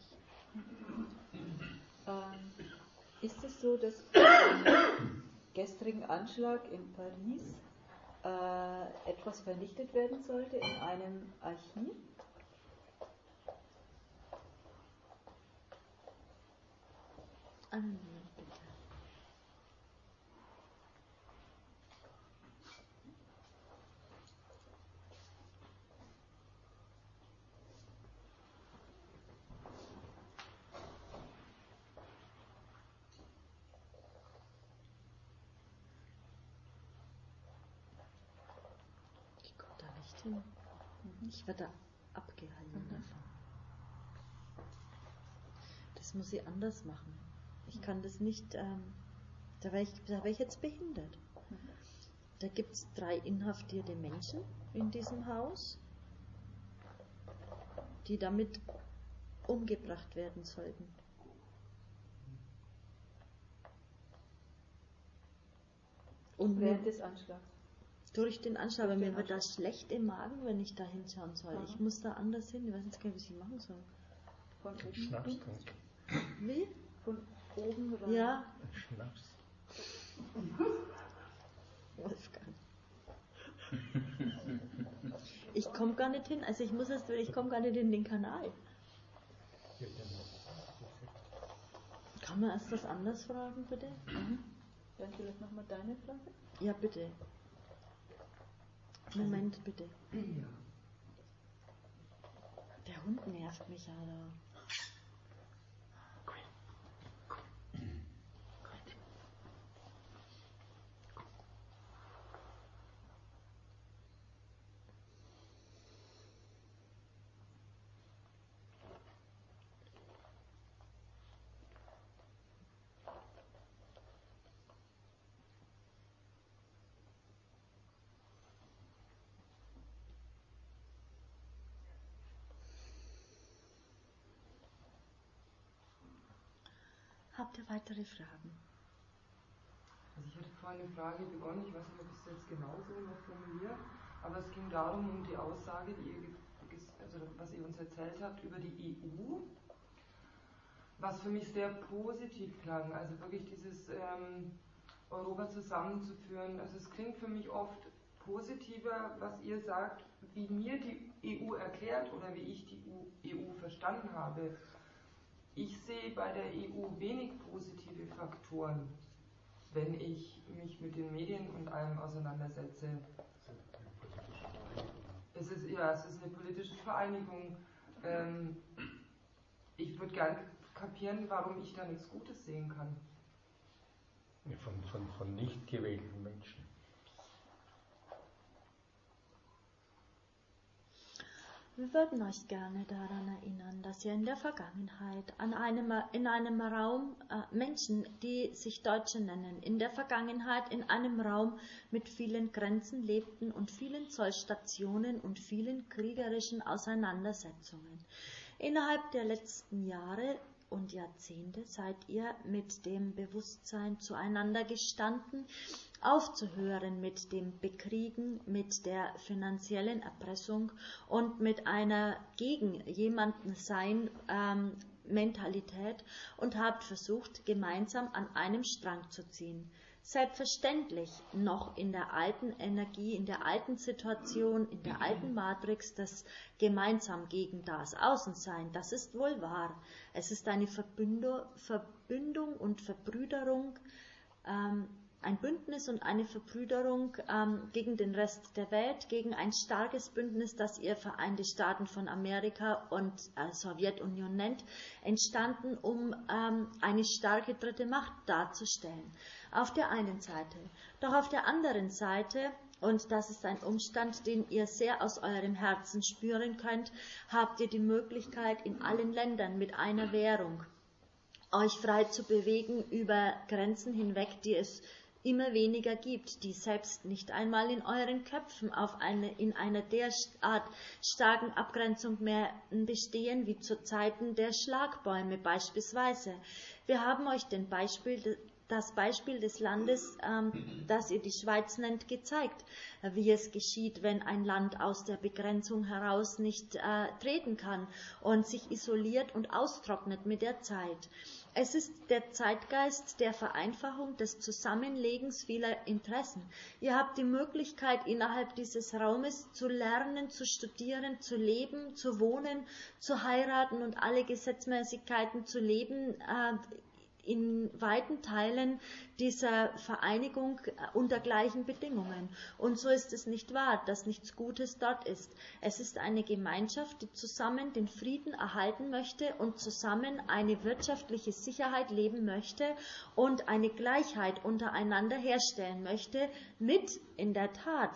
Ist es so, dass beim gestrigen Anschlag in Paris etwas vernichtet werden sollte in einem Archiv? Einen Moment bitte. Ich komme da nicht hin. Ich werde abgehalten davon. Das muss ich anders machen. Ich kann das nicht, da wäre ich jetzt behindert. Da gibt es 3 inhaftierte Menschen in diesem Haus die damit umgebracht werden sollten. Und während des Anschlags? Durch den Anschlag, aber mir wird das schlecht im Magen, wenn ich da hinschauen soll. Ich muss da anders hin, ich weiß jetzt gar nicht, was ich machen soll. Von oben? Schnaps trinken. Wie? Von oben rein? Ja. Schnaps. Wolfgang. Ich komme gar nicht hin, also ich komme gar nicht in den Kanal. Kann man erst was anderes fragen, bitte? Dann vielleicht nochmal deine Frage? Ja, bitte. Moment, bitte. Der Hund nervt mich, Alter. Habt ihr weitere Fragen? Also ich hatte vorhin eine Frage begonnen, ich weiß nicht, ob ich es jetzt genauso noch formuliere, aber es ging darum, um die Aussage, was ihr uns erzählt habt über die EU, was für mich sehr positiv klang, also wirklich dieses Europa zusammenzuführen. Also es klingt für mich oft positiver, was ihr sagt, wie mir die EU erklärt oder wie ich die EU verstanden habe. Ich sehe bei der EU wenig positive Faktoren, wenn ich mich mit den Medien und allem auseinandersetze. Es ist eine politische Vereinigung. Ich würde gerne kapieren, warum ich da nichts Gutes sehen kann. Ja, von nicht gewählten Menschen. Wir würden euch gerne daran erinnern, dass ihr in der Vergangenheit in einem Raum Menschen, die sich Deutsche nennen, in der Vergangenheit in einem Raum mit vielen Grenzen lebten und vielen Zollstationen und vielen kriegerischen Auseinandersetzungen. Innerhalb der letzten Jahre und Jahrzehnte seid ihr mit dem Bewusstsein zueinander gestanden, aufzuhören mit dem Bekriegen, mit der finanziellen Erpressung und mit einer gegen jemanden sein Mentalität und habt versucht, gemeinsam an einem Strang zu ziehen. Selbstverständlich noch in der alten Energie, in der alten Situation, in der alten Matrix, das gemeinsam gegen das Außensein, das ist wohl wahr. Es ist eine Verbündung und Verbrüderung, ein Bündnis und eine Verbrüderung gegen den Rest der Welt, gegen ein starkes Bündnis, das ihr Vereinte Staaten von Amerika und Sowjetunion nennt, entstanden, um eine starke dritte Macht darzustellen. Auf der einen Seite. Doch auf der anderen Seite, und das ist ein Umstand, den ihr sehr aus eurem Herzen spüren könnt, habt ihr die Möglichkeit, in allen Ländern mit einer Währung euch frei zu bewegen über Grenzen hinweg, die es immer weniger gibt, die selbst nicht einmal in euren Köpfen in einer derart starken Abgrenzung mehr bestehen wie zu Zeiten der Schlagbäume beispielsweise. Wir haben euch das Beispiel des Landes, das ihr die Schweiz nennt, gezeigt, wie es geschieht, wenn ein Land aus der Begrenzung heraus nicht treten kann und sich isoliert und austrocknet mit der Zeit. Es ist der Zeitgeist der Vereinfachung, des Zusammenlegens vieler Interessen. Ihr habt die Möglichkeit, innerhalb dieses Raumes zu lernen, zu studieren, zu leben, zu wohnen, zu heiraten und alle Gesetzmäßigkeiten zu leben, in weiten Teilen dieser Vereinigung unter gleichen Bedingungen. Und so ist es nicht wahr, dass nichts Gutes dort ist. Es ist eine Gemeinschaft, die zusammen den Frieden erhalten möchte und zusammen eine wirtschaftliche Sicherheit leben möchte und eine Gleichheit untereinander herstellen möchte, mit in der Tat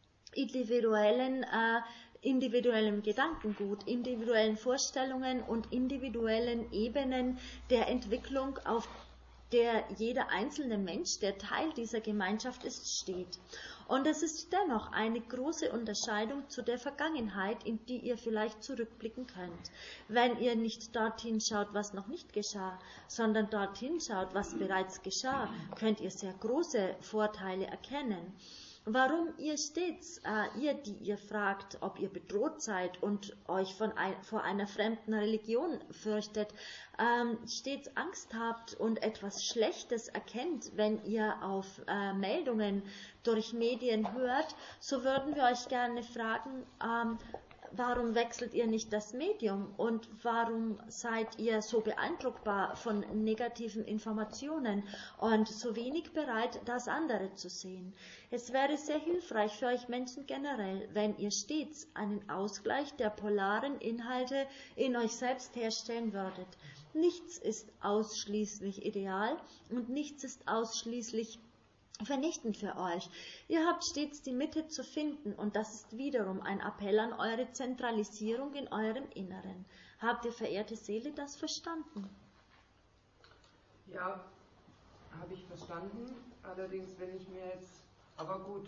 individuellem Gedankengut, individuellen Vorstellungen und individuellen Ebenen der Entwicklung, auf der jeder einzelne Mensch, der Teil dieser Gemeinschaft ist, steht. Und es ist dennoch eine große Unterscheidung zu der Vergangenheit, in die ihr vielleicht zurückblicken könnt. Wenn ihr nicht dorthin schaut, was noch nicht geschah, sondern dorthin schaut, was bereits geschah, könnt ihr sehr große Vorteile erkennen. Warum ihr stets, die ihr fragt, ob ihr bedroht seid und euch vor einer fremden Religion fürchtet, stets Angst habt und etwas Schlechtes erkennt, wenn ihr auf Meldungen durch Medien hört, so würden wir euch gerne fragen, warum wechselt ihr nicht das Medium und warum seid ihr so beeindruckbar von negativen Informationen und so wenig bereit, das andere zu sehen? Es wäre sehr hilfreich für euch Menschen generell, wenn ihr stets einen Ausgleich der polaren Inhalte in euch selbst herstellen würdet. Nichts ist ausschließlich ideal und nichts ist ausschließlich vernichtend für euch. Ihr habt stets die Mitte zu finden und das ist wiederum ein Appell an eure Zentralisierung in eurem Inneren. Habt ihr, verehrte Seele, das verstanden? Ja, habe ich verstanden. Allerdings, wenn ich mir jetzt, aber gut,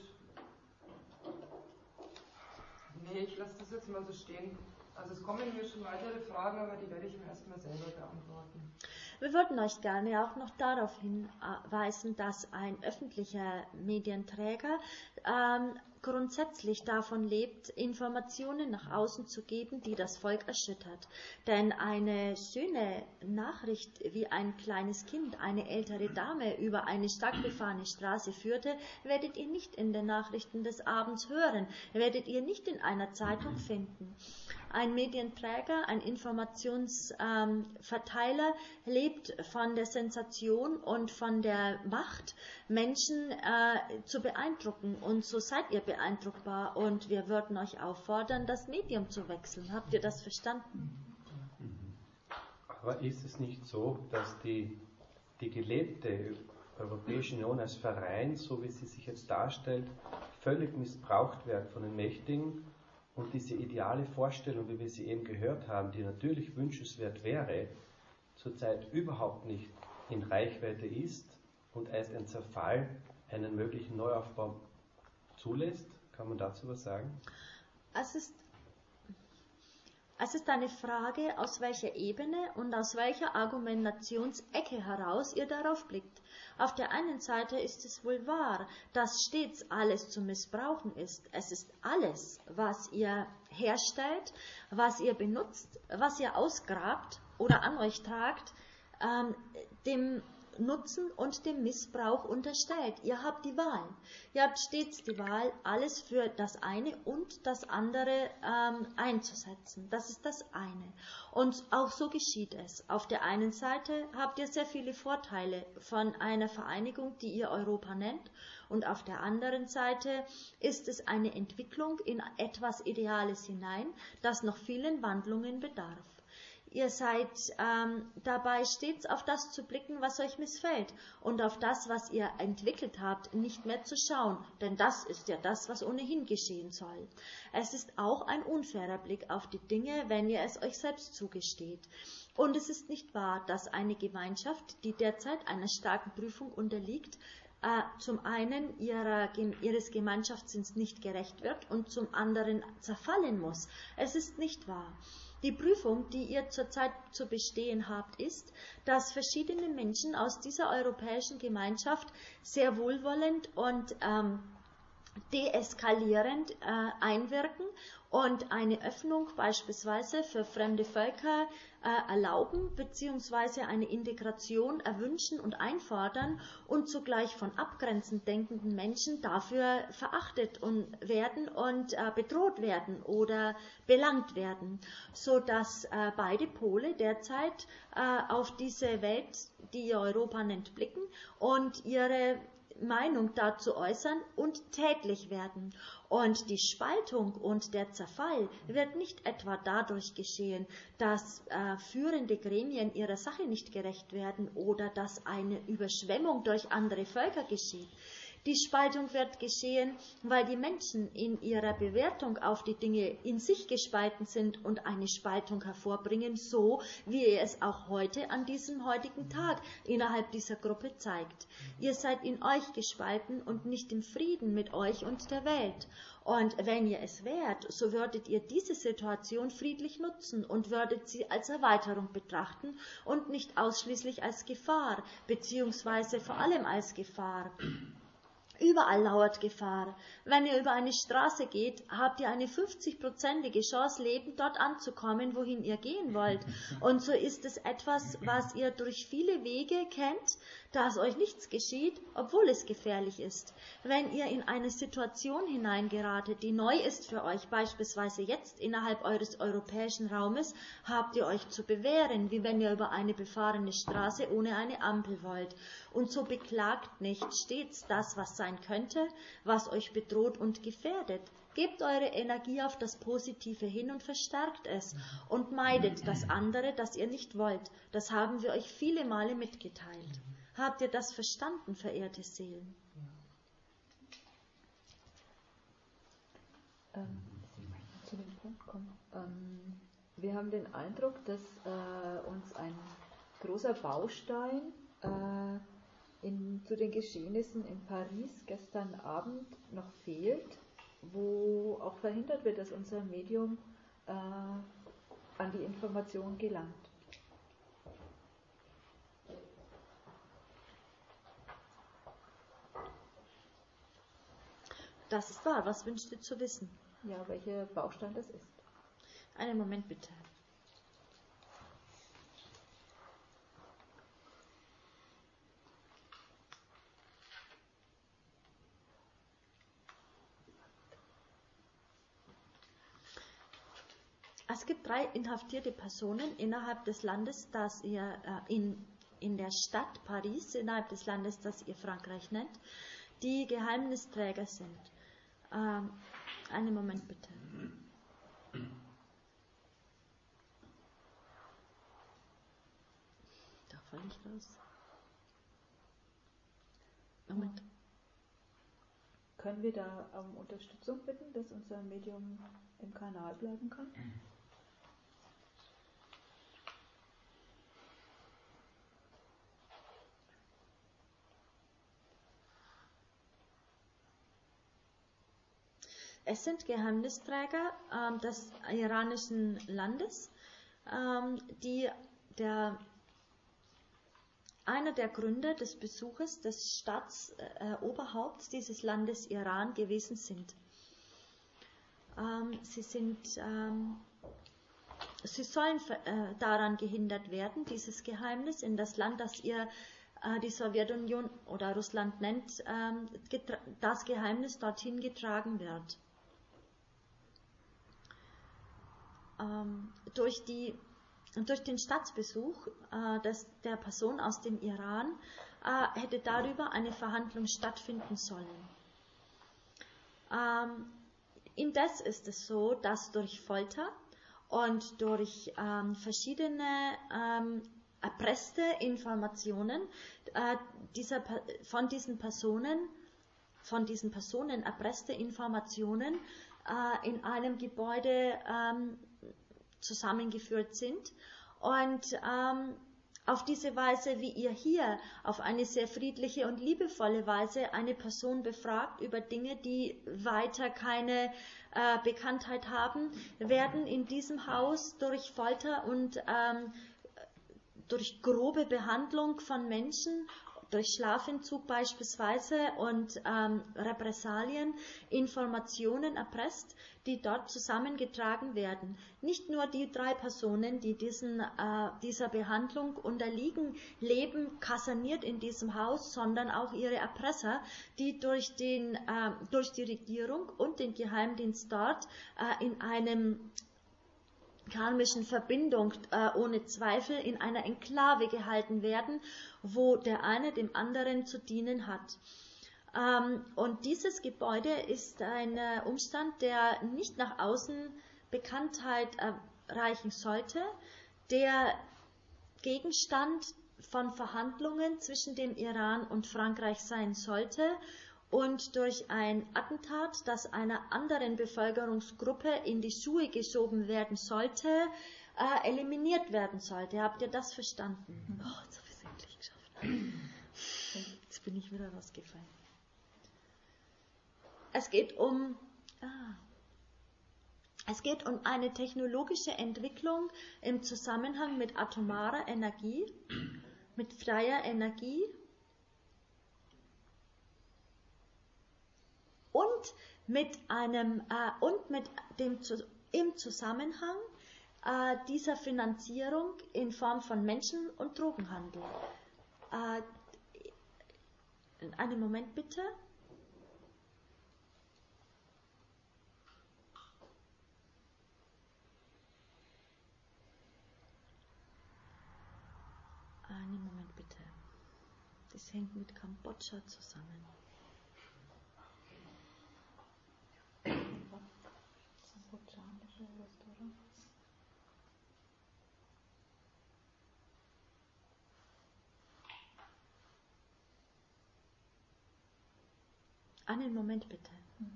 nee, ich lasse das jetzt mal so stehen. Also es kommen mir schon weitere Fragen, aber die werde ich mir erstmal selber beantworten. Wir würden euch gerne auch noch darauf hinweisen, dass ein öffentlicher Medienträger grundsätzlich davon lebt, Informationen nach außen zu geben, die das Volk erschüttert. Denn eine schöne Nachricht, wie ein kleines Kind eine ältere Dame über eine stark befahrene Straße führte, werdet ihr nicht in den Nachrichten des Abends hören, werdet ihr nicht in einer Zeitung finden. Ein Medienträger, ein Informationsverteiler lebt von der Sensation und von der Macht, Menschen zu beeindrucken. Und so seid ihr beeindruckbar. Und wir würden euch auffordern, das Medium zu wechseln. Habt ihr das verstanden? Aber ist es nicht so, dass die gelebte Europäische Union als Verein, so wie sie sich jetzt darstellt, völlig missbraucht wird von den Mächtigen? Und diese ideale Vorstellung, wie wir sie eben gehört haben, die natürlich wünschenswert wäre, zurzeit überhaupt nicht in Reichweite ist und erst ein Zerfall einen möglichen Neuaufbau zulässt? Kann man dazu was sagen? Es ist eine Frage, aus welcher Ebene und aus welcher Argumentationsecke heraus ihr darauf blickt. Auf der einen Seite ist es wohl wahr, dass stets alles zu missbrauchen ist. Es ist alles, was ihr herstellt, was ihr benutzt, was ihr ausgrabt oder an euch tragt, dem Nutzen und dem Missbrauch unterstellt. Ihr habt die Wahl. Ihr habt stets die Wahl, alles für das eine und das andere einzusetzen. Das ist das eine. Und auch so geschieht es. Auf der einen Seite habt ihr sehr viele Vorteile von einer Vereinigung, die ihr Europa nennt. Und auf der anderen Seite ist es eine Entwicklung in etwas Ideales hinein, das noch vielen Wandlungen bedarf. Ihr seid dabei, stets auf das zu blicken, was euch missfällt und auf das, was ihr entwickelt habt, nicht mehr zu schauen, denn das ist ja das, was ohnehin geschehen soll. Es ist auch ein unfairer Blick auf die Dinge, wenn ihr es euch selbst zugesteht. Und es ist nicht wahr, dass eine Gemeinschaft, die derzeit einer starken Prüfung unterliegt, zum einen ihres Gemeinschaftssinns nicht gerecht wird und zum anderen zerfallen muss. Es ist nicht wahr. Die Prüfung, die ihr zurzeit zu bestehen habt, ist, dass verschiedene Menschen aus dieser europäischen Gemeinschaft sehr wohlwollend und deeskalierend einwirken und eine Öffnung beispielsweise für fremde Völker erlauben bzw. eine Integration erwünschen und einfordern und zugleich von abgrenzend denkenden Menschen dafür verachtet werden und bedroht werden oder belangt werden, so dass beide Pole derzeit auf diese Welt, die ihr Europa nennt, blicken und ihre Meinung dazu äußern und tätlich werden. Und die Spaltung und der Zerfall wird nicht etwa dadurch geschehen, dass führende Gremien ihrer Sache nicht gerecht werden oder dass eine Überschwemmung durch andere Völker geschieht. Die Spaltung wird geschehen, weil die Menschen in ihrer Bewertung auf die Dinge in sich gespalten sind und eine Spaltung hervorbringen, so wie er es auch heute an diesem heutigen Tag innerhalb dieser Gruppe zeigt. Ihr seid in euch gespalten und nicht im Frieden mit euch und der Welt. Und wenn ihr es wärt, so würdet ihr diese Situation friedlich nutzen und würdet sie als Erweiterung betrachten und nicht ausschließlich als Gefahr, beziehungsweise vor allem als Gefahr. Überall lauert Gefahr. Wenn ihr über eine Straße geht, habt ihr eine 50-prozentige Chance, lebend dort anzukommen, wohin ihr gehen wollt. Und so ist es etwas, was ihr durch viele Wege kennt, dass euch nichts geschieht, obwohl es gefährlich ist. Wenn ihr in eine Situation hineingeratet, die neu ist für euch, beispielsweise jetzt innerhalb eures europäischen Raumes, habt ihr euch zu bewähren, wie wenn ihr über eine befahrene Straße ohne eine Ampel wollt. Und so beklagt nicht stets das, was sein könnte, was euch bedroht und gefährdet. Gebt eure Energie auf das Positive hin und verstärkt es und meidet das andere, das ihr nicht wollt. Das haben wir euch viele Male mitgeteilt. Habt ihr das verstanden, verehrte Seelen? Zu dem Punkt kommen. Wir haben den Eindruck, dass uns ein großer Baustein zu den Geschehnissen in Paris gestern Abend noch fehlt, wo auch verhindert wird, dass unser Medium an die Information gelangt. Das ist wahr. Was wünscht ihr zu wissen? Ja, welcher Baustein das ist. Einen Moment bitte. Es gibt 3 inhaftierte Personen innerhalb des Landes, das ihr in der Stadt Paris, innerhalb des Landes, das ihr Frankreich nennt, die Geheimnisträger sind. Einen Moment bitte. Da falle ich raus. Moment. Können wir da um Unterstützung bitten, dass unser Medium im Kanal bleiben kann? Es sind Geheimnisträger des iranischen Landes, die einer der Gründer des Besuches des Staatsoberhaupts dieses Landes Iran gewesen sind. Sie sollen daran gehindert werden, dieses Geheimnis in das Land, das ihr die Sowjetunion oder Russland nennt, das Geheimnis dorthin getragen wird. Durch den Staatsbesuch der Person aus dem Iran hätte darüber eine Verhandlung stattfinden sollen. Indes ist es so, dass durch Folter und durch verschiedene erpresste Informationen von diesen Personen erpresste Informationen in einem Gebäude zusammengeführt sind und auf diese Weise, wie ihr hier auf eine sehr friedliche und liebevolle Weise eine Person befragt über Dinge, die weiter keine Bekanntheit haben, werden in diesem Haus durch Folter und durch grobe Behandlung von Menschen, durch Schlafentzug beispielsweise und Repressalien, Informationen erpresst, die dort zusammengetragen werden. Nicht nur die 3 Personen, die dieser Behandlung unterliegen, leben kaserniert in diesem Haus, sondern auch ihre Erpresser, die durch die Regierung und den Geheimdienst dort in einem karmischen Verbindung ohne Zweifel in einer Enklave gehalten werden, wo der eine dem anderen zu dienen hat. Und dieses Gebäude ist ein Umstand, der nicht nach außen Bekanntheit erreichen sollte, der Gegenstand von Verhandlungen zwischen dem Iran und Frankreich sein sollte und durch ein Attentat, das einer anderen Bevölkerungsgruppe in die Schuhe geschoben werden sollte, eliminiert werden sollte. Habt ihr das verstanden? Oh, jetzt habe ich es endlich geschafft. Jetzt bin ich wieder rausgefallen. Es geht um eine technologische Entwicklung im Zusammenhang mit atomarer Energie, mit freier Energie und im Zusammenhang dieser Finanzierung in Form von Menschen- und Drogenhandel. Einen Moment bitte. Einen Moment bitte. Das hängt mit Kambodscha zusammen. Kambodschanische Restaurants. Einen Moment bitte.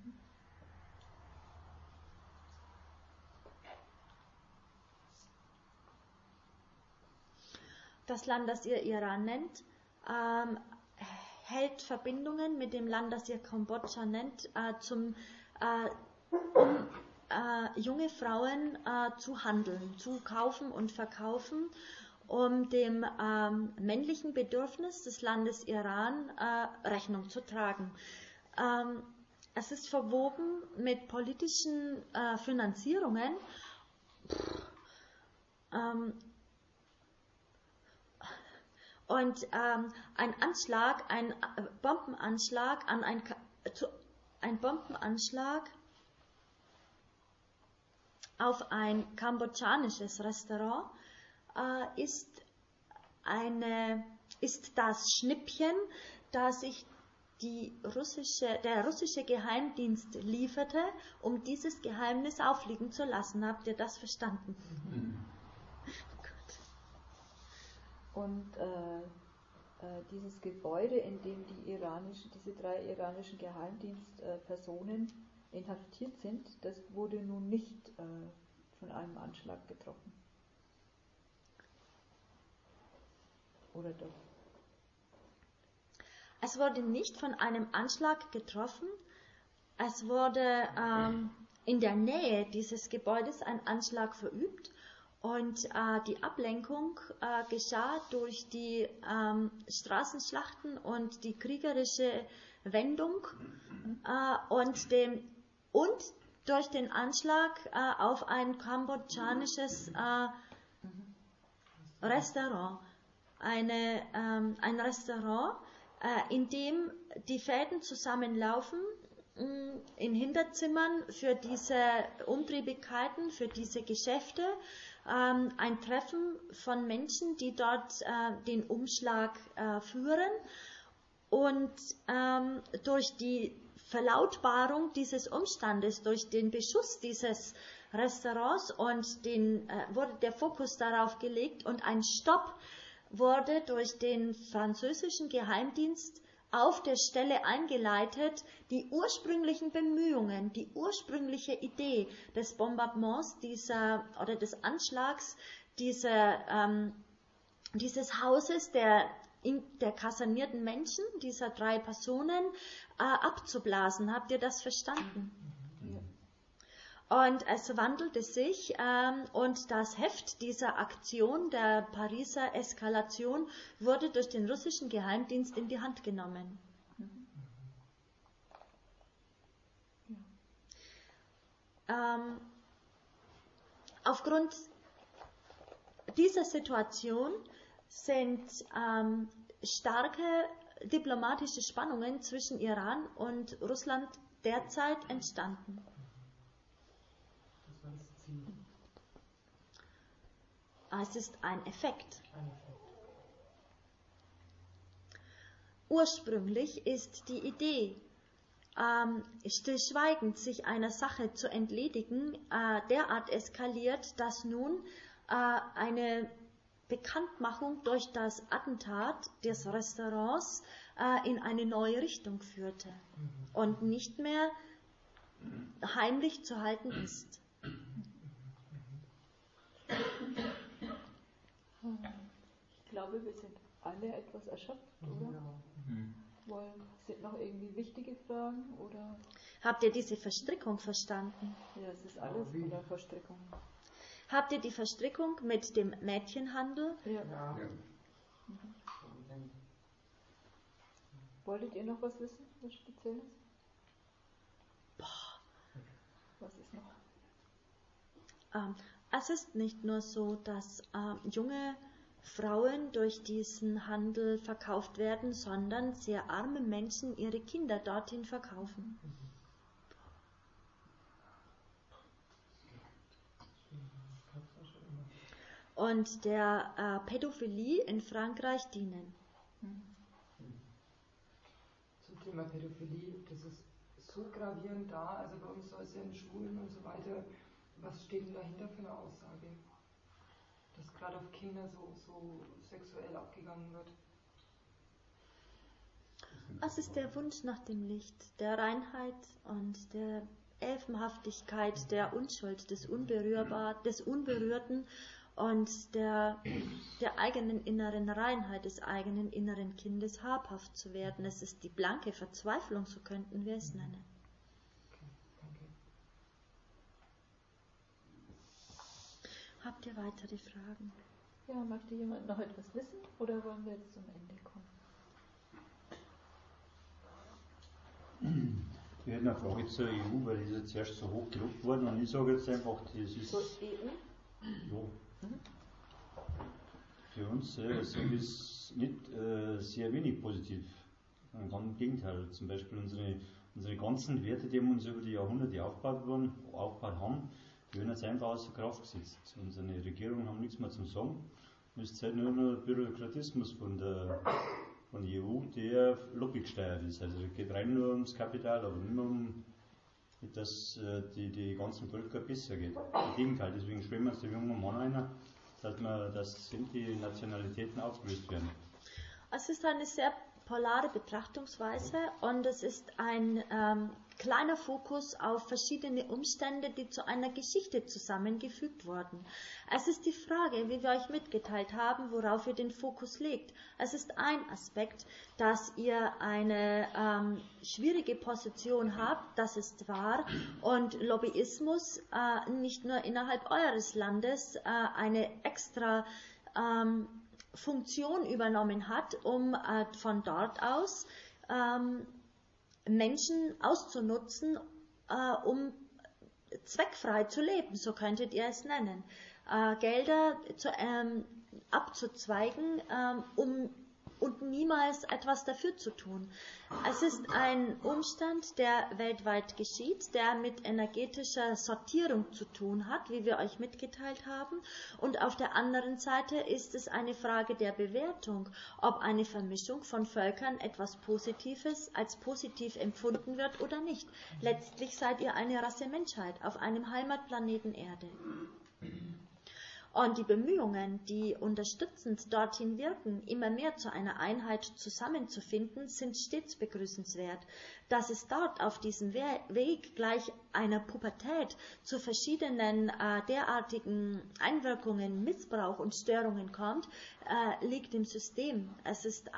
Das Land, das ihr Iran nennt, hält Verbindungen mit dem Land, das ihr Kambodscha nennt, um junge Frauen zu handeln, zu kaufen und verkaufen, um dem männlichen Bedürfnis des Landes Iran Rechnung zu tragen. Es ist verwoben mit politischen Finanzierungen. Und ein Bombenanschlag auf ein kambodschanisches Restaurant ist das Schnippchen, das sich der russische Geheimdienst lieferte, um dieses Geheimnis aufliegen zu lassen. Habt ihr das verstanden? Und dieses Gebäude, in dem diese 3 iranischen Geheimdienstpersonen inhaftiert sind, das wurde nun nicht von einem Anschlag getroffen. Oder doch? Es wurde nicht von einem Anschlag getroffen. Es wurde in der Nähe dieses Gebäudes ein Anschlag verübt. Und die Ablenkung geschah durch die Straßenschlachten und die kriegerische Wendung und durch den Anschlag auf ein kambodschanisches Restaurant. Ein Restaurant, in dem die Fäden zusammenlaufen in Hinterzimmern für diese Umtriebigkeiten, für diese Geschäfte. Ein Treffen von Menschen, die dort den Umschlag führen, und durch die Verlautbarung dieses Umstandes, durch den Beschuss dieses Restaurants wurde der Fokus darauf gelegt und ein Stopp wurde durch den französischen Geheimdienst auf der Stelle eingeleitet, die ursprünglichen Bemühungen, die ursprüngliche Idee des Bombardements des Anschlags dieses Hauses der kasernierten Menschen, dieser 3 Personen, abzublasen. Habt ihr das verstanden? Und es wandelte sich, und das Heft dieser Aktion, der Pariser Eskalation, wurde durch den russischen Geheimdienst in die Hand genommen. Aufgrund dieser Situation sind starke diplomatische Spannungen zwischen Iran und Russland derzeit entstanden. Es ist ein Effekt. Ursprünglich ist die Idee, stillschweigend sich einer Sache zu entledigen, derart eskaliert, dass nun eine Bekanntmachung durch das Attentat des Restaurants in eine neue Richtung führte und nicht mehr heimlich zu halten ist. Ich glaube, wir sind alle etwas erschöpft, oder? Sind noch irgendwie wichtige Fragen? Oder? Habt ihr diese Verstrickung verstanden? Ja, es ist alles von der Verstrickung. Habt ihr die Verstrickung mit dem Mädchenhandel? Ja. Wolltet ihr noch was wissen, was Spezielles? Was ist noch? Es ist nicht nur so, dass junge Frauen durch diesen Handel verkauft werden, sondern sehr arme Menschen ihre Kinder dorthin verkaufen. Und der Pädophilie in Frankreich dienen. Zum Thema Pädophilie, das ist so gravierend da, also bei uns soll es ja in Schulen und so weiter, was steht denn dahinter für eine Aussage? Dass gerade auf Kinder so sexuell abgegangen wird. Es ist der Wunsch nach dem Licht, der Reinheit und der Elfenhaftigkeit, der Unschuld, des Unberührten und der eigenen inneren Reinheit, des eigenen inneren Kindes habhaft zu werden. Es ist die blanke Verzweiflung, so könnten wir es nennen. Habt ihr weitere Fragen? Ja, möchte jemand noch etwas wissen oder wollen wir jetzt zum Ende kommen? Ich hätte eine Frage zur EU, weil die ist jetzt erst so hoch gelobt worden und ich sage jetzt einfach, das ist... Zur EU? Ja. Für uns ist nicht sehr wenig positiv. Ganz im Gegenteil. Zum Beispiel unsere ganzen Werte, die uns über die Jahrhunderte aufgebaut haben, die werden jetzt einfach außer Kraft gesetzt. Unsere Regierungen haben nichts mehr zu sagen. Es ist halt nur noch Bürokratismus von der EU, der Lobby gesteuert ist. Also es geht rein nur ums Kapital, aber nicht mehr um, dass die ganzen Völker besser geht. Im Gegenteil, deswegen schwimmen wir uns der jungen Mann ein, dass die Nationalitäten aufgelöst werden. Es ist eine sehr polare Betrachtungsweise und es ist ein kleiner Fokus auf verschiedene Umstände, die zu einer Geschichte zusammengefügt wurden. Es ist die Frage, wie wir euch mitgeteilt haben, worauf ihr den Fokus legt. Es ist ein Aspekt, dass ihr eine schwierige Position habt, das ist wahr, und Lobbyismus nicht nur innerhalb eures Landes eine extra Funktion übernommen hat, um von dort aus Menschen auszunutzen, um zweckfrei zu leben, so könntet ihr es nennen. Gelder abzuzweigen, und niemals etwas dafür zu tun. Es ist ein Umstand, der weltweit geschieht, der mit energetischer Sortierung zu tun hat, wie wir euch mitgeteilt haben. Und auf der anderen Seite ist es eine Frage der Bewertung, ob eine Vermischung von Völkern etwas Positives als positiv empfunden wird oder nicht. Letztlich seid ihr eine Rasse Menschheit auf einem Heimatplaneten Erde. Und die Bemühungen, die unterstützend dorthin wirken, immer mehr zu einer Einheit zusammenzufinden, sind stets begrüßenswert. Dass es dort auf diesem Weg gleich einer Pubertät zu verschiedenen derartigen Einwirkungen, Missbrauch und Störungen kommt, liegt im System. Es ist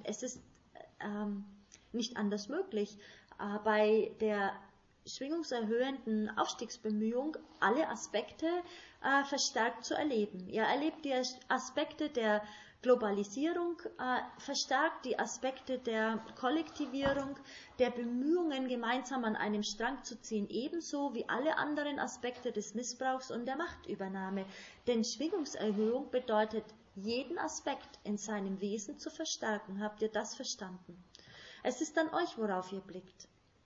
nicht anders möglich. Bei der schwingungserhöhenden Aufstiegsbemühung alle Aspekte verstärkt zu erleben. Ihr erlebt die Aspekte der Globalisierung, verstärkt die Aspekte der Kollektivierung, der Bemühungen, gemeinsam an einem Strang zu ziehen, ebenso wie alle anderen Aspekte des Missbrauchs und der Machtübernahme. Denn Schwingungserhöhung bedeutet, jeden Aspekt in seinem Wesen zu verstärken. Habt ihr das verstanden? Es ist an euch, worauf ihr blickt.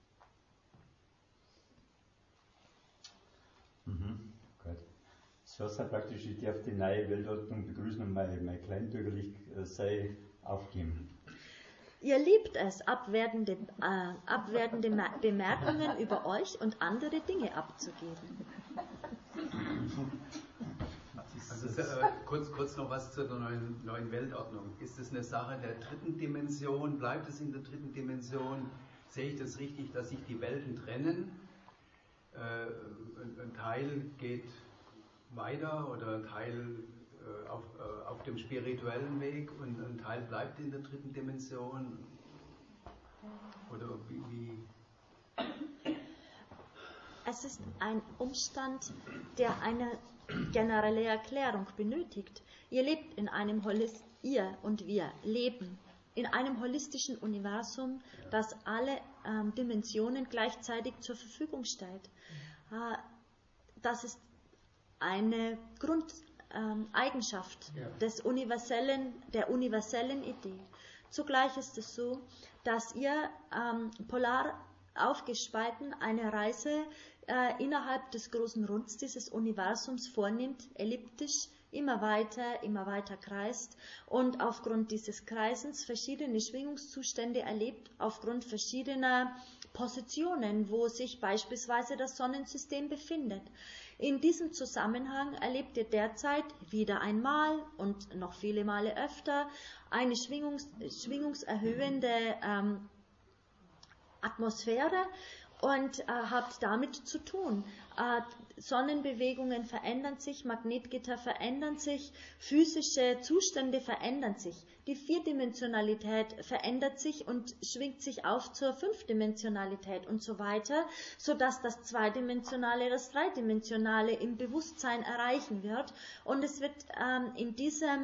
Gut. Das heißt praktisch, ich darf die neue Weltordnung begrüßen und mein kleintürlich sei aufgeben. Ihr liebt es, abwertende Bemerkungen über euch und andere Dinge abzugeben. Kurz noch was zur neuen Weltordnung. Ist es eine Sache der dritten Dimension? Bleibt es in der dritten Dimension? Sehe ich das richtig, dass sich die Welten trennen? Ein Teil geht weiter oder ein Teil auf dem spirituellen Weg und ein Teil bleibt in der dritten Dimension? Oder wie? Es ist ein Umstand, der eine generelle Erklärung benötigt. Ihr lebt in einem ihr und wir leben in einem holistischen Universum, das alle Dimensionen gleichzeitig zur Verfügung stellt. Das ist eine Grundeigenschaft der universellen Idee. Zugleich ist es so, dass ihr polar aufgespalten eine Reise innerhalb des großen Runds dieses Universums vornimmt, elliptisch, immer weiter kreist und aufgrund dieses Kreisens verschiedene Schwingungszustände erlebt, aufgrund verschiedener Positionen, wo sich beispielsweise das Sonnensystem befindet. In diesem Zusammenhang erlebt ihr derzeit wieder einmal und noch viele Male öfter eine schwingungserhöhende Atmosphäre und habt damit zu tun. Sonnenbewegungen verändern sich, Magnetgitter verändern sich, physische Zustände verändern sich. Die Vierdimensionalität verändert sich und schwingt sich auf zur Fünfdimensionalität und so weiter, sodass das Zweidimensionale, das Dreidimensionale im Bewusstsein erreichen wird. Und es wird in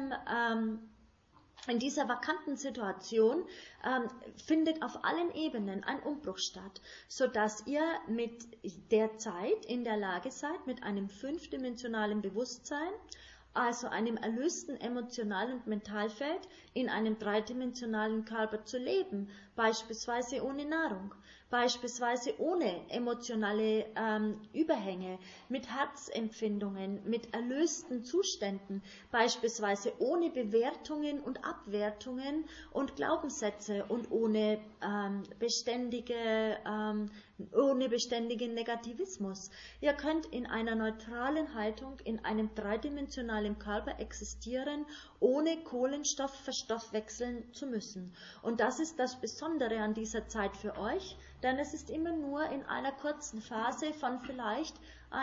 dieser vakanten Situation findet auf allen Ebenen ein Umbruch statt, sodass ihr mit der Zeit in der Lage seid, mit einem fünfdimensionalen Bewusstsein, also einem erlösten Emotional- und Mentalfeld, in einem dreidimensionalen Körper zu leben, beispielsweise ohne Nahrung, beispielsweise ohne emotionale Überhänge, mit Herzempfindungen, mit erlösten Zuständen, beispielsweise ohne Bewertungen und Abwertungen und Glaubenssätze und ohne beständigen Negativismus. Ihr könnt in einer neutralen Haltung in einem dreidimensionalen Körper existieren, ohne Kohlenstoff verstoffwechseln zu müssen. Und das ist das Besondere an dieser Zeit für euch, denn es ist immer nur in einer kurzen Phase von vielleicht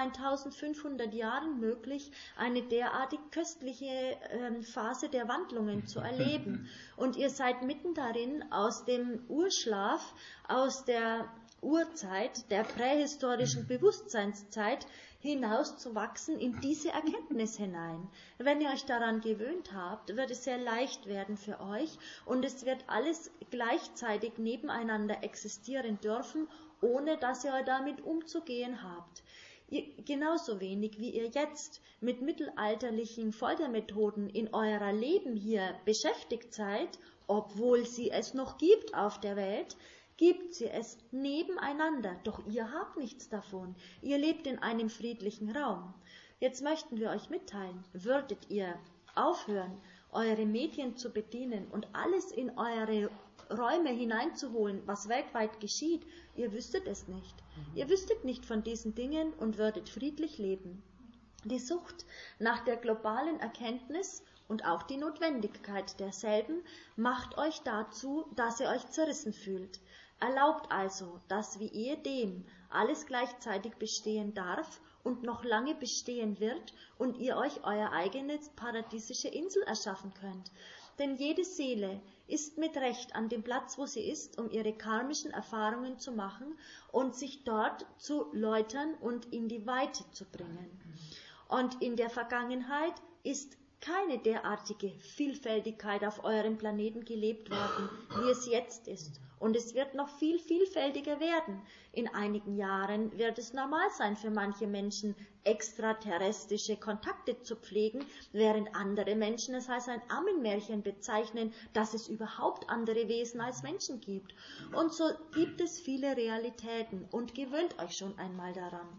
1500 Jahren möglich, eine derartig köstliche Phase der Wandlungen zu erleben. Und ihr seid mitten darin, aus dem Urschlaf, aus der Urzeit, der prähistorischen Bewusstseinszeit, hinaus zu wachsen in diese Erkenntnis hinein. Wenn ihr euch daran gewöhnt habt, wird es sehr leicht werden für euch und es wird alles gleichzeitig nebeneinander existieren dürfen, ohne dass ihr damit umzugehen habt. Genauso wenig wie ihr jetzt mit mittelalterlichen Foltermethoden in eurer Leben hier beschäftigt seid, obwohl sie es noch gibt auf der Welt, gibt sie es nebeneinander, doch ihr habt nichts davon. Ihr lebt in einem friedlichen Raum. Jetzt möchten wir euch mitteilen, würdet ihr aufhören, eure Medien zu bedienen und alles in eure Räume hineinzuholen, was weltweit geschieht, ihr wüsstet es nicht. Ihr wüsstet nicht von diesen Dingen und würdet friedlich leben. Die Sucht nach der globalen Erkenntnis und auch die Notwendigkeit derselben macht euch dazu, dass ihr euch zerrissen fühlt. Erlaubt also, dass wie ehedem alles gleichzeitig bestehen darf und noch lange bestehen wird und ihr euch euer eigenes paradiesische Insel erschaffen könnt. Denn jede Seele ist mit Recht an dem Platz, wo sie ist, um ihre karmischen Erfahrungen zu machen und sich dort zu läutern und in die Weite zu bringen. Und in der Vergangenheit ist keine derartige Vielfältigkeit auf eurem Planeten gelebt worden, wie es jetzt ist. Und es wird noch viel vielfältiger werden. In einigen Jahren wird es normal sein für manche Menschen, extraterrestrische Kontakte zu pflegen, während andere Menschen es als ein Ammenmärchen bezeichnen, dass es überhaupt andere Wesen als Menschen gibt. Und so gibt es viele Realitäten und gewöhnt euch schon einmal daran.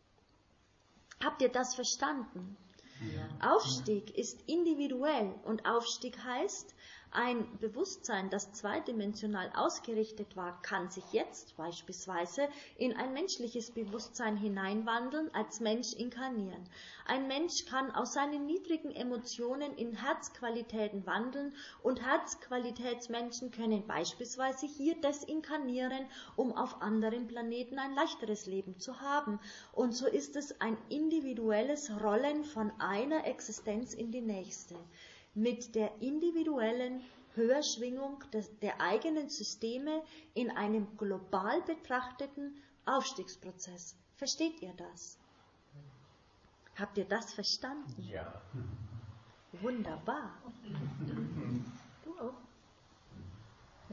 Habt ihr das verstanden? Ja. Aufstieg ist individuell und Aufstieg heißt, Ein Bewusstsein, das zweidimensional ausgerichtet war, kann sich jetzt beispielsweise in ein menschliches Bewusstsein hineinwandeln, als Mensch inkarnieren. Ein Mensch kann aus seinen niedrigen Emotionen in Herzqualitäten wandeln und Herzqualitätsmenschen können beispielsweise hier desinkarnieren, um auf anderen Planeten ein leichteres Leben zu haben. Und so ist es ein individuelles Rollen von einer Existenz in die nächste. Mit der individuellen Höherschwingung der eigenen Systeme in einem global betrachteten Aufstiegsprozess. Versteht ihr das? Habt ihr das verstanden? Ja. Wunderbar. Du auch? Ja.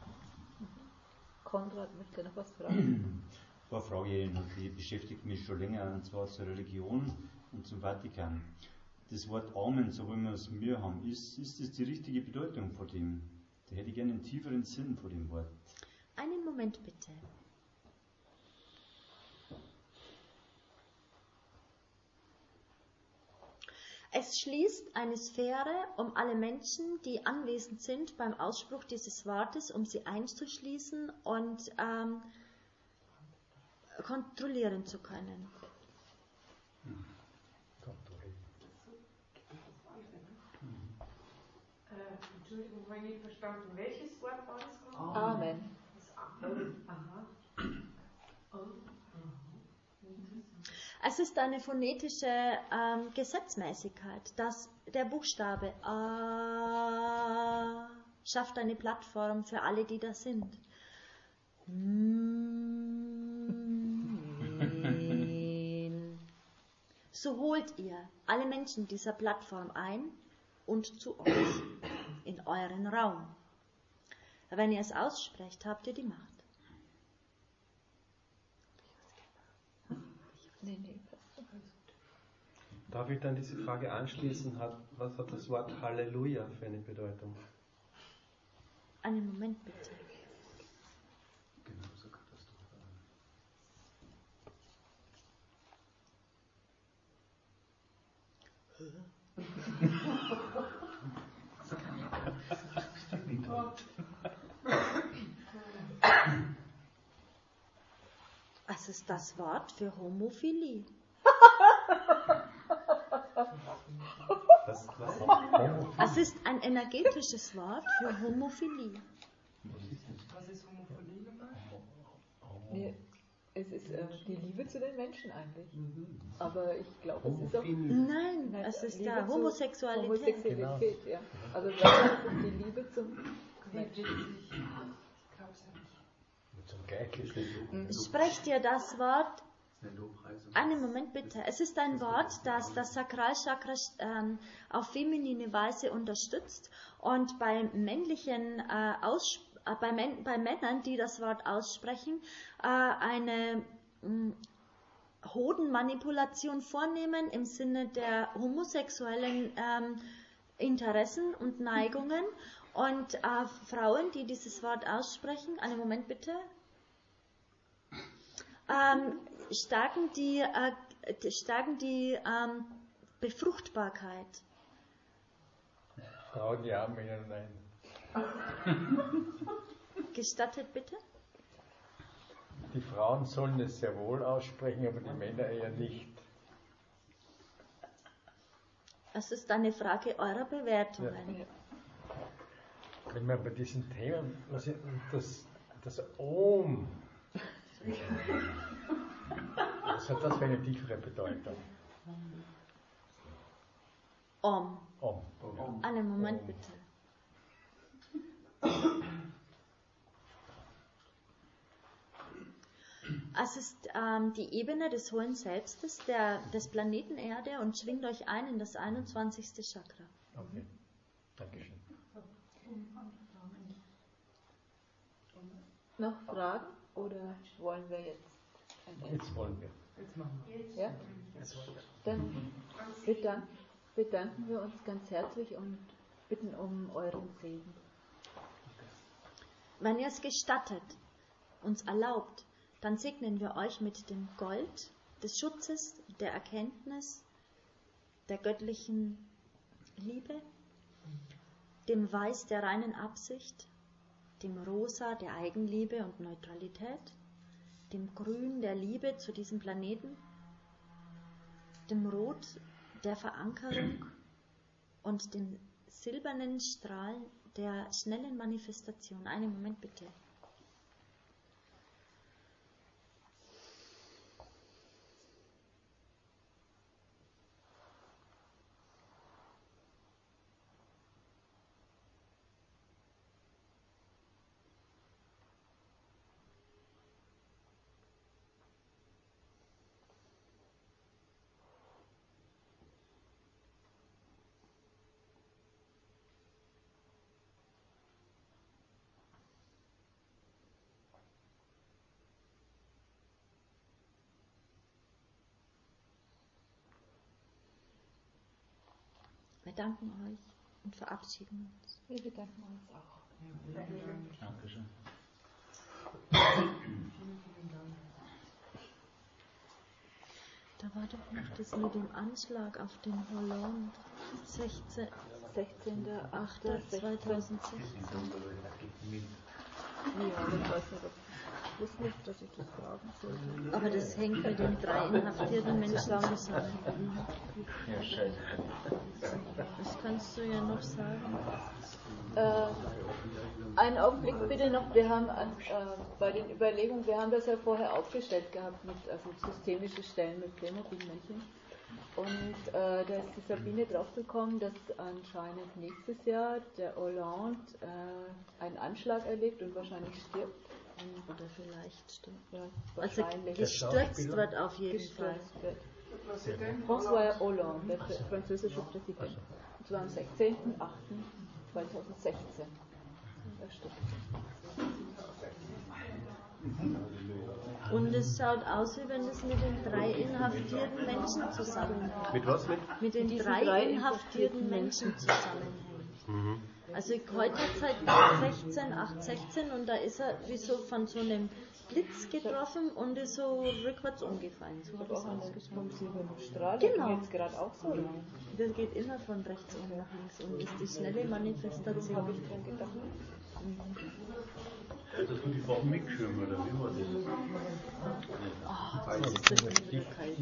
Konrad möchte noch was fragen. Eine Frage, die beschäftigt mich schon länger, und zwar zur Religion und zum Vatikan. Das Wort Amen, so wie wir es mir haben, ist das die richtige Bedeutung von dem? Da hätte ich gerne einen tieferen Sinn von dem Wort. Einen Moment bitte. Es schließt eine Sphäre um alle Menschen, die anwesend sind beim Ausspruch dieses Wortes, um sie einzuschließen und kontrollieren zu können. Entschuldigung, habe ich nicht verstanden. Welches Wort war das? Amen. Das Amen. Aha. Es ist eine phonetische Gesetzmäßigkeit, dass der Buchstabe A schafft eine Plattform für alle, die da sind. So holt ihr alle Menschen dieser Plattform ein und zu euch in euren Raum. Wenn ihr es aussprecht, habt ihr die Macht. Darf ich dann diese Frage anschließen? Was hat das Wort Halleluja für eine Bedeutung? Einen Moment bitte. Es ist das Wort für Homophilie. Es ist ein energetisches Wort für Homophilie. Was ist Homophilie gemeint? Nee, es ist die Liebe zu den Menschen eigentlich. Aber ich glaube, es ist auch... Nein, es ist Liebe ja Homosexualität. Homosexualität, ja. Also das ist die Liebe zum Menschen. Zum Gleichgeschlechtlichen. Sprecht ihr das Wort? Einen Moment bitte. Es ist ein Wort, das das Sakralchakra auf feminine Weise unterstützt und bei männlichen bei Männern, die das Wort aussprechen, eine Hodenmanipulation vornehmen im Sinne der homosexuellen Interessen und Neigungen. Und Frauen, die dieses Wort aussprechen, einen Moment bitte, stärken die Befruchtbarkeit. Frauen ja, Männer nein. Gestattet bitte? Die Frauen sollen es sehr wohl aussprechen, aber die Männer eher nicht. Es ist eine Frage eurer Bewertungen. Ja. Wenn man bei diesen Themen, was ist das Om, was hat das für eine tiefere Bedeutung? Om. Om. Einen Moment bitte. Es ist die Ebene des hohen Selbstes des Planeten Erde und schwingt euch ein in das 21. Chakra. Okay, Dankeschön. Noch Fragen oder wollen wir jetzt ein Ende? Jetzt wollen wir. Jetzt machen wir. Ja? Dann bedanken wir uns ganz herzlich und bitten um euren Segen. Wenn ihr es gestattet, uns erlaubt, dann segnen wir euch mit dem Gold des Schutzes, der Erkenntnis, der göttlichen Liebe, dem Weiß der reinen Absicht, dem Rosa der Eigenliebe und Neutralität, dem Grün der Liebe zu diesem Planeten, dem Rot der Verankerung und dem silbernen Strahl der schnellen Manifestation. Einen Moment bitte. Wir danken euch und verabschieden uns. Wir bedanken uns auch. Dankeschön. Da war doch noch das mit dem Anschlag auf den Hollande. 16.08.2016. Ja, ich weiß nicht, ich wusste nicht, dass ich das fragen sollte. Aber das hängt mit den 3 inhaftierten Menschen zusammen. Ja, scheiße. Das kannst du ja noch sagen. Einen Augenblick bitte noch, wir haben bei den Überlegungen, wir haben das ja vorher aufgestellt gehabt, mit systemische Stellen mit Playmobil-Männchen. Und da ist die Sabine draufgekommen, dass anscheinend nächstes Jahr der Hollande einen Anschlag erlebt und wahrscheinlich stirbt. Oder vielleicht stirbt. Ja, Also wahrscheinlich. gestürzt wird auf jeden Fall. François Hollande, der französische Präsident. Und zwar am 16.08.2016. Er stirbt. Und es schaut aus, wie wenn es mit den 3 inhaftierten Menschen zusammenhängt. Mit was? Mit den 3 inhaftierten Menschen zusammenhängt. Mhm. Also heute hat es halt 8:16 und da ist er wie so von so einem Blitz getroffen und ist so rückwärts umgefallen. So hat es ausgeschaut. Genau. Jetzt gerade auch so lang. Das geht immer von rechts und nach links und ist die schnelle Manifestation. Habe ich dran gedacht. Hast du die Farben mitgeschrieben oder wie war das? Das ist so